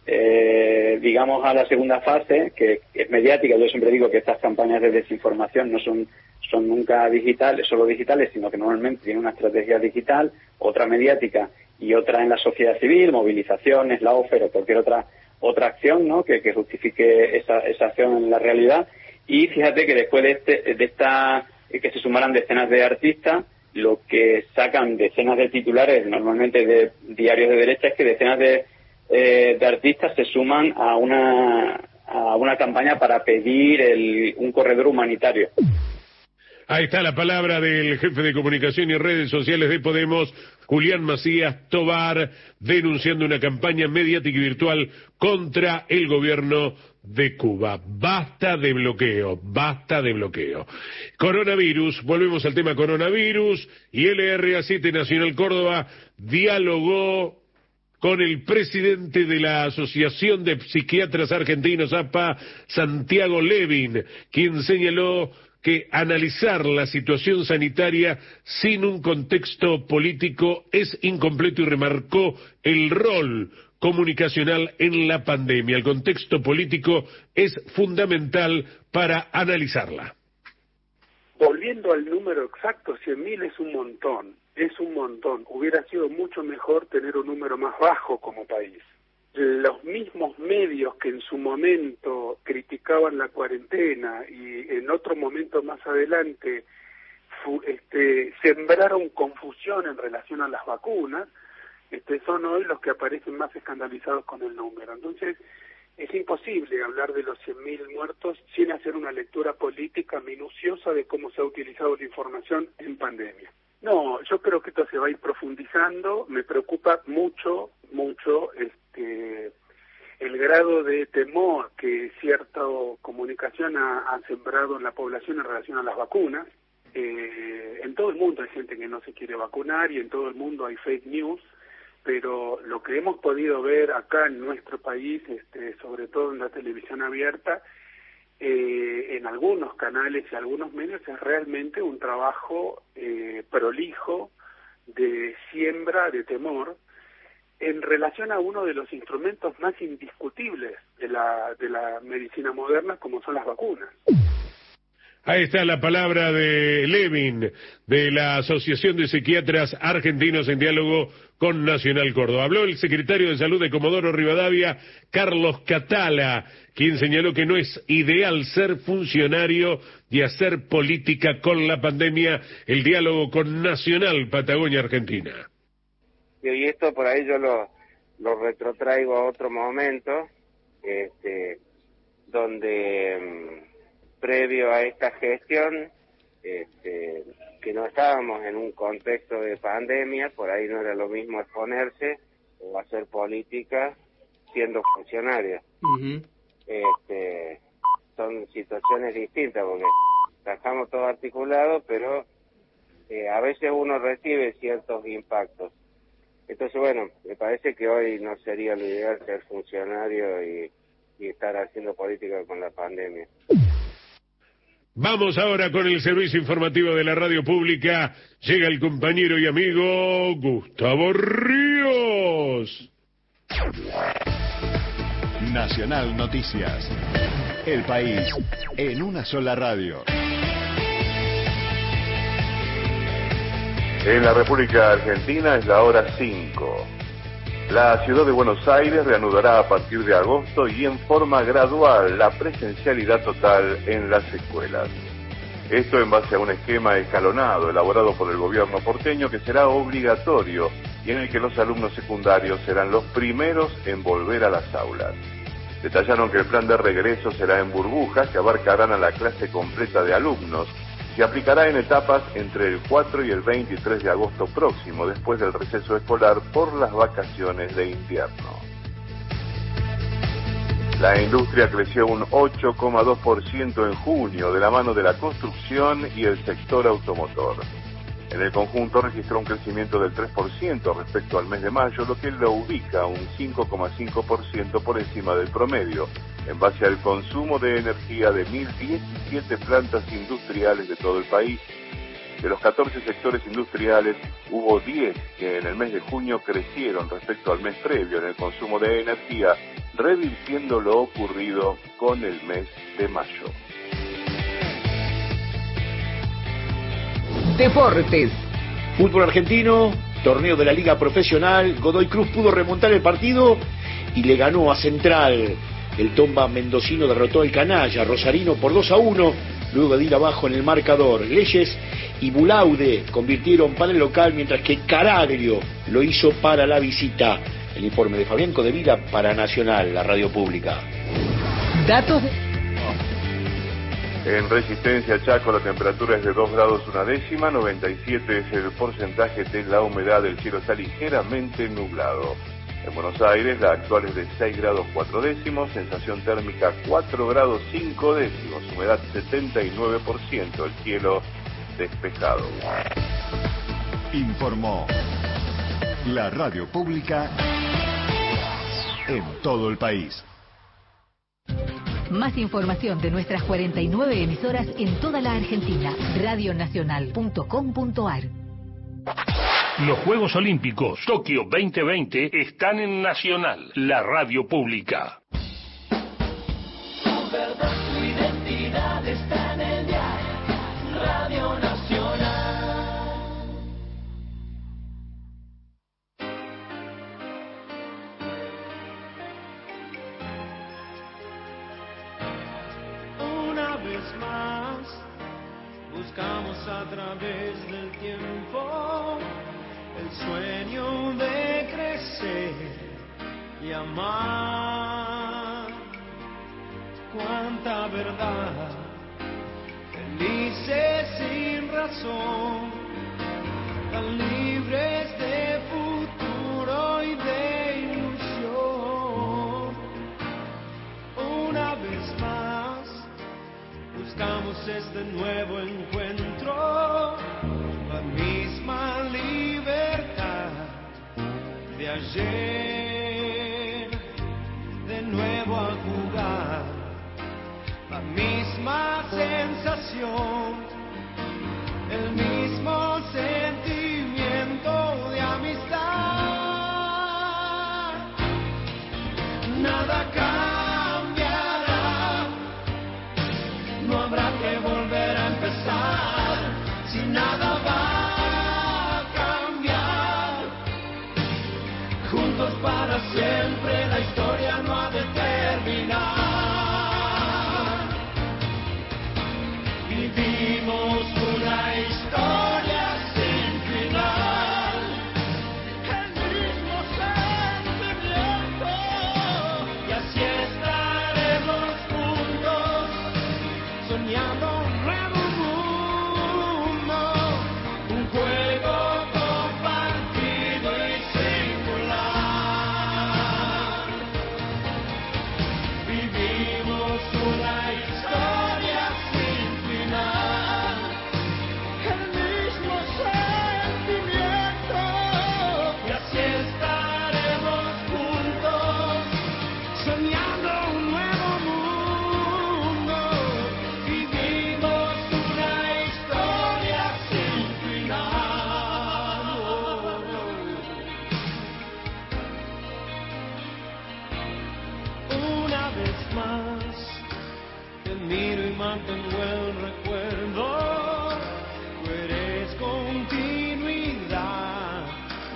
eh, digamos a la segunda fase, que es mediática. Yo siempre digo que estas campañas de desinformación no son, son nunca digitales, solo digitales, sino que normalmente tienen una estrategia digital, otra mediática y otra en la sociedad civil, movilizaciones, la O F E R o cualquier otra otra acción, ¿no? que, que justifique esa, esa acción en la realidad. Y fíjate que después de, este, de esta, que se sumaran decenas de artistas, lo que sacan decenas de titulares, normalmente de diarios de derecha, es que decenas de, eh, de artistas se suman a una, a una campaña para pedir el, un corredor humanitario. Ahí está la palabra del jefe de comunicación y redes sociales de Podemos, Julián Macías Tobar, denunciando una campaña mediática y virtual contra el gobierno de Cuba. Basta de bloqueo, basta de bloqueo. Coronavirus, volvemos al tema coronavirus, y L R A siete Nacional Córdoba dialogó con el presidente de la Asociación de Psiquiatras Argentinos, A P A, Santiago Levin, quien señaló que analizar la situación sanitaria sin un contexto político es incompleto y remarcó el rol comunicacional en la pandemia. El contexto político es fundamental para analizarla. Volviendo al número exacto, cien mil es un montón, es un montón. Hubiera sido mucho mejor tener un número más bajo como país. Los mismos medios que en su momento criticaban la cuarentena y en otro momento más adelante fu, este, sembraron confusión en relación a las vacunas, este, son hoy los que aparecen más escandalizados con el número. Entonces, es imposible hablar de los cien mil muertos sin hacer una lectura política minuciosa de cómo se ha utilizado la información en pandemia. No, yo creo que esto se va a ir profundizando. Me preocupa mucho, mucho este, el grado de temor que cierta comunicación ha, ha sembrado en la población en relación a las vacunas. Eh, en todo el mundo hay gente que no se quiere vacunar y en todo el mundo hay fake news, pero lo que hemos podido ver acá en nuestro país, este, sobre todo en la televisión abierta, Eh, en algunos canales y algunos medios, es realmente un trabajo eh, prolijo de siembra de temor en relación a uno de los instrumentos más indiscutibles de la, de la medicina moderna, como son las vacunas. Ahí está la palabra de Levin, de la Asociación de Psiquiatras Argentinos en diálogo con Nacional Córdoba. Habló el secretario de Salud de Comodoro Rivadavia, Carlos Catala, quien señaló que no es ideal ser funcionario y hacer política con la pandemia. El diálogo con Nacional Patagonia Argentina. Y esto por ahí yo lo, lo retrotraigo a otro momento, este, donde... previo a esta gestión, este, que no estábamos en un contexto de pandemia, por ahí no era lo mismo exponerse o hacer política siendo funcionario. Uh-huh. Este, son situaciones distintas porque trabajamos todo articulado, pero eh, a veces uno recibe ciertos impactos. Entonces, bueno, me parece que hoy no sería lo ideal ser funcionario y, y estar haciendo política con la pandemia. Vamos ahora con el servicio informativo de la radio pública. Llega el compañero y amigo Gustavo Ríos. Nacional Noticias. El país en una sola radio. En la República Argentina es la hora cinco. La ciudad de Buenos Aires reanudará a partir de agosto y en forma gradual la presencialidad total en las escuelas. Esto en base a un esquema escalonado elaborado por el gobierno porteño que será obligatorio y en el que los alumnos secundarios serán los primeros en volver a las aulas. Detallaron que el plan de regreso será en burbujas que abarcarán a la clase completa de alumnos. Se aplicará en etapas entre el cuatro y el veintitrés de agosto próximo, después del receso escolar por las vacaciones de invierno. La industria creció un ocho coma dos por ciento en junio de la mano de la construcción y el sector automotor. En el conjunto registró un crecimiento del tres por ciento respecto al mes de mayo, lo que lo ubica un cinco coma cinco por ciento por encima del promedio, en base al consumo de energía de mil diecisiete plantas industriales de todo el país. De los catorce sectores industriales, hubo diez que en el mes de junio crecieron respecto al mes previo en el consumo de energía, revirtiendo lo ocurrido con el mes de mayo. Deportes. Fútbol argentino, torneo de la Liga Profesional. Godoy Cruz pudo remontar el partido y le ganó a Central. El Tomba mendocino derrotó al canalla rosarino por dos a uno, luego de ir abajo en el marcador. Leyes y Bulaude convirtieron para el local, mientras que Caraglio lo hizo para la visita. El informe de Fabián Codevila para Nacional, la radio pública. Datos de... En Resistencia Chaco la temperatura es de dos grados una décima, noventa y siete es el porcentaje de la humedad, el cielo está ligeramente nublado. En Buenos Aires la actual es de seis grados cuatro décimos, sensación térmica cuatro grados cinco décimos, humedad setenta y nueve por ciento, el cielo despejado. Informó la radio pública en todo el país. Más información de nuestras cuarenta y nueve emisoras en toda la Argentina. radio nacional punto com punto ar. Los Juegos Olímpicos Tokio veinte veinte están en Nacional, la radio pública. Tu verdad, tu identidad está en el diario Radio Nacional. Una vez más, buscamos a través del tiempo el sueño de crecer y amar. Cuánta verdad, felices sin razón, tan libres de futuro y de ilusión. Una vez más, buscamos este nuevo encuentro, la misma libertad de ayer, de nuevo a jugar, la misma sensación, el mismo sentimiento de amistad. Nada cambiará, no habrá que volver a empezar, si nada va a cambiar, juntos para siempre la historia no ha de terminar. Vivimos una historia sin final, el mismo sentimiento, y así estaremos juntos, soñando un nuevo mundo.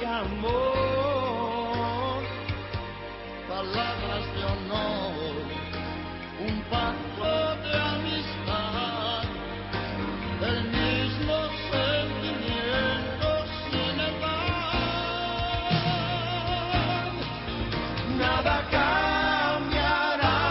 amor, palabras de honor, un pacto de amistad, el mismo sentimiento sin edad. Nada cambiará,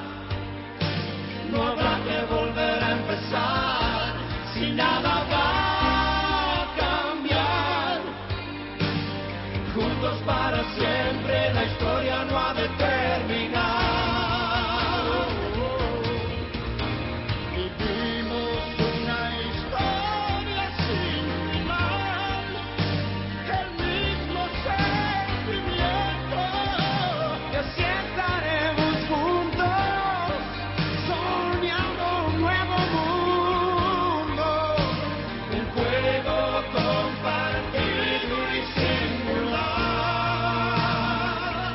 no habrá que volver a empezar, si nada va a cambiar, juntos para siempre la historia no ha de terminar. Vivimos una historia sin final, el mismo sentimiento, y así estaremos juntos, soñando un nuevo mundo, un juego compartido y singular.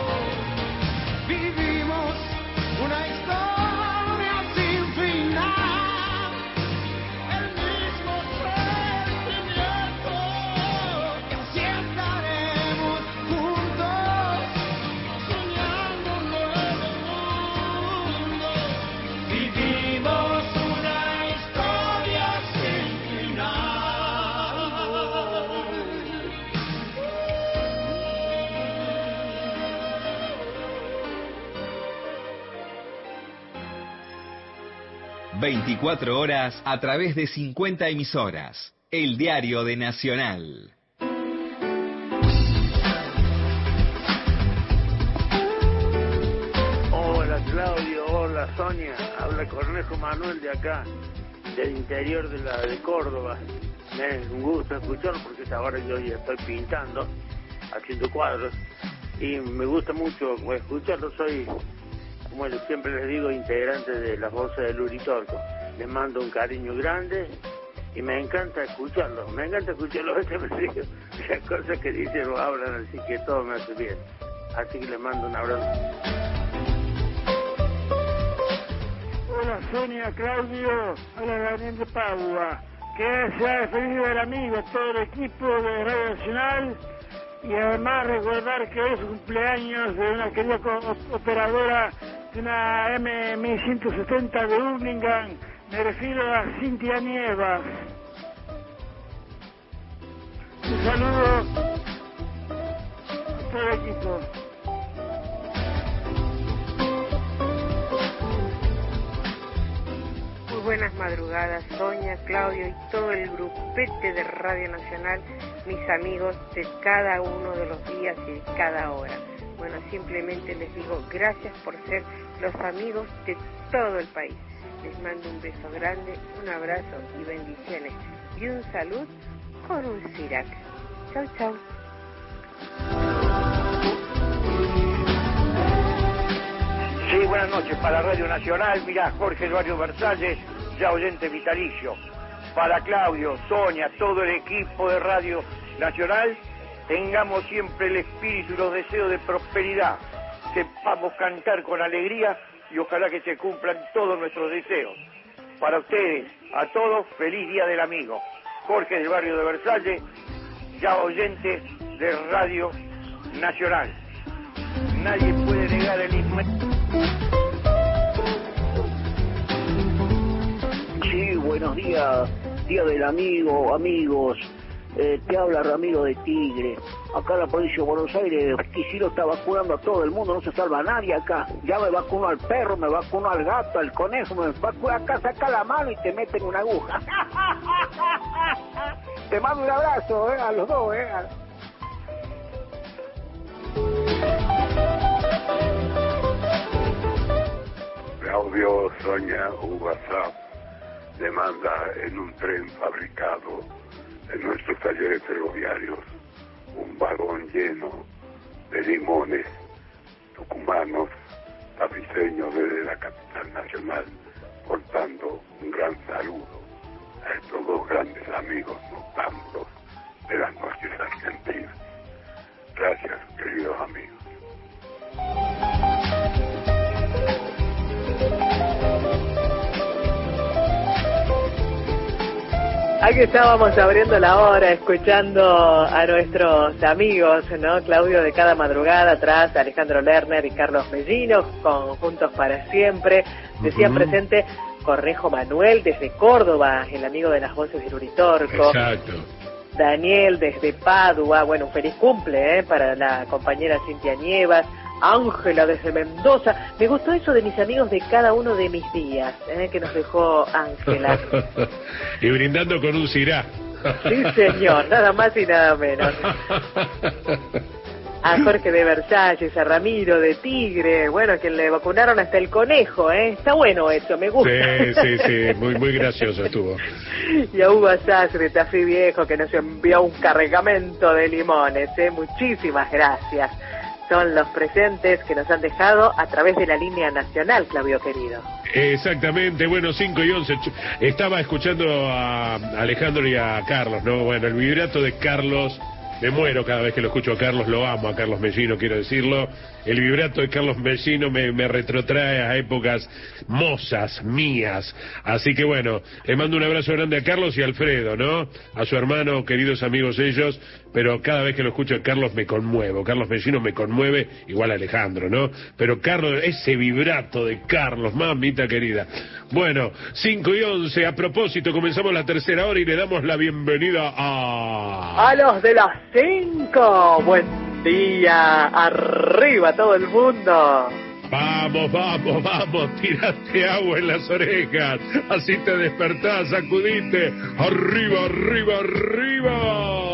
Vivimos una historia sin final, el mismo sentimiento, y así estaremos juntos, soñando un nuevo mundo. Vivimos una historia sin final. veinticuatro horas a través de cincuenta emisoras. El diario de Nacional. Hola Claudio, hola Sonia, habla Cornejo Manuel de acá, del interior de la de Córdoba. Es un gusto escucharlo porque ahora yo ya estoy pintando, haciendo cuadros, y me gusta mucho escucharlo. Soy, como siempre les digo, integrante de las voces de Luritorco. Les mando un cariño grande y me encanta escucharlo, me encanta escucharlo. A veces me digo, las cosas que dicen o hablan, así que todo me hace bien. Así que les mando un abrazo. Hola Sonia, Claudio, hola Daniel de Padua. Que se ha despedido el amigo, todo el equipo de Radio Nacional, y además recordar que hoy es cumpleaños de una querida operadora de una M mil ciento setenta de Hurlingham. Me refiero a Cintia Nievas. Un saludo a todo el equipo. Muy buenas madrugadas, Sonia, Claudio y todo el grupete de Radio Nacional, mis amigos de cada uno de los días y de cada hora. Bueno, simplemente les digo gracias por ser los amigos de todo el país. Les mando un beso grande, un abrazo y bendiciones. Y un salud con un Cirac. Chau, chau. Sí, buenas noches para Radio Nacional. Mirá, Jorge Eduardo Versalles, ya oyente vitalicio. Para Claudio, Sonia, todo el equipo de Radio Nacional, tengamos siempre el espíritu y los deseos de prosperidad. Sepamos cantar con alegría y ojalá que se cumplan todos nuestros deseos. Para ustedes, a todos, feliz Día del Amigo. Jorge del barrio de Versalles, ya oyente de Radio Nacional. Nadie puede negar el inmenso. Sí, buenos días, Día del Amigo, amigos. Eh, te habla Ramiro de Tigre. Acá en la provincia de Buenos Aires, Quisiro está vacunando a todo el mundo, no se salva a nadie acá. Ya me vacunó al perro, me vacunó al gato, al conejo, me vacunó acá, saca la mano y te meten una aguja. Te mando un abrazo, eh, a los dos, eh. Claudio, Sonia, un WhatsApp le manda en un tren fabricado en nuestros talleres ferroviarios un vagón lleno de limones tucumanos, tapiceños desde la capital nacional, portando un gran saludo a estos dos grandes amigos noctámbulos de las noches argentinas. Gracias, queridos amigos. Aquí estábamos abriendo la hora, escuchando a nuestros amigos, ¿no? Claudio de cada madrugada atrás, Alejandro Lerner y Carlos Mellino, con Juntos para Siempre. Decía uh-huh. presente Cornejo Manuel desde Córdoba, el amigo de las voces de Uritorco. Exacto. Daniel desde Padua, bueno, un feliz cumple, ¿eh? Para la compañera Cintia Nievas. Ángela desde Mendoza. Me gustó eso de mis amigos de cada uno de mis días, ¿eh? Que nos dejó Ángela. Y brindando con un cirá. Sí, señor, nada más y nada menos. A Jorge de Versalles, a Ramiro de Tigre, bueno, que le vacunaron hasta el conejo, ¿eh? Está bueno eso, me gusta. Sí, sí, sí, muy, muy gracioso estuvo. Y a Hugo Sass de Tafí Viejo, que nos envió un cargamento de limones, ¿eh? Muchísimas gracias. Son los presentes que nos han dejado a través de la línea nacional, Claudio querido. Exactamente, bueno, cinco y once. Estaba escuchando a Alejandro y a Carlos, ¿no? Bueno, el vibrato de Carlos, me muero cada vez que lo escucho a Carlos, lo amo a Carlos Mellino, quiero decirlo. El vibrato de Carlos Mellino me, me retrotrae a épocas mozas, mías. Así que bueno, le mando un abrazo grande a Carlos y a Alfredo, ¿no? A su hermano, queridos amigos ellos, pero cada vez que lo escucho a Carlos me conmuevo. Carlos Mellino me conmueve, igual a Alejandro, ¿no? Pero Carlos, ese vibrato de Carlos, mamita querida. Bueno, cinco y once, a propósito, comenzamos la tercera hora y le damos la bienvenida a... A los de las cinco, buen día, arriba todo el mundo. Vamos, vamos, vamos, tirate agua en las orejas, así te despertás, sacudite, arriba, arriba, arriba.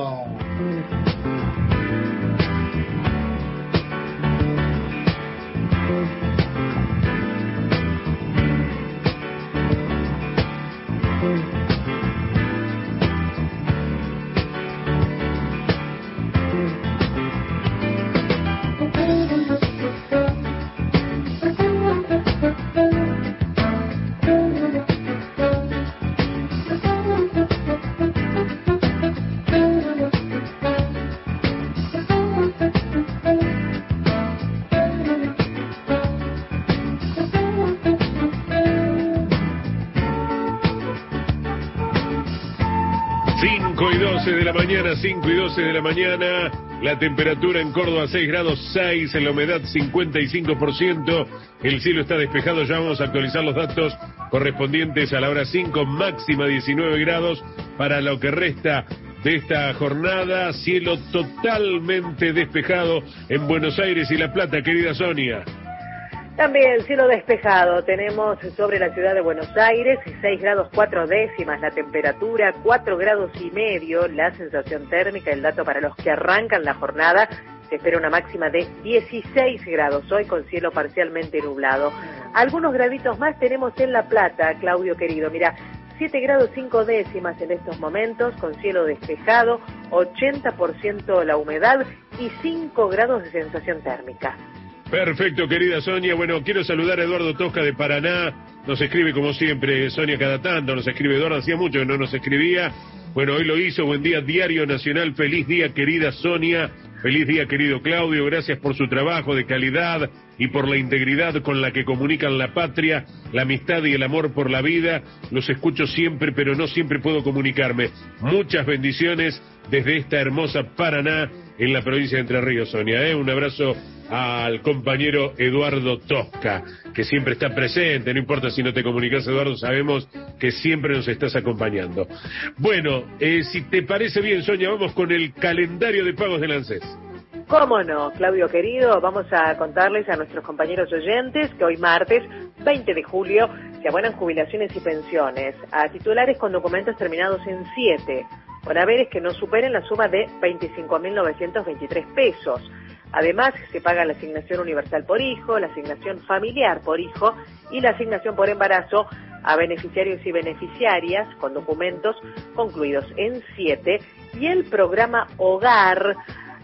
De la mañana, cinco y doce de la mañana, la temperatura en Córdoba seis grados seis, en la humedad cincuenta y cinco por ciento, el cielo está despejado, ya vamos a actualizar los datos correspondientes a la hora cinco, máxima diecinueve grados para lo que resta de esta jornada, cielo totalmente despejado en Buenos Aires y La Plata, querida Sonia. También cielo despejado, tenemos sobre la ciudad de Buenos Aires seis grados cuatro décimas la temperatura, cuatro grados y medio la sensación térmica, el dato para los que arrancan la jornada, se espera una máxima de dieciséis grados hoy con cielo parcialmente nublado. Algunos graditos más tenemos en La Plata, Claudio querido, mira, siete grados cinco décimas en estos momentos con cielo despejado, ochenta por ciento la humedad y cinco grados de sensación térmica. Perfecto, querida Sonia. Bueno, quiero saludar a Eduardo Tosca de Paraná. Nos escribe como siempre Sonia cada tanto, nos escribe Eduardo, hacía mucho que no nos escribía. Bueno, hoy lo hizo. Buen día, Diario Nacional. Feliz día, querida Sonia. Feliz día, querido Claudio. Gracias por su trabajo de calidad y por la integridad con la que comunican la patria, la amistad y el amor por la vida. Los escucho siempre, pero no siempre puedo comunicarme. Muchas bendiciones desde esta hermosa Paraná, en la provincia de Entre Ríos, Sonia. ¿eh? Un abrazo al compañero Eduardo Tosca, que siempre está presente, no importa si no te comunicas, Eduardo, sabemos que siempre nos estás acompañando. Bueno, eh, si te parece bien, Sonia, vamos con el calendario de pagos del ANSES. ¿Cómo no, Claudio querido? Vamos a contarles a nuestros compañeros oyentes que hoy martes veinte de julio se abonan jubilaciones y pensiones a titulares con documentos terminados en siete, con haberes que no superen la suma de veinticinco mil novecientos veintitrés pesos. Además, se paga la asignación universal por hijo, la asignación familiar por hijo y la asignación por embarazo a beneficiarios y beneficiarias con documentos concluidos en siete, y el programa Hogar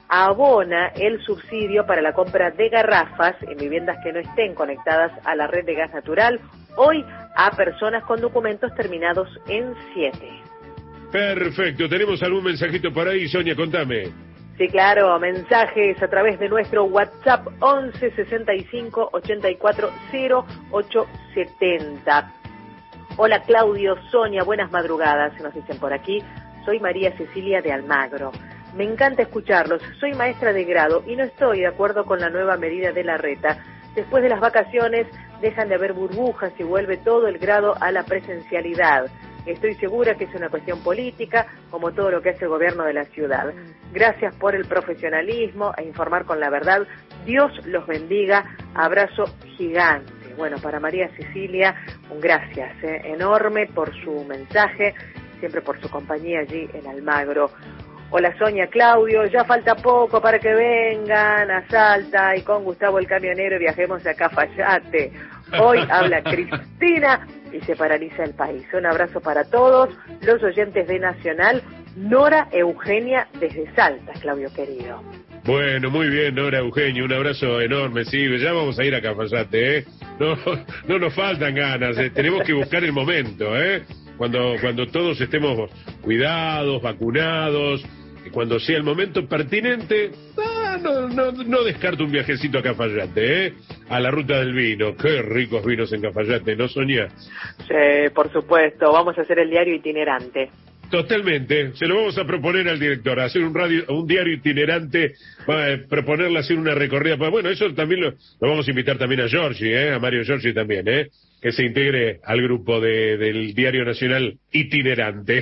abona el subsidio para la compra de garrafas en viviendas que no estén conectadas a la red de gas natural, hoy a personas con documentos terminados en siete. Perfecto, ¿tenemos algún mensajito por ahí, Sonia? Contame. Sí, claro, mensajes a través de nuestro WhatsApp once sesenta y cinco ochenta y cuatro cero ocho setenta. Hola Claudio, Sonia, buenas madrugadas, nos dicen por aquí. Soy María Cecilia de Almagro. Me encanta escucharlos, soy maestra de grado y no estoy de acuerdo con la nueva medida de Larreta. Después de las vacaciones dejan de haber burbujas y vuelve todo el grado a la presencialidad. Estoy segura que es una cuestión política, como todo lo que hace el gobierno de la ciudad. Gracias por el profesionalismo e informar con la verdad. Dios los bendiga. Abrazo gigante. Bueno, para María Cecilia, un gracias eh, enorme por su mensaje, siempre por su compañía allí en Almagro. Hola Sonia, Claudio, ya falta poco para que vengan a Salta y con Gustavo el camionero viajemos a Cafayate. Hoy habla Cristina y se paraliza el país. Un abrazo para todos los oyentes de Nacional. Nora Eugenia desde Salta, Claudio querido. Bueno, muy bien, Nora Eugenio, un abrazo enorme, sí, ya vamos a ir a Cafayate, ¿eh? No, no nos faltan ganas, ¿eh? Tenemos que buscar el momento, ¿eh? Cuando, cuando todos estemos cuidados, vacunados, y cuando sea el momento pertinente, ah, no, no, no descarto un viajecito a Cafayate, ¿eh? A la ruta del vino, qué ricos vinos en Cafayate, ¿no, Sonia? Sí, por supuesto, vamos a hacer el diario itinerante. Totalmente, se lo vamos a proponer al director, hacer un radio, un diario itinerante, eh, proponerle hacer una recorrida. Bueno, eso también lo, lo vamos a invitar también a Giorgi, eh, a Mario Giorgi también, eh, que se integre al grupo de, del Diario Nacional Itinerante.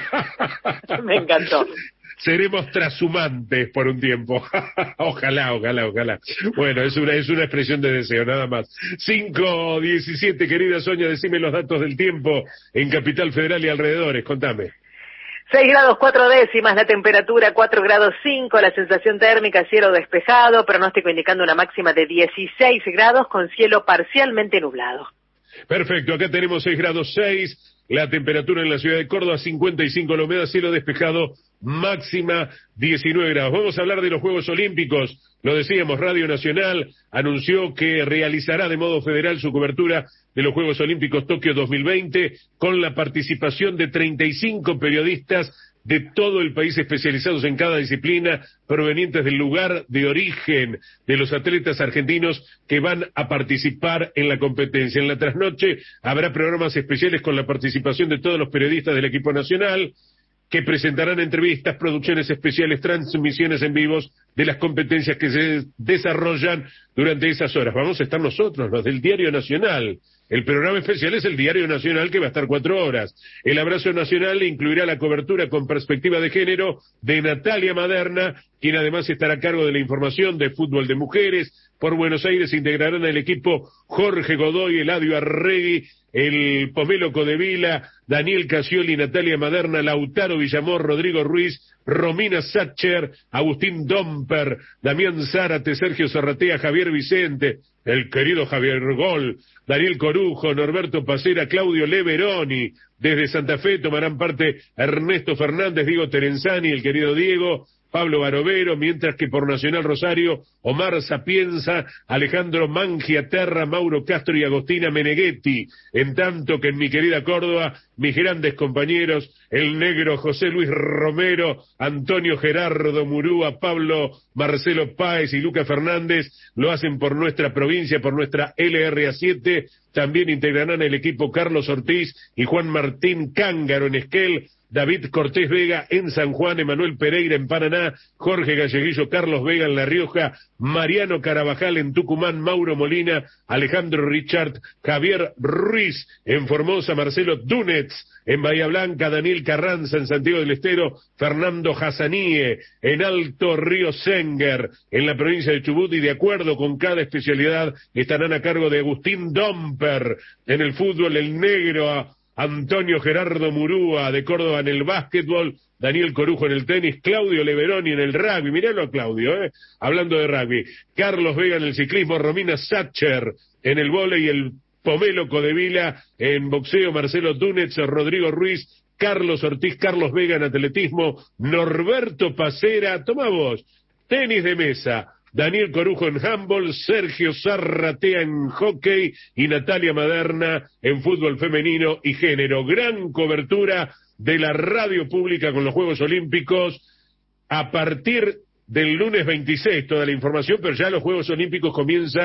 Me encantó. Seremos trashumantes por un tiempo. Ojalá, ojalá, ojalá. Bueno, es una, es una expresión de deseo, nada más. cinco diecisiete, querida Sonia, decime los datos del tiempo en Capital Federal y alrededores, contame. seis grados cuatro décimas, la temperatura cuatro grados cinco, la sensación térmica cielo despejado, pronóstico indicando una máxima de dieciséis grados con cielo parcialmente nublado. Perfecto, acá tenemos seis grados seis, la temperatura en la ciudad de Córdoba cincuenta y cinco, la humedad cielo despejado, máxima diecinueve grados. Vamos a hablar de los Juegos Olímpicos. Lo decíamos, Radio Nacional anunció que realizará de modo federal su cobertura de los Juegos Olímpicos Tokio dos mil veinte con la participación de treinta y cinco periodistas de todo el país especializados en cada disciplina, provenientes del lugar de origen de los atletas argentinos que van a participar en la competencia. En la trasnoche habrá programas especiales con la participación de todos los periodistas del equipo nacional, que presentarán entrevistas, producciones especiales, transmisiones en vivos de las competencias que se desarrollan durante esas horas. Vamos a estar nosotros, los del Diario Nacional. El programa especial es el Diario Nacional, que va a estar cuatro horas. El Abrazo Nacional incluirá la cobertura con perspectiva de género de Natalia Maderna, quien además estará a cargo de la información de fútbol de mujeres. Por Buenos Aires se integrarán el equipo Jorge Godoy, Eladio Arregui, el Pomelo Codevila, Daniel Casioli, Natalia Maderna, Lautaro Villamor, Rodrigo Ruiz, Romina Sacher, Agustín Domper, Damián Zárate, Sergio Zarratea, Javier Vicente, el querido Javier Gol, Daniel Corujo, Norberto Pacera, Claudio Leveroni. Desde Santa Fe tomarán parte Ernesto Fernández, Diego Terenzani, el querido Diego, Pablo Barovero, mientras que por Nacional Rosario, Omar Sapienza, Alejandro Mangiaterra, Mauro Castro y Agostina Meneghetti. En tanto que en mi querida Córdoba, mis grandes compañeros, el negro José Luis Romero, Antonio Gerardo Murúa, Pablo Marcelo Páez y Luca Fernández, lo hacen por nuestra provincia, por nuestra L R A siete. También integrarán el equipo Carlos Ortiz y Juan Martín Cángaro en Esquel, David Cortés Vega en San Juan, Emanuel Pereira en Paraná, Jorge Galleguillo, Carlos Vega en La Rioja, Mariano Carabajal en Tucumán, Mauro Molina, Alejandro Richard, Javier Ruiz en Formosa, Marcelo Dunetz en Bahía Blanca, Daniel Carranza en Santiago del Estero, Fernando Hassanie en Alto Río Senger en la provincia de Chubut, y de acuerdo con cada especialidad estarán a cargo de Agustín Domper en el fútbol, el negro Antonio Gerardo Murúa de Córdoba en el básquetbol, Daniel Corujo en el tenis, Claudio Leveroni en el rugby, miralo a Claudio, eh, hablando de rugby, Carlos Vega en el ciclismo, Romina Sacher en el vóley, el Pomelo Codevila en boxeo, Marcelo Dunetz, Rodrigo Ruiz, Carlos Ortiz, Carlos Vega en atletismo, Norberto Pacera, toma vos, tenis de mesa, Daniel Corujo en handball, Sergio Zarratea en hockey y Natalia Maderna en fútbol femenino y género. Gran cobertura de la radio pública con los Juegos Olímpicos a partir del lunes veintiséis, toda la información, pero ya los Juegos Olímpicos comienza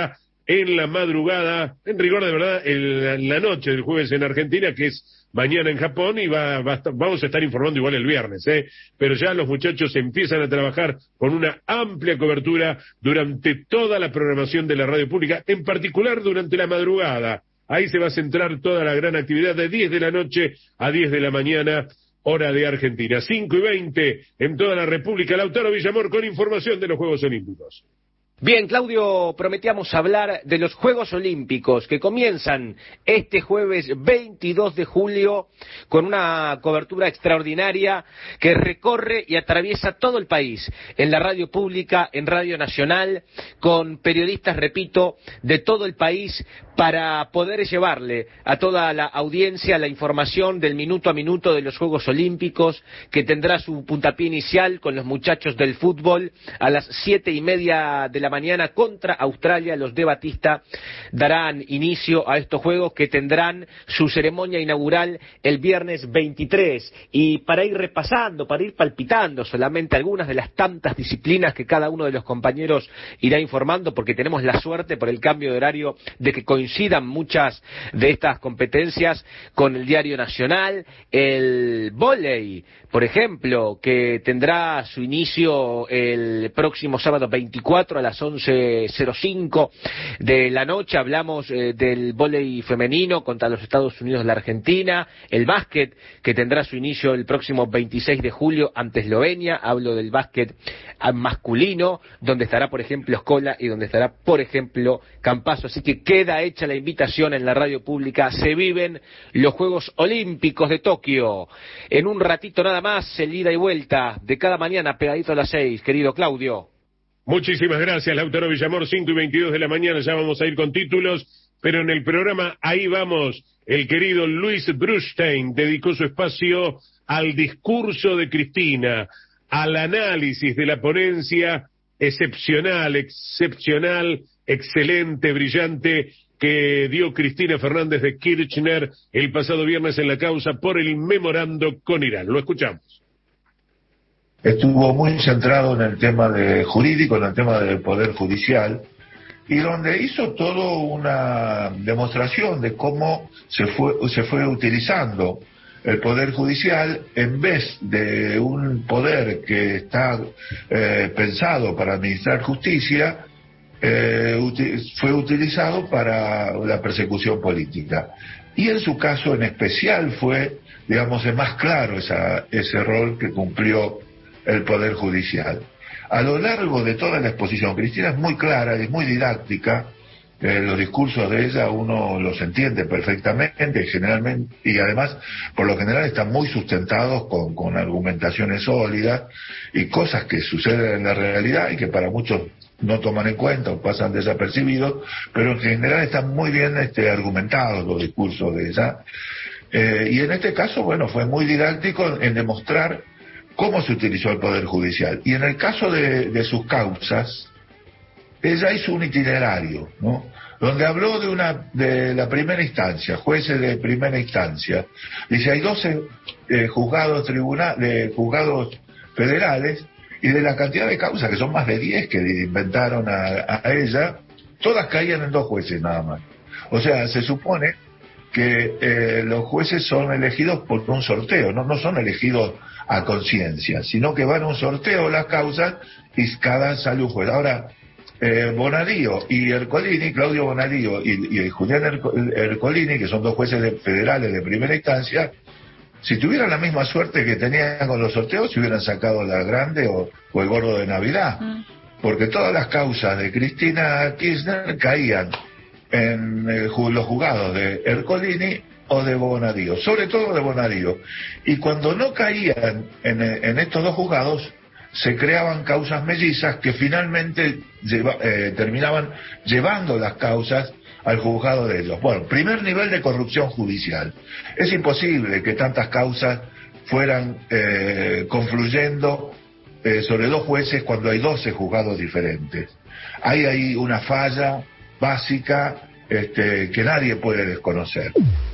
en la madrugada, en rigor de verdad, en la noche del jueves en Argentina, que es mañana en Japón, y va, va, vamos a estar informando igual el viernes, ¿eh? Pero ya los muchachos empiezan a trabajar con una amplia cobertura durante toda la programación de la radio pública, en particular durante la madrugada. Ahí se va a centrar toda la gran actividad de diez de la noche a diez de la mañana, hora de Argentina. cinco y veinte en toda la República. Lautaro Villamor con información de los Juegos Olímpicos. Bien, Claudio, prometíamos hablar de los Juegos Olímpicos que comienzan este jueves veintidós de julio con una cobertura extraordinaria que recorre y atraviesa todo el país, en la radio pública, en Radio Nacional, con periodistas, repito, de todo el país, para poder llevarle a toda la audiencia la información del minuto a minuto de los Juegos Olímpicos, que tendrá su puntapié inicial con los muchachos del fútbol a las siete y media de la mañana contra Australia. Los de Batista darán inicio a estos Juegos que tendrán su ceremonia inaugural el viernes veintitrés. Y para ir repasando, para ir palpitando solamente algunas de las tantas disciplinas que cada uno de los compañeros irá informando, porque tenemos la suerte por el cambio de horario de que coincidan muchas de estas competencias con el Diario Nacional. El vóley, por ejemplo, que tendrá su inicio el próximo sábado veinticuatro a las once cero cinco de la noche. Hablamos eh, del vóley femenino contra los Estados Unidos de la Argentina. El básquet, que tendrá su inicio el próximo veintiséis de julio ante Eslovenia. Hablo del básquet masculino, donde estará, por ejemplo, Escola y donde estará, por ejemplo, Campazzo. Así que queda hecha la invitación en la radio pública. Se viven los Juegos Olímpicos de Tokio. En un ratito nada más, el ida y vuelta de cada mañana pegadito a las seis, querido Claudio. Muchísimas gracias, Lautaro Villamor. Cinco y veintidós de la mañana, ya vamos a ir con títulos, pero en el programa Ahí Vamos, el querido Luis Brustein dedicó su espacio al discurso de Cristina, al análisis de la ponencia excepcional, excepcional, excelente, brillante, que dio Cristina Fernández de Kirchner el pasado viernes en la causa por el memorando con Irán. Lo escuchamos. Estuvo muy centrado en el tema de jurídico, en el tema del Poder Judicial, y donde hizo toda una demostración de cómo se fue, se fue utilizando el Poder Judicial en vez de un poder que está eh, pensado para administrar justicia. Eh, uti- fue utilizado para la persecución política, y en su caso en especial fue, digamos, el más claro esa, ese rol que cumplió el Poder Judicial. A lo largo de toda la exposición, Cristina es muy clara, es muy didáctica, eh, los discursos de ella uno los entiende perfectamente, generalmente, y además por lo general están muy sustentados con, con argumentaciones sólidas y cosas que suceden en la realidad y que para muchos no toman en cuenta o pasan desapercibidos, pero en general están muy bien este, argumentados los discursos de ella. Eh, y en este caso, bueno, fue muy didáctico en demostrar cómo se utilizó el Poder Judicial. Y en el caso de, de sus causas, ella hizo un itinerario, ¿no?, donde habló de una de la primera instancia, jueces de primera instancia. Dice, hay doce eh, juzgados tribunal, de juzgados federales, y de la cantidad de causas, que son más de diez que inventaron a, a ella, todas caían en dos jueces nada más. O sea, se supone que eh, los jueces son elegidos por un sorteo, no, no son elegidos a conciencia, sino que van a un sorteo las causas y cada sale un juez. Ahora, eh, Bonadío y Ercolini, Claudio Bonadío y, y Julián Erco- Ercolini, que son dos jueces de, federales de primera instancia, si tuvieran la misma suerte que tenían con los sorteos, se hubieran sacado la grande o, o el gordo de Navidad. Mm. Porque todas las causas de Cristina Kirchner caían en eh, los juzgados de Ercolini o de Bonadío, sobre todo de Bonadío. Y cuando no caían en, en estos dos juzgados, se creaban causas mellizas que finalmente lleva, eh, terminaban llevando las causas al juzgado de ellos. Bueno, primer nivel de corrupción judicial. Es imposible que tantas causas fueran eh, confluyendo eh, sobre dos jueces cuando hay doce juzgados diferentes. Hay ahí una falla básica este, que nadie puede desconocer.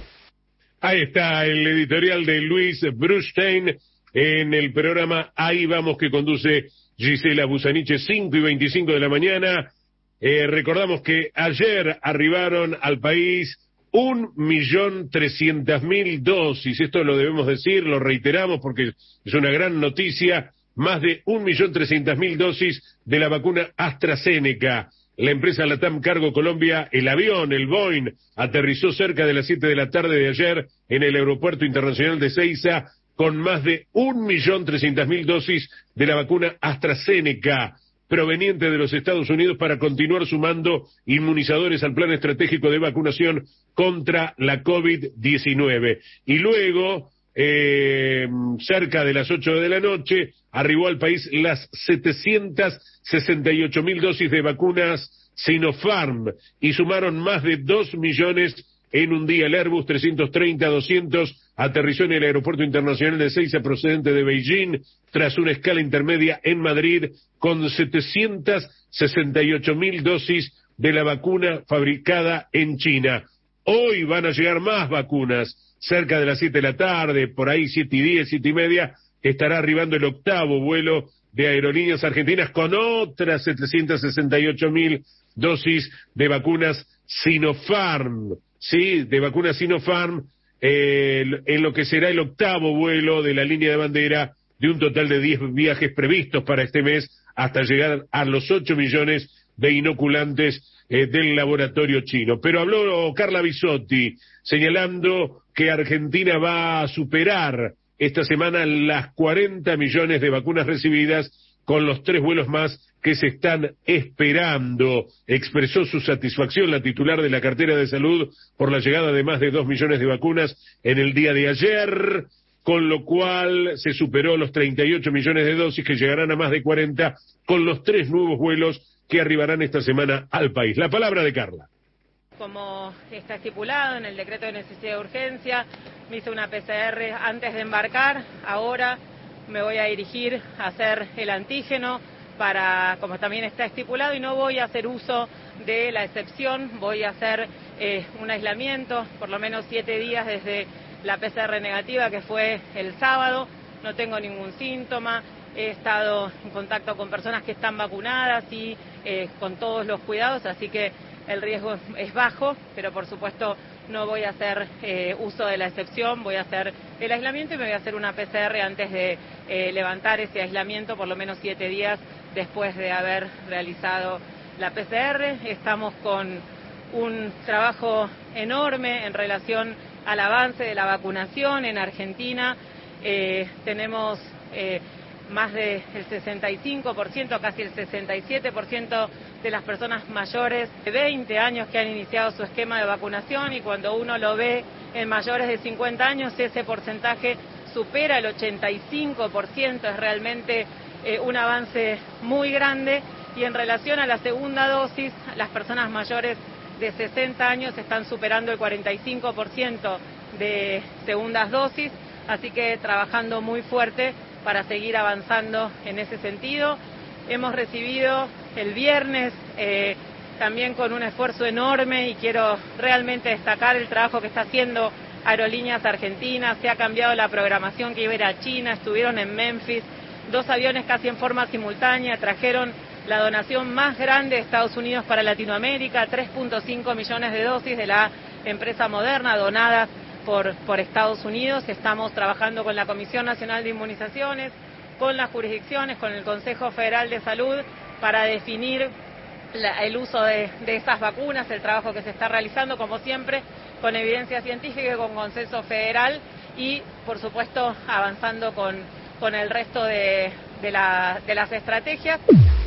Ahí está el editorial de Luis Brustein en el programa Ahí Vamos, que conduce Gisela Busaniche, cinco y veinticinco de la mañana. Eh, recordamos que ayer arribaron al país un millón trescientas mil dosis. Esto lo debemos decir, lo reiteramos porque es una gran noticia. Más de un millón trescientas mil dosis de la vacuna AstraZeneca. La empresa Latam Cargo Colombia, el avión, el Boeing, aterrizó cerca de las siete de la tarde de ayer en el Aeropuerto Internacional de Ezeiza con más de un millón trescientas mil dosis de la vacuna AstraZeneca, proveniente de los Estados Unidos, para continuar sumando inmunizadores al plan estratégico de vacunación contra la COVID diecinueve. Y luego, eh, cerca de las ocho de la noche, arribó al país las setecientas sesenta y ocho mil dosis de vacunas Sinopharm y sumaron más de dos millones en un día. El Airbus trescientos treinta doscientos aterrizó en el Aeropuerto Internacional de Ezeiza procedente de Beijing tras una escala intermedia en Madrid con setecientas sesenta y ocho mil dosis de la vacuna fabricada en China. Hoy van a llegar más vacunas, cerca de las siete de la tarde, por ahí siete y diez, siete y media, estará arribando el octavo vuelo de Aerolíneas Argentinas con otras setecientas sesenta y ocho mil dosis de vacunas Sinopharm, sí, de vacunas Sinopharm, eh, en lo que será el octavo vuelo de la línea de bandera de un total de diez viajes previstos para este mes hasta llegar a los ocho millones de inoculantes eh, del laboratorio chino. Pero habló Carla Bisotti señalando que Argentina va a superar esta semana las cuarenta millones de vacunas recibidas con los tres vuelos más que se están esperando. Expresó su satisfacción la titular de la cartera de salud por la llegada de más de dos millones de vacunas en el día de ayer, con lo cual se superó los treinta y ocho millones de dosis que llegarán a más de cuarenta con los tres nuevos vuelos que arribarán esta semana al país. La palabra de Carla. Como está estipulado en el decreto de necesidad de urgencia, me hice una P C R antes de embarcar, ahora me voy a dirigir a hacer el antígeno para, como también está estipulado, y no voy a hacer uso de la excepción, voy a hacer eh, un aislamiento, por lo menos siete días desde la P C R negativa que fue el sábado, no tengo ningún síntoma, he estado en contacto con personas que están vacunadas y eh, con todos los cuidados, así que el riesgo es bajo, pero por supuesto no voy a hacer eh, uso de la excepción, voy a hacer el aislamiento y me voy a hacer una P C R antes de eh, levantar ese aislamiento, por lo menos siete días después de haber realizado la P C R. Estamos con un trabajo enorme en relación al avance de la vacunación en Argentina. Eh, tenemos eh, más del sesenta y cinco por ciento, casi el sesenta y siete por ciento de las personas mayores de veinte años que han iniciado su esquema de vacunación, y cuando uno lo ve en mayores de cincuenta años, ese porcentaje supera el ochenta y cinco por ciento, es realmente eh, un avance muy grande. Y en relación a la segunda dosis, las personas mayores de sesenta años están superando el cuarenta y cinco por ciento de segundas dosis, así que trabajando muy fuerte para seguir avanzando en ese sentido. Hemos recibido el viernes eh, también con un esfuerzo enorme, y quiero realmente destacar el trabajo que está haciendo Aerolíneas Argentinas. Se ha cambiado la programación que iba a ir a China, estuvieron en Memphis, dos aviones casi en forma simultánea, trajeron la donación más grande de Estados Unidos para Latinoamérica, tres punto cinco millones de dosis de la empresa Moderna donadas por, por Estados Unidos. Estamos trabajando con la Comisión Nacional de Inmunizaciones, con las jurisdicciones, con el Consejo Federal de Salud, para definir la, el uso de, de esas vacunas, el trabajo que se está realizando, como siempre, con evidencia científica y con consenso federal, y, por supuesto, avanzando con, con el resto de, de, la, de las estrategias.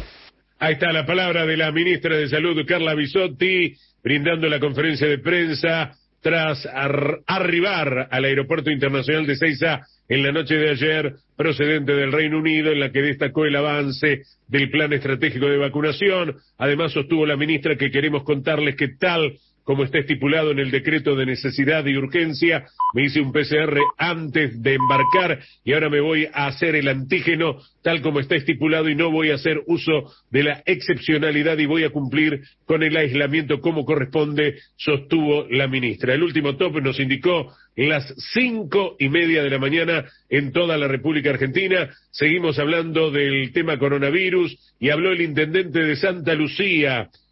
Ahí está la palabra de la ministra de Salud, Carla Bisotti, brindando la conferencia de prensa tras ar- arribar al Aeropuerto Internacional de Ezeiza en la noche de ayer, procedente del Reino Unido, en la que destacó el avance del plan estratégico de vacunación. Además, sostuvo la ministra que queremos contarles que tal como está estipulado en el decreto de necesidad y urgencia, me hice un P C R antes de embarcar y ahora me voy a hacer el antígeno tal como está estipulado, y no voy a hacer uso de la excepcionalidad y voy a cumplir con el aislamiento como corresponde, sostuvo la ministra. El último top nos indicó las cinco y media de la mañana en toda la República Argentina. Seguimos hablando del tema coronavirus y habló el intendente de Santa Lucía,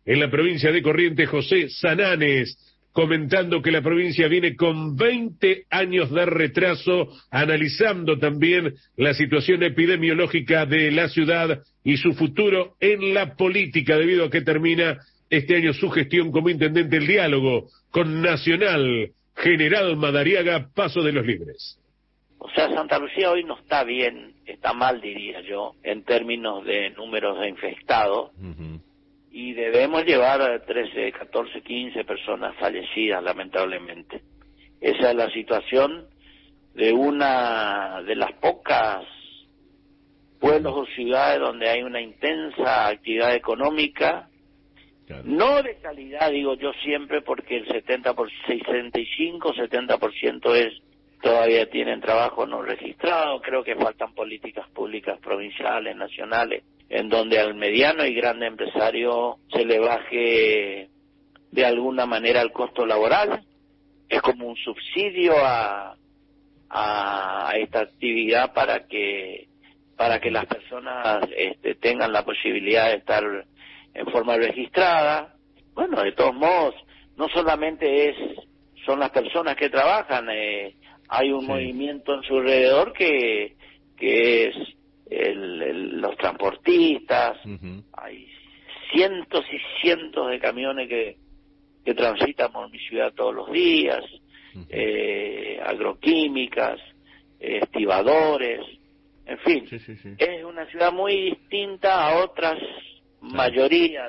en la provincia de Corrientes, José Sananes, comentando que la provincia viene con veinte años de retraso, analizando también la situación epidemiológica de la ciudad y su futuro en la política, debido a que termina este año su gestión como intendente. El diálogo con Nacional, General Madariaga, Paso de los Libres. O sea, Santa Lucía hoy no está bien, está mal, diría yo, en términos de números de infectados. Uh-huh. Y debemos llevar trece, catorce, quince personas fallecidas, lamentablemente. Esa es la situación de una de las pocas pueblos o ciudades donde hay una intensa actividad económica, claro. No de calidad, digo yo siempre, porque el setenta por sesenta y cinco, setenta por ciento es todavía tienen trabajo no registrado. Creo que faltan políticas públicas provinciales, nacionales, en donde al mediano y grande empresario se le baje de alguna manera el costo laboral. Es como un subsidio a, a, a esta actividad para que para que las personas este, tengan la posibilidad de estar en forma registrada. Bueno, de todos modos, no solamente es son las personas que trabajan, eh, hay un sí. movimiento en su alrededor que, que es El, el, los transportistas, uh-huh. hay cientos y cientos de camiones que, que transitan por mi ciudad todos los días, uh-huh. eh, agroquímicas, eh, estibadores, en fin, sí, sí, sí. Es una ciudad muy distinta a otras sí. mayorías.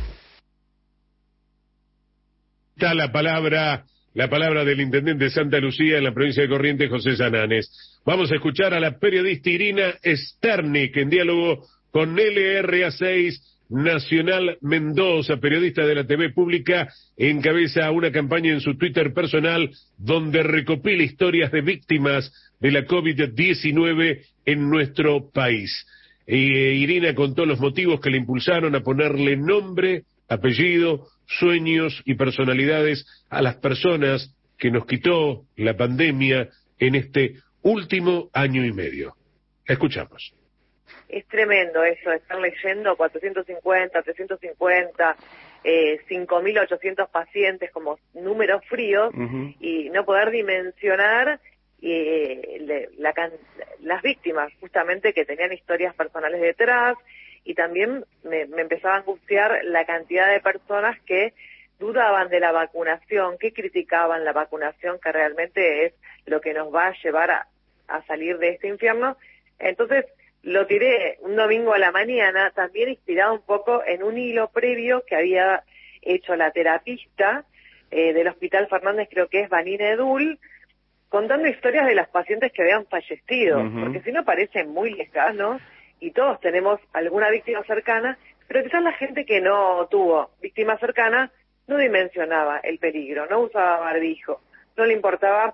Está la palabra, la palabra del intendente de Santa Lucía en la provincia de Corrientes, José Sananes. Vamos a escuchar a la periodista Irina Sternik en diálogo con L R A seis Nacional Mendoza, periodista de la T V pública, encabeza una campaña en su Twitter personal donde recopila historias de víctimas de la COVID diecinueve en nuestro país. E Irina contó los motivos que le impulsaron a ponerle nombre, apellido, sueños y personalidades a las personas que nos quitó la pandemia en este último año y medio. Escuchamos. Es tremendo eso, estar leyendo cuatrocientos cincuenta, trescientos cincuenta, eh, cinco mil ochocientos pacientes como números fríos, uh-huh. y no poder dimensionar eh, le, la, las víctimas, justamente, que tenían historias personales detrás, y también me, me empezaba a angustiar la cantidad de personas que dudaban de la vacunación, que criticaban la vacunación, que realmente es lo que nos va a llevar a, a salir de este infierno. Entonces lo tiré un domingo a la mañana, también inspirado un poco en un hilo previo que había hecho la terapista eh, del Hospital Fernández, creo que es Vanina Edul, contando historias de las pacientes que habían fallecido, uh-huh. porque si no parece muy lejano, y todos tenemos alguna víctima cercana, pero quizás la gente que no tuvo víctima cercana no dimensionaba el peligro, no usaba barbijo, no le importaba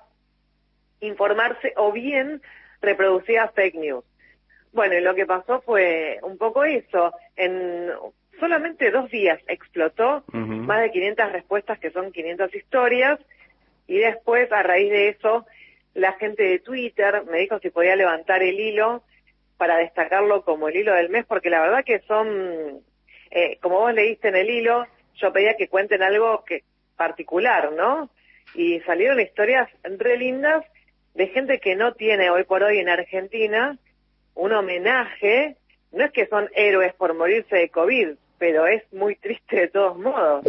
informarse o bien reproducía fake news. Bueno, y lo que pasó fue un poco eso. En solamente dos días explotó, uh-huh. más de quinientas respuestas, que son quinientas historias, y después, a raíz de eso, la gente de Twitter me dijo si podía levantar el hilo para destacarlo como el hilo del mes, porque la verdad que son, eh, como vos leíste en el hilo, yo pedía que cuenten algo que particular, ¿no? Y salieron historias re lindas de gente que no tiene hoy por hoy en Argentina un homenaje. No es que son héroes por morirse de COVID, pero es muy triste de todos modos.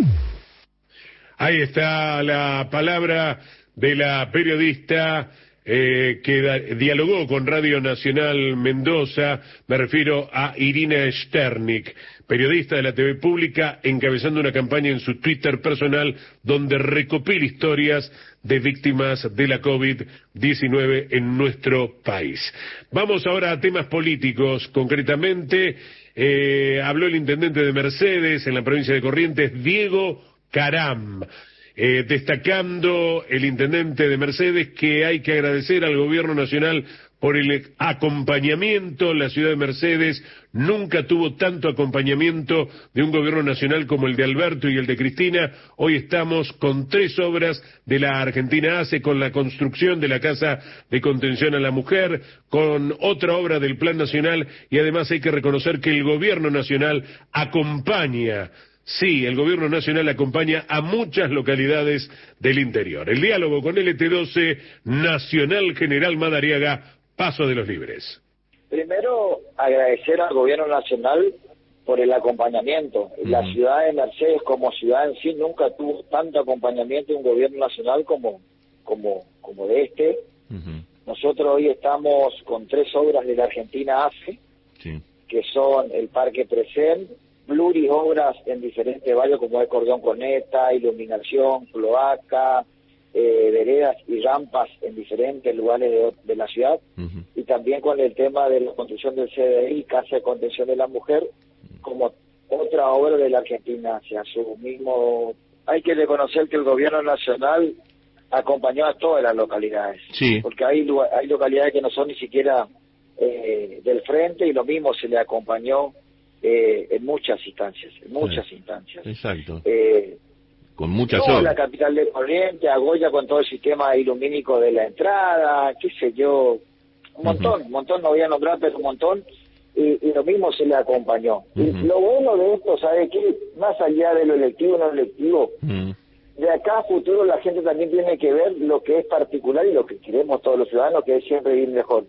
Ahí está la palabra de la periodista eh, que da, dialogó con Radio Nacional Mendoza. Me refiero a Irina Sternik, periodista de la T V pública, encabezando una campaña en su Twitter personal donde recopila historias de víctimas de la COVID diecinueve en nuestro país. Vamos ahora a temas políticos. Concretamente, eh, habló el intendente de Mercedes en la provincia de Corrientes, Diego Caram, eh, destacando el intendente de Mercedes que hay que agradecer al gobierno nacional por el acompañamiento. La ciudad de Mercedes nunca tuvo tanto acompañamiento de un gobierno nacional como el de Alberto y el de Cristina. Hoy estamos con tres obras de la Argentina Hace, con la construcción de la Casa de Contención a la Mujer, con otra obra del Plan Nacional, y además hay que reconocer que el gobierno nacional acompaña Sí, el gobierno nacional acompaña a muchas localidades del interior. El diálogo con L T doce, Nacional General Madariaga, Paso de los Libres. Primero, agradecer al gobierno nacional por el acompañamiento. Uh-huh. La ciudad de Mercedes como ciudad en sí nunca tuvo tanto acompañamiento de un gobierno nacional como, como, como de este. Uh-huh. Nosotros hoy estamos con tres obras de la Argentina A F E, sí. que son el Parque Present, pluris obras en diferentes barrios como el Cordón Coneta, iluminación, cloaca, eh, veredas y rampas en diferentes lugares de, de la ciudad, uh-huh. y también con el tema de la construcción del C D I, Casa de Contención de la Mujer, como otra obra de la Argentina hacia su mismo. Hay que reconocer que el gobierno nacional acompañó a todas las localidades, sí. porque hay, hay localidades que no son ni siquiera eh, del frente, y lo mismo se le acompañó Eh, en muchas instancias, en muchas sí, instancias. Exacto. Eh, con muchas obras. obras. La capital de Corrientes, Agoya con todo el sistema ilumínico de la entrada, qué sé yo, un montón, uh-huh. un montón, no voy a nombrar, pero un montón, y, y lo mismo se le acompañó. Uh-huh. Y lo bueno de esto, ¿sabe qué? Más allá de lo electivo o no electivo, uh-huh. de acá a futuro la gente también tiene que ver lo que es particular y lo que queremos todos los ciudadanos, que es siempre vivir mejor.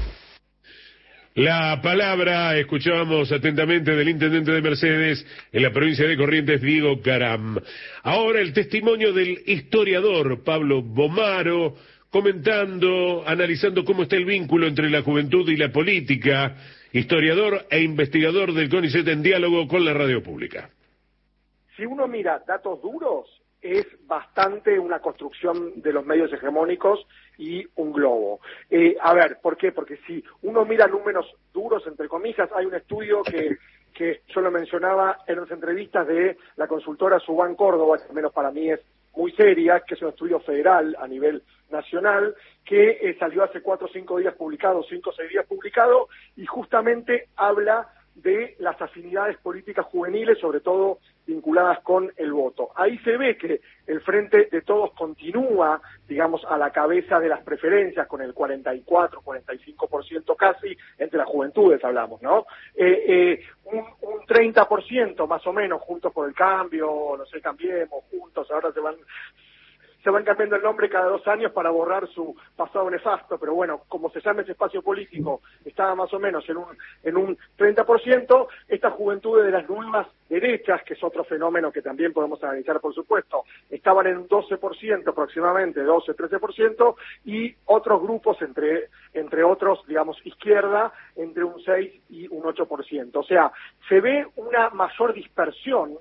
La palabra, escuchábamos atentamente del intendente de Mercedes en la provincia de Corrientes, Diego Caram. Ahora el testimonio del historiador Pablo Bomaro, comentando, analizando cómo está el vínculo entre la juventud y la política, historiador e investigador del CONICET en diálogo con la radio pública. Si uno mira datos duros, es bastante una construcción de los medios hegemónicos y un globo. Eh, a ver, ¿por qué? Porque si uno mira números duros, entre comillas, hay un estudio que, que yo lo mencionaba en las entrevistas de la consultora Subán Córdoba, que al menos para mí es muy seria, que es un estudio federal a nivel nacional, que eh, salió hace cuatro o cinco días publicado, cinco o seis días publicado, y justamente habla de las afinidades políticas juveniles, sobre todo vinculadas con el voto. Ahí se ve que el Frente de Todos continúa, digamos, a la cabeza de las preferencias, con el cuarenta y cuatro, cuarenta y cinco por ciento casi, entre las juventudes hablamos, ¿no? Eh, eh, un, un treinta por ciento más o menos, Juntos por el Cambio, no sé, Cambiemos, Juntos, ahora se van... se van cambiando el nombre cada dos años para borrar su pasado nefasto, pero bueno, como se llama ese espacio político, estaba más o menos en un en un treinta por ciento, esta juventud de las nuevas derechas, que es otro fenómeno que también podemos analizar, por supuesto, estaban en un doce por ciento aproximadamente, doce, trece por ciento, y otros grupos, entre entre otros, digamos, izquierda, entre un seis y un ocho por ciento. O sea, se ve una mayor dispersión.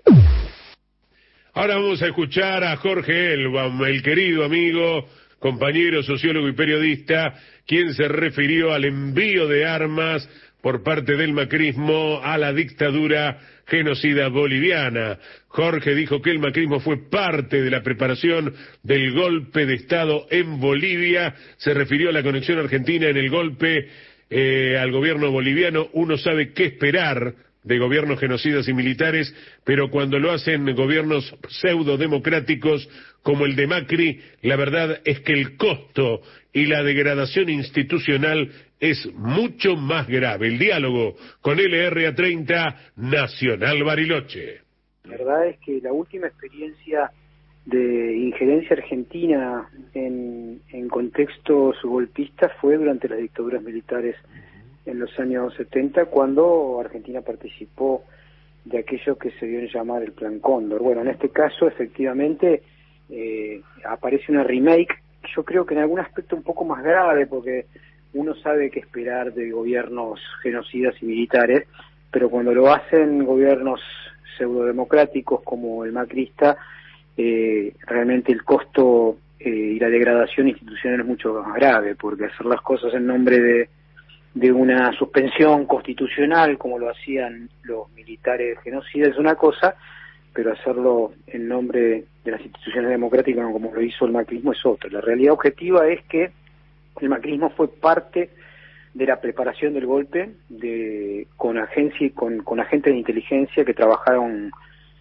Ahora vamos a escuchar a Jorge Elbaum, el querido amigo, compañero, sociólogo y periodista, quien se refirió al envío de armas por parte del macrismo a la dictadura genocida boliviana. Jorge dijo que el macrismo fue parte de la preparación del golpe de Estado en Bolivia. Se refirió a la conexión argentina en el golpe eh, al gobierno boliviano. Uno sabe qué esperar de gobiernos genocidas y militares, pero cuando lo hacen gobiernos pseudo-democráticos como el de Macri, la verdad es que el costo y la degradación institucional es mucho más grave. El diálogo con L R A treinta, Nacional Bariloche. La verdad es que la última experiencia de injerencia argentina en, en contextos golpistas fue durante las dictaduras militares en los años setenta, cuando Argentina participó de aquello que se dio en llamar el Plan Cóndor. Bueno, en este caso, efectivamente, eh, aparece una remake, yo creo que en algún aspecto un poco más grave, porque uno sabe qué esperar de gobiernos genocidas y militares, pero cuando lo hacen gobiernos pseudodemocráticos como el macrista, eh, realmente el costo eh, y la degradación institucional es mucho más grave, porque hacer las cosas en nombre de de una suspensión constitucional, como lo hacían los militares genocidas, es una cosa, pero hacerlo en nombre de las instituciones democráticas, como lo hizo el macrismo, es otra. La realidad objetiva es que el macrismo fue parte de la preparación del golpe, de con agencia y con, con agentes de inteligencia que trabajaron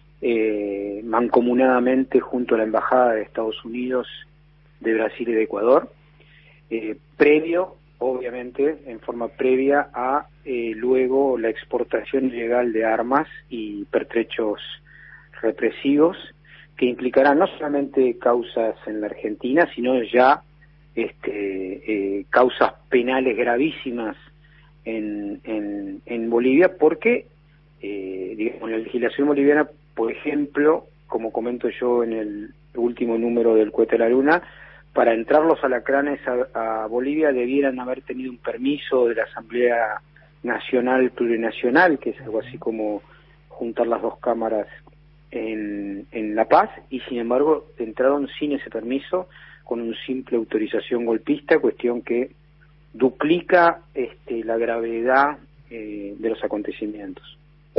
eh, mancomunadamente junto a la Embajada de Estados Unidos, de Brasil y de Ecuador, eh, previo obviamente en forma previa a eh, luego la exportación ilegal de armas y pertrechos represivos que implicarán no solamente causas en la Argentina, sino ya este, eh, causas penales gravísimas en, en, en Bolivia, porque eh, digamos, la legislación boliviana, por ejemplo, como comento yo en el último número del Cohete a la Luna, para entrar los alacranes a, a Bolivia debieran haber tenido un permiso de la Asamblea Nacional Plurinacional, que es algo así como juntar las dos cámaras en, en La Paz, y sin embargo entraron sin ese permiso, con una simple autorización golpista, cuestión que duplica este, la gravedad eh, de los acontecimientos.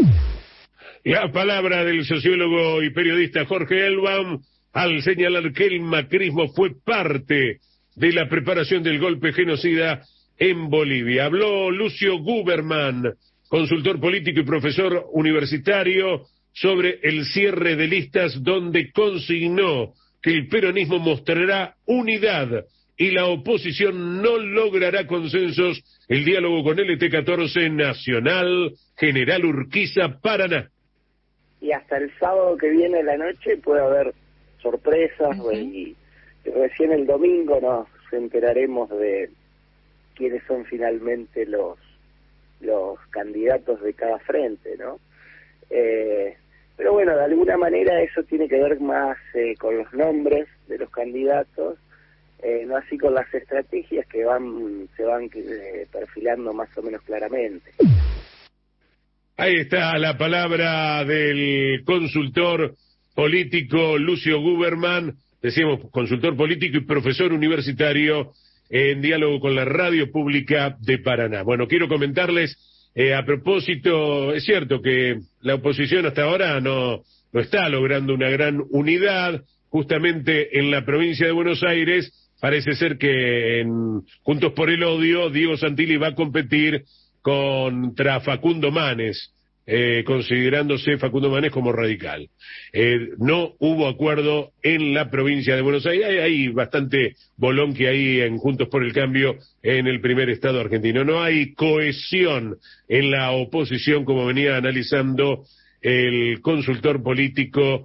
La palabra del sociólogo y periodista Jorge Elbaum al señalar que el macrismo fue parte de la preparación del golpe genocida en Bolivia. Habló Lucio Guberman, consultor político y profesor universitario, sobre el cierre de listas, donde consignó que el peronismo mostrará unidad y la oposición no logrará consensos. El diálogo con L T catorce Nacional, General Urquiza, Paraná. Y hasta el sábado que viene a la noche puede haber sorpresas, uh-huh. y recién el domingo nos enteraremos de quiénes son finalmente los los candidatos de cada frente, ¿no? Eh, pero bueno, de alguna manera eso tiene que ver más eh, con los nombres de los candidatos, eh, no así con las estrategias que van se van eh, perfilando más o menos claramente. Ahí está la palabra del consultor político Lucio Guberman, decíamos consultor político y profesor universitario, en diálogo con la radio pública de Paraná. Bueno, quiero comentarles, eh, a propósito, es cierto que la oposición hasta ahora no, no está logrando una gran unidad. Justamente en la provincia de Buenos Aires parece ser que en Juntos por el Odio, Diego Santilli va a competir contra Facundo Manes, eh, considerándose Facundo Manes como radical. Eh, no hubo acuerdo en la provincia de Buenos Aires. Hay, hay bastante bolonqui ahí en Juntos por el Cambio en el primer estado argentino. No hay cohesión en la oposición, como venía analizando el consultor político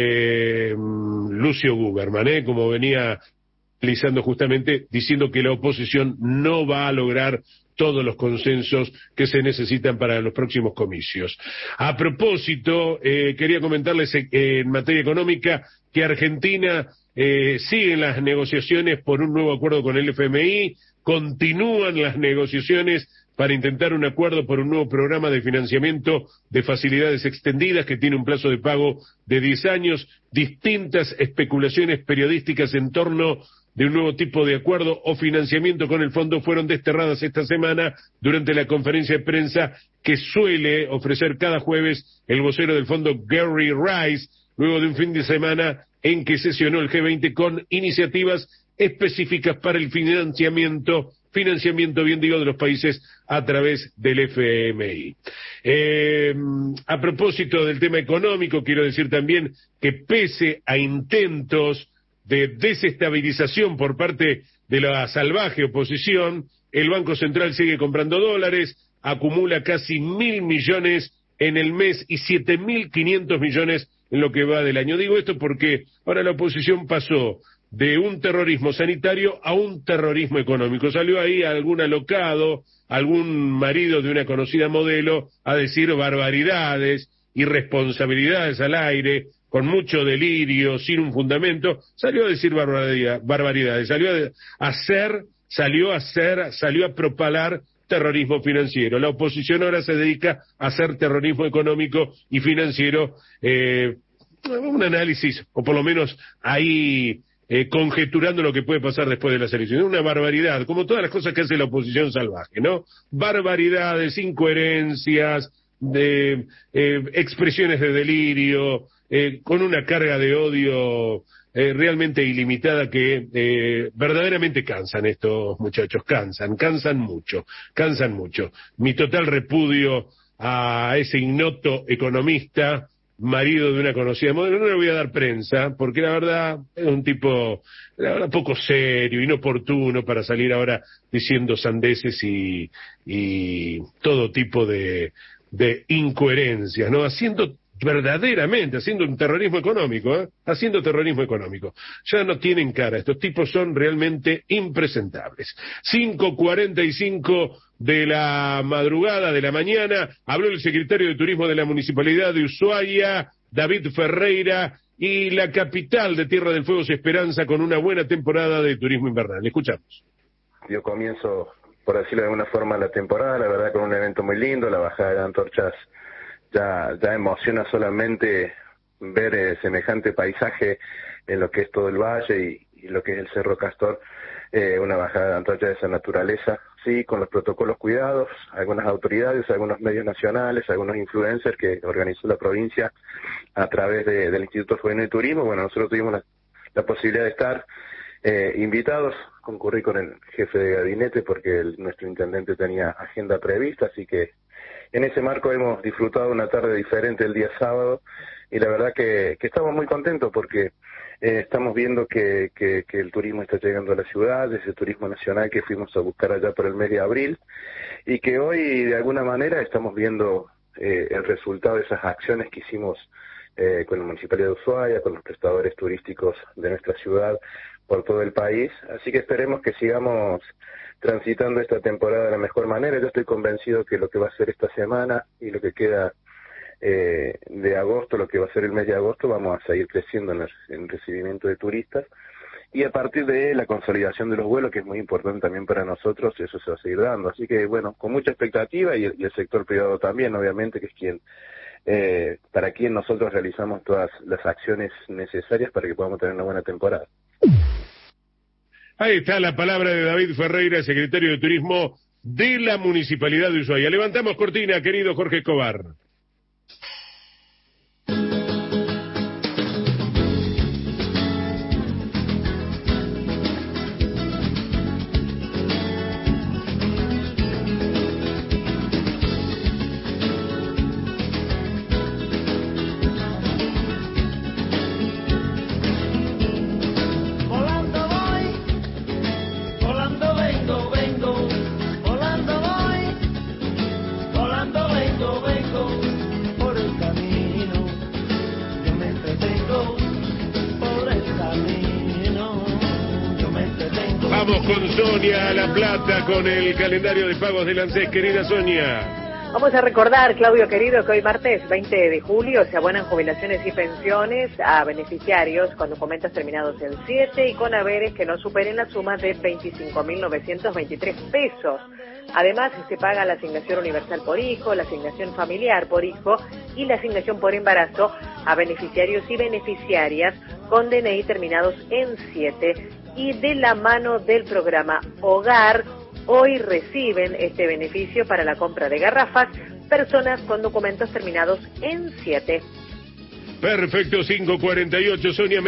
eh, Lucio Guberman, eh, como venía analizando justamente, diciendo que la oposición no va a lograr todos los consensos que se necesitan para los próximos comicios. A propósito, eh, quería comentarles eh, en materia económica que Argentina eh, sigue en las negociaciones por un nuevo acuerdo con el F M I, continúan las negociaciones para intentar un acuerdo por un nuevo programa de financiamiento de facilidades extendidas que tiene un plazo de pago de diez años, distintas especulaciones periodísticas en torno de un nuevo tipo de acuerdo o financiamiento con el fondo fueron desterradas esta semana durante la conferencia de prensa que suele ofrecer cada jueves el vocero del fondo Gary Rice, luego de un fin de semana en que sesionó el G veinte con iniciativas específicas para el financiamiento, financiamiento, bien digo, de los países a través del F M I. Eh, a propósito del tema económico, quiero decir también que pese a intentos de desestabilización por parte de la salvaje oposición, el Banco Central sigue comprando dólares, acumula casi mil millones en el mes y siete mil quinientos millones en lo que va del año. Digo esto porque ahora la oposición pasó de un terrorismo sanitario a un terrorismo económico. Salió ahí algún alocado, algún marido de una conocida modelo a decir barbaridades, irresponsabilidades al aire, con mucho delirio, sin un fundamento, salió a decir barbaridad, barbaridades, salió a hacer, salió a hacer, salió a propalar terrorismo financiero. La oposición ahora se dedica a hacer terrorismo económico y financiero, eh, un análisis, o por lo menos ahí eh, conjeturando lo que puede pasar después de las elecciones. Una barbaridad, como todas las cosas que hace la oposición salvaje, ¿no? Barbaridades, incoherencias, de eh, expresiones de delirio, Eh, con una carga de odio eh, realmente ilimitada que eh, verdaderamente cansan estos muchachos, cansan, cansan mucho, cansan mucho. Mi total repudio a ese ignoto economista, marido de una conocida modelo, no le voy a dar prensa, porque la verdad es un tipo, la verdad, poco serio, inoportuno para salir ahora diciendo sandeces y, y todo tipo de, de incoherencias, ¿no? Haciendo verdaderamente haciendo un terrorismo económico, ¿eh? haciendo terrorismo económico. Ya no tienen cara, estos tipos son realmente impresentables. cinco cuarenta y cinco de la madrugada, de la mañana, habló el secretario de Turismo de la Municipalidad de Ushuaia, David Ferreira, y la capital de Tierra del Fuego se esperanza con una buena temporada de turismo invernal. Escuchamos. Yo comienzo, por decirlo de alguna forma, la temporada, la verdad, con un evento muy lindo, la bajada de antorchas. Ya, ya emociona solamente ver eh, semejante paisaje en lo que es todo el valle y, y lo que es el Cerro Castor, eh, una bajada de antorcha de esa naturaleza, sí, con los protocolos cuidados, algunas autoridades, algunos medios nacionales, algunos influencers que organizó la provincia a través de, del Instituto Juvenil de Turismo. Bueno, nosotros tuvimos la, la posibilidad de estar eh, invitados, concurrí con el jefe de gabinete porque el, nuestro intendente tenía agenda prevista, así que en ese marco hemos disfrutado una tarde diferente el día sábado y la verdad que, que estamos muy contentos porque eh, estamos viendo que, que, que el turismo está llegando a la ciudad, ese turismo nacional que fuimos a buscar allá por el mes de abril y que hoy de alguna manera estamos viendo eh, el resultado de esas acciones que hicimos eh, con la Municipalidad de Ushuaia, con los prestadores turísticos de nuestra ciudad por todo el país, así que esperemos que sigamos transitando esta temporada de la mejor manera. Yo estoy convencido que lo que va a ser esta semana y lo que queda eh, de agosto, lo que va a ser el mes de agosto, vamos a seguir creciendo en el, en el recibimiento de turistas y a partir de la consolidación de los vuelos, que es muy importante también para nosotros, eso se va a seguir dando. Así que bueno, con mucha expectativa y el, y el sector privado también, obviamente, que es quien eh, para quien nosotros realizamos todas las acciones necesarias para que podamos tener una buena temporada. Ahí está la palabra de David Ferreira, secretario de Turismo de la Municipalidad de Ushuaia. Levantamos cortina, querido Jorge Escobar. Vamos con Sonia a La Plata con el calendario de pagos del ANSES. Querida Sonia. Vamos a recordar, Claudio querido, que hoy martes veinte de julio se abonan jubilaciones y pensiones a beneficiarios con documentos terminados en siete y con haberes que no superen la suma de veinticinco mil novecientos veintitrés pesos. Además, se paga la asignación universal por hijo, la asignación familiar por hijo y la asignación por embarazo a beneficiarios y beneficiarias con D N I terminados en siete y de la mano del programa Hogar. Hoy reciben este beneficio para la compra de garrafas personas con documentos terminados en siete. Perfecto, cinco cuarenta y ocho, Sonia,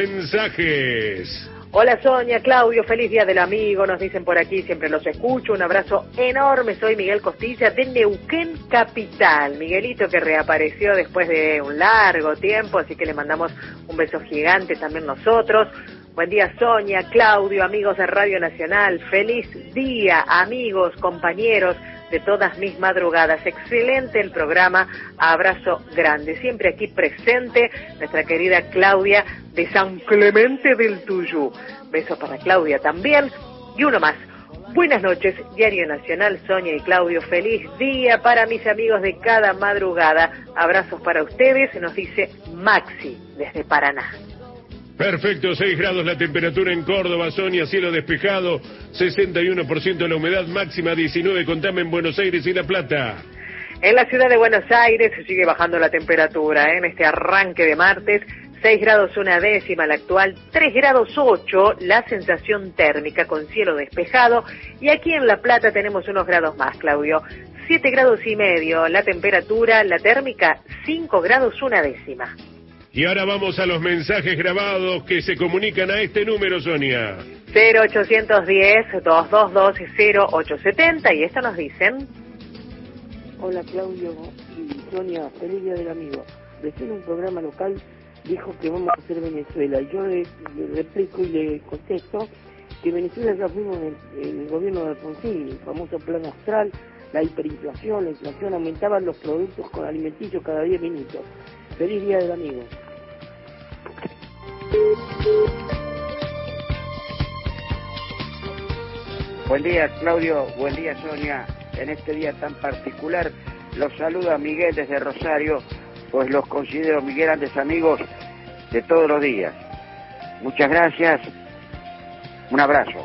mensajes. Hola Sonia, Claudio, feliz día del amigo, nos dicen por aquí, siempre los escucho, un abrazo enorme, soy Miguel Costilla de Neuquén Capital, Miguelito que reapareció después de un largo tiempo, así que le mandamos un beso gigante también nosotros. Buen día Sonia, Claudio, amigos de Radio Nacional, feliz día amigos, compañeros de todas mis madrugadas, excelente el programa, abrazo grande, siempre aquí presente nuestra querida Claudia de San Clemente del Tuyú, besos para Claudia también, y uno más, buenas noches, Diario Nacional, Sonia y Claudio, feliz día para mis amigos de cada madrugada, abrazos para ustedes, nos dice Maxi desde Paraná. Perfecto, seis grados la temperatura en Córdoba, Sonia, cielo despejado, sesenta y uno por ciento la humedad, máxima diecinueve, contame en Buenos Aires y La Plata. En la ciudad de Buenos Aires se sigue bajando la temperatura, ¿eh? En este arranque de martes, seis grados una décima la actual, tres grados ocho la sensación térmica con cielo despejado, y aquí en La Plata tenemos unos grados más, Claudio, siete grados y medio la temperatura, la térmica cinco grados una décima. Y ahora vamos a los mensajes grabados que se comunican a este número, Sonia. cero ochocientos diez, doscientos veintidós, cero ocho setenta, y esto nos dicen. Hola Claudio y Sonia, feliz día del amigo. Recién un programa local dijo que vamos a hacer Venezuela. Yo le, le replico y le contesto que Venezuela ya fuimos en el, el gobierno de Alfonsín, el famoso plan astral, la hiperinflación, la inflación, aumentaban los productos con alimenticios cada diez minutos. Feliz Día del Amigo. Buen día, Claudio. Buen día, Sonia. En este día tan particular, los saluda Miguel desde Rosario, pues los considero, mis grandes amigos de todos los días. Muchas gracias. Un abrazo.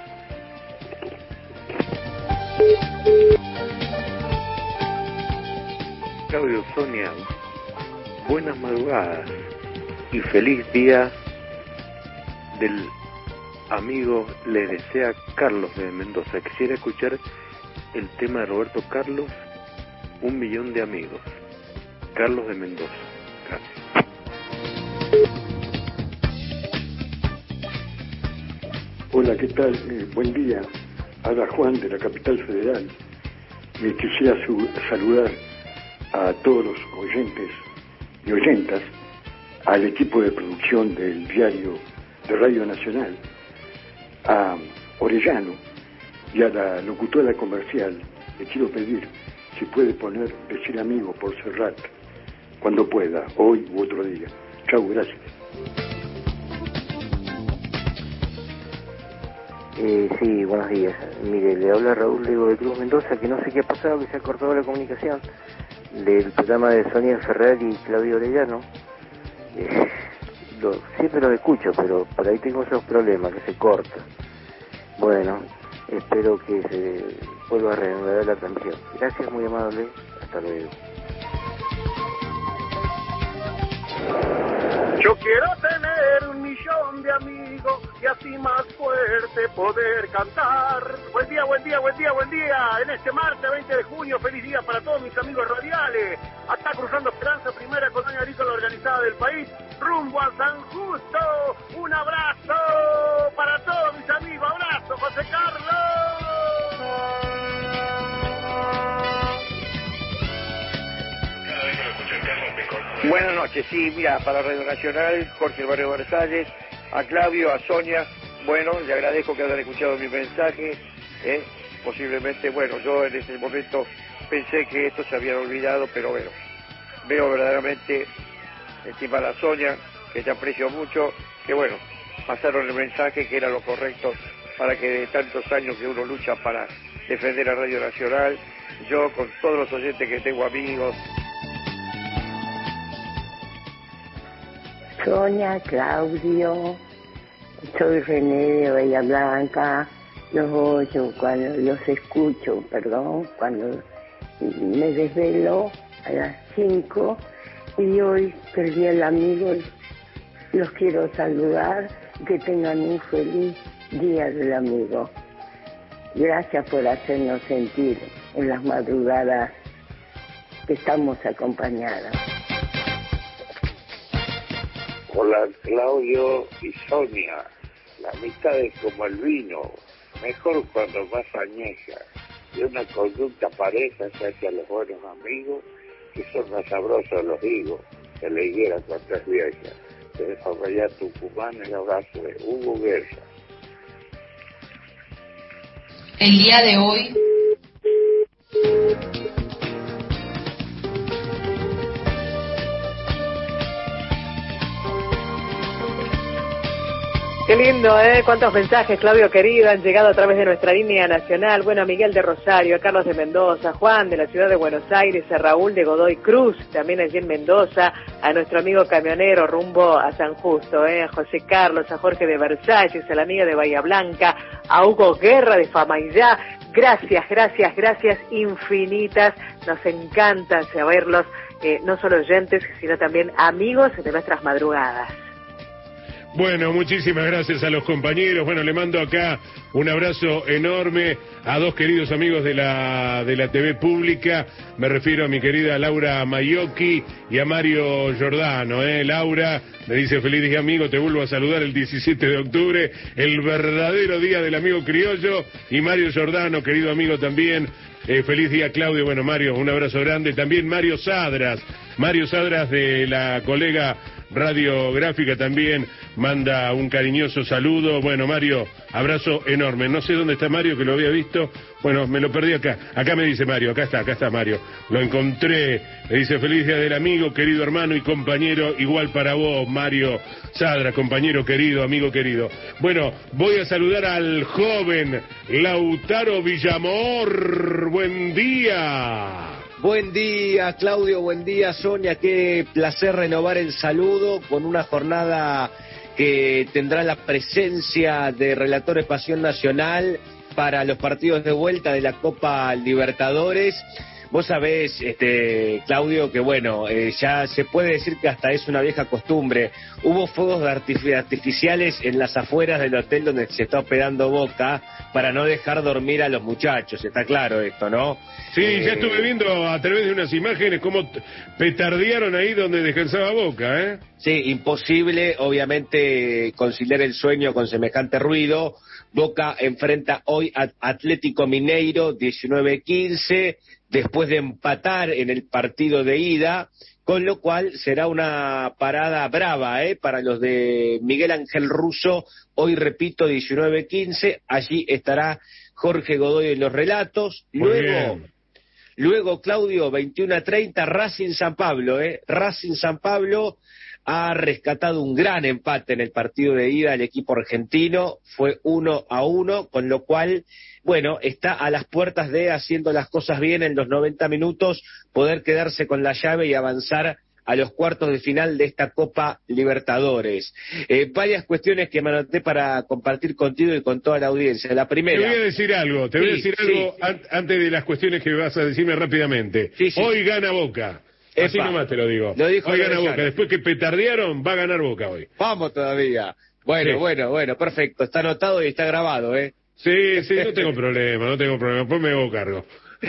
Claudio, Sonia, buenas madrugadas y feliz día del amigo, le desea Carlos de Mendoza. Quisiera escuchar el tema de Roberto Carlos, Un millón de amigos. Carlos de Mendoza. Gracias. Hola, ¿qué tal? Eh, buen día. Habla Juan de la Capital Federal. Me quisiera su- saludar a todos los oyentes y oyentas, al equipo de producción del diario de Radio Nacional, a Orellano y a la locutora comercial. Le quiero pedir si puede poner Decir Amigo por Serrat cuando pueda, hoy u otro día. Chau, gracias. Eh, sí, buenos días. Mire, le habla Raúl Lego de Cruz Mendoza, que no sé qué ha pasado, que se ha cortado la comunicación del programa de Sonia Ferrer y Claudio Orellano. Eh, lo, siempre los escucho, pero por ahí tengo esos problemas, que se corta. Bueno, espero que se vuelva a reanudar la transmisión. Gracias, muy amable. Hasta luego. Yo quiero tener un millón de amigos y así más fuerte poder cantar. Buen día, buen día, buen día, buen día. En este martes veinte de junio, feliz día para todos mis amigos radiales. Acá cruzando Esperanza, primera colonia agrícola organizada del país, rumbo a San Justo. Un abrazo para todos mis amigos. Abrazo, José Carlos. Buenas noches, sí, mira, para Radio Nacional, Jorge del Barrio Versalles, a Claudio, a Sonia, bueno, le agradezco que hayan escuchado mi mensaje, ¿eh? Posiblemente, bueno, yo en ese momento pensé que esto se habían olvidado, pero bueno, veo verdaderamente, estimada Sonia, que te aprecio mucho, que bueno, pasaron el mensaje que era lo correcto para que de tantos años que uno lucha para defender a Radio Nacional, yo con todos los oyentes que tengo amigos. Sonia, Claudio, soy René de Bahía Blanca, los oyo cuando los escucho, perdón, cuando me desvelo a las cinco y hoy perdí al amigo, los quiero saludar, que tengan un feliz día del amigo. Gracias por hacernos sentir en las madrugadas que estamos acompañadas. Hola, Claudio y Sonia. La amistad es como el vino, mejor cuando más añeja. Y una conducta pareja se hace a los buenos amigos, que son más sabrosos los higos, que la higuera cuando es vieja. Te dejo allá Tucumán, el abrazo de Hugo Guerra. El día de hoy... Qué lindo, ¿eh? Cuántos mensajes, Claudio querido, han llegado a través de nuestra línea nacional. Bueno, a Miguel de Rosario, a Carlos de Mendoza, a Juan de la ciudad de Buenos Aires, a Raúl de Godoy Cruz, también allí en Mendoza, a nuestro amigo camionero rumbo a San Justo, ¿eh? A José Carlos, a Jorge de Versalles, a la amiga de Bahía Blanca, a Hugo Guerra de Famaillá. Gracias, gracias, gracias infinitas. Nos encanta saberlos, eh, no solo oyentes, sino también amigos de nuestras madrugadas. Bueno, muchísimas gracias a los compañeros. Bueno, le mando acá un abrazo enorme a dos queridos amigos de la de la T V pública. Me refiero a mi querida Laura Maiocchi y a Mario Giordano. ¿eh? Laura me dice: feliz día, amigo, te vuelvo a saludar el diecisiete de octubre, el verdadero día del amigo criollo. Y Mario Giordano, querido amigo también. Eh, feliz día, Claudio. Bueno, Mario, un abrazo grande. También Mario Sadras, Mario Sadras de la colega radiográfica también manda un cariñoso saludo. Bueno, Mario, abrazo enorme. No sé dónde está Mario, que lo había visto. Bueno, me lo perdí acá. Acá me dice Mario, acá está, acá está Mario. Lo encontré. Le dice feliz día del amigo, querido hermano y compañero, igual para vos, Mario Sadras, compañero querido, amigo querido. Bueno, voy a saludar al joven Lautaro Villamor. Buen día. Buen día, Claudio, buen día, Sonia, qué placer renovar el saludo con una jornada que tendrá la presencia de Relatores Pasión Nacional para los partidos de vuelta de la Copa Libertadores. Vos sabés, este, Claudio, que bueno, eh, ya se puede decir que hasta es una vieja costumbre. Hubo fuegos de artif- artificiales en las afueras del hotel donde se está hospedando Boca para no dejar dormir a los muchachos, está claro esto, ¿no? Sí, eh... ya estuve viendo a través de unas imágenes cómo petardearon ahí donde descansaba Boca, ¿eh? Sí, imposible, obviamente, conciliar el sueño con semejante ruido. Boca enfrenta hoy a Atlético Mineiro, diecinueve quince, después de empatar en el partido de ida, con lo cual será una parada brava, ¿eh? Para los de Miguel Ángel Russo, hoy repito, diecinueve quince, allí estará Jorge Godoy en los relatos. Muy Luego, bien. luego Claudio, veintiuno a treinta, Racing San Pablo, ¿eh? Racing San Pablo ha rescatado un gran empate en el partido de ida el equipo argentino, fue uno a uno, con lo cual, bueno, está a las puertas de, haciendo las cosas bien en los noventa minutos, poder quedarse con la llave y avanzar a los cuartos de final de esta Copa Libertadores. Eh, varias cuestiones que me anoté para compartir contigo y con toda la audiencia. La primera... Te voy a decir algo, te sí, voy a decir sí. algo an- antes de las cuestiones que vas a decirme rápidamente. Sí, sí. Hoy gana Boca. Así Epa, nomás te lo digo. lo dijo Hoy gana Orellana. Boca. Después que petardearon, va a ganar Boca hoy. Vamos todavía. Bueno, Sí. bueno, bueno, perfecto. Está anotado y está grabado, ¿eh? Sí, sí, no tengo problema, no tengo problema. Después me hago cargo.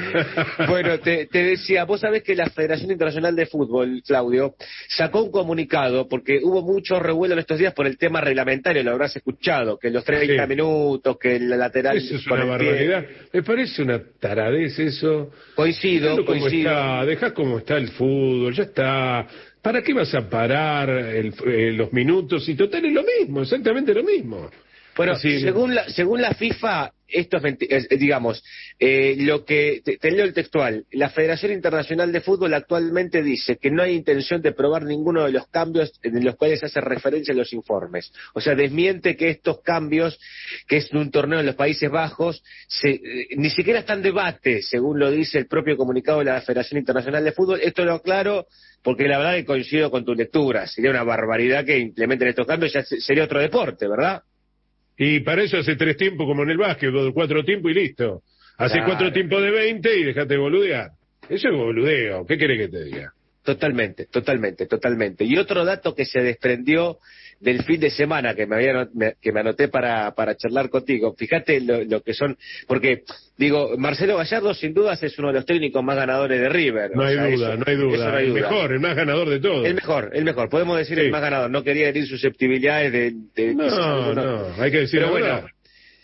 Bueno, te, te decía, vos sabés que la Federación Internacional de Fútbol, Claudio, sacó un comunicado, porque hubo mucho revuelo en estos días por el tema reglamentario, lo habrás escuchado, que los treinta Sí. minutos, que el lateral... Eso es con una el pie. barbaridad. Me parece una taradez eso. Coincido, Dejalo como coincido. está, dejá como está el fútbol, ya está. ¿Para qué vas a parar el- eh, los minutos? Y total es lo mismo, exactamente lo mismo. Bueno, Así- según la, según la FIFA, esto es, menti- es, eh, digamos, eh, lo que, te, te leo el textual, la Federación Internacional de Fútbol actualmente dice que no hay intención de probar ninguno de los cambios en los cuales hace referencia en los informes. O sea, desmiente que estos cambios, que es un torneo en los Países Bajos, se, eh, ni siquiera está en debate, según lo dice el propio comunicado de la Federación Internacional de Fútbol. Esto lo aclaro porque la verdad que coincido con tu lectura. Sería una barbaridad que implementen estos cambios, ya se- sería otro deporte, ¿verdad? Y para eso hace tres tiempos como en el básquet, o cuatro tiempos y listo. Hace Claro. cuatro tiempos de veinte y dejate de boludear. Eso es boludeo, ¿qué querés que te diga? Totalmente, totalmente, totalmente. Y otro dato que se desprendió del fin de semana que me había ano- me- que me anoté para para charlar contigo. Fíjate lo, lo que son, porque digo, Marcelo Gallardo sin dudas es uno de los técnicos más ganadores de River. No O hay sea, duda, eso- no hay eso duda. no hay El duda. mejor, el más ganador de todos. El mejor, el mejor. Podemos decir Sí. el más ganador. No quería herir susceptibilidades de, de No, quizás alguno. no, hay que decir Pero la bueno, verdad.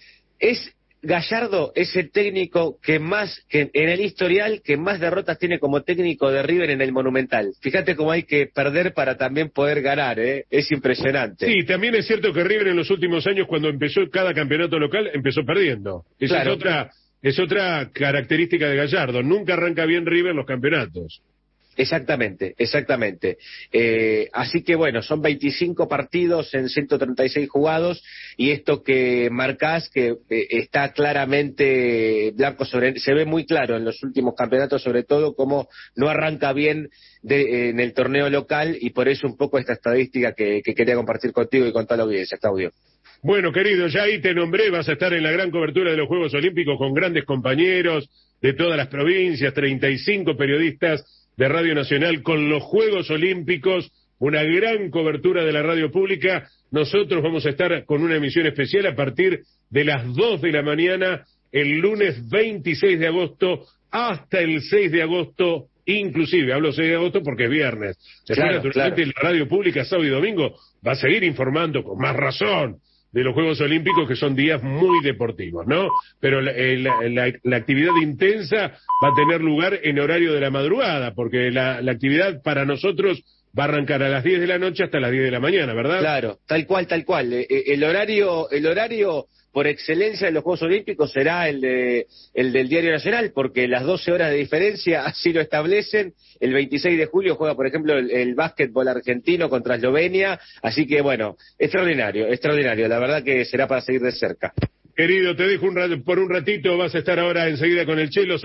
es Gallardo es el técnico que más, que en el historial, que más derrotas tiene como técnico de River en el Monumental. Fíjate cómo hay que perder para también poder ganar, ¿eh? Es impresionante. Sí, también es cierto que River en los últimos años, cuando empezó cada campeonato local, empezó perdiendo. Esa Claro. es otra, es otra característica de Gallardo. Nunca arranca bien River los campeonatos. Exactamente, exactamente. Eh, así que bueno, son veinticinco partidos en ciento treinta y seis jugados y esto que marcás que eh, está claramente blanco sobre, se ve muy claro en los últimos campeonatos, sobre todo cómo no arranca bien de, eh, en el torneo local y por eso un poco esta estadística que, que quería compartir contigo y con toda la audiencia, Claudio. Bueno, querido, ya ahí te nombré, vas a estar en la gran cobertura de los Juegos Olímpicos con grandes compañeros de todas las provincias, treinta y cinco periodistas de Radio Nacional con los Juegos Olímpicos, una gran cobertura de la radio pública. Nosotros vamos a estar con una emisión especial a partir de las dos de la mañana, el lunes veintiséis de agosto hasta el seis de agosto, inclusive, hablo seis de agosto porque es viernes. Después, Claro, naturalmente, claro. la radio pública sábado y domingo va a seguir informando con más razón de los Juegos Olímpicos, que son días muy deportivos, ¿no? Pero la, la, la, la actividad intensa va a tener lugar en horario de la madrugada, porque la, la actividad para nosotros va a arrancar a las diez de la noche hasta las diez de la mañana, ¿verdad? Claro, tal cual, tal cual. Eh, el horario, el horario por excelencia de los Juegos Olímpicos será el de el del Diario Nacional, porque las doce horas de diferencia así lo establecen. El veintiséis de julio juega, por ejemplo, el, el básquetbol argentino contra Eslovenia, así que bueno, extraordinario, extraordinario, la verdad que será para seguir de cerca. Querido, te dejo un rato, por un ratito, vas a estar ahora enseguida con el Chelo.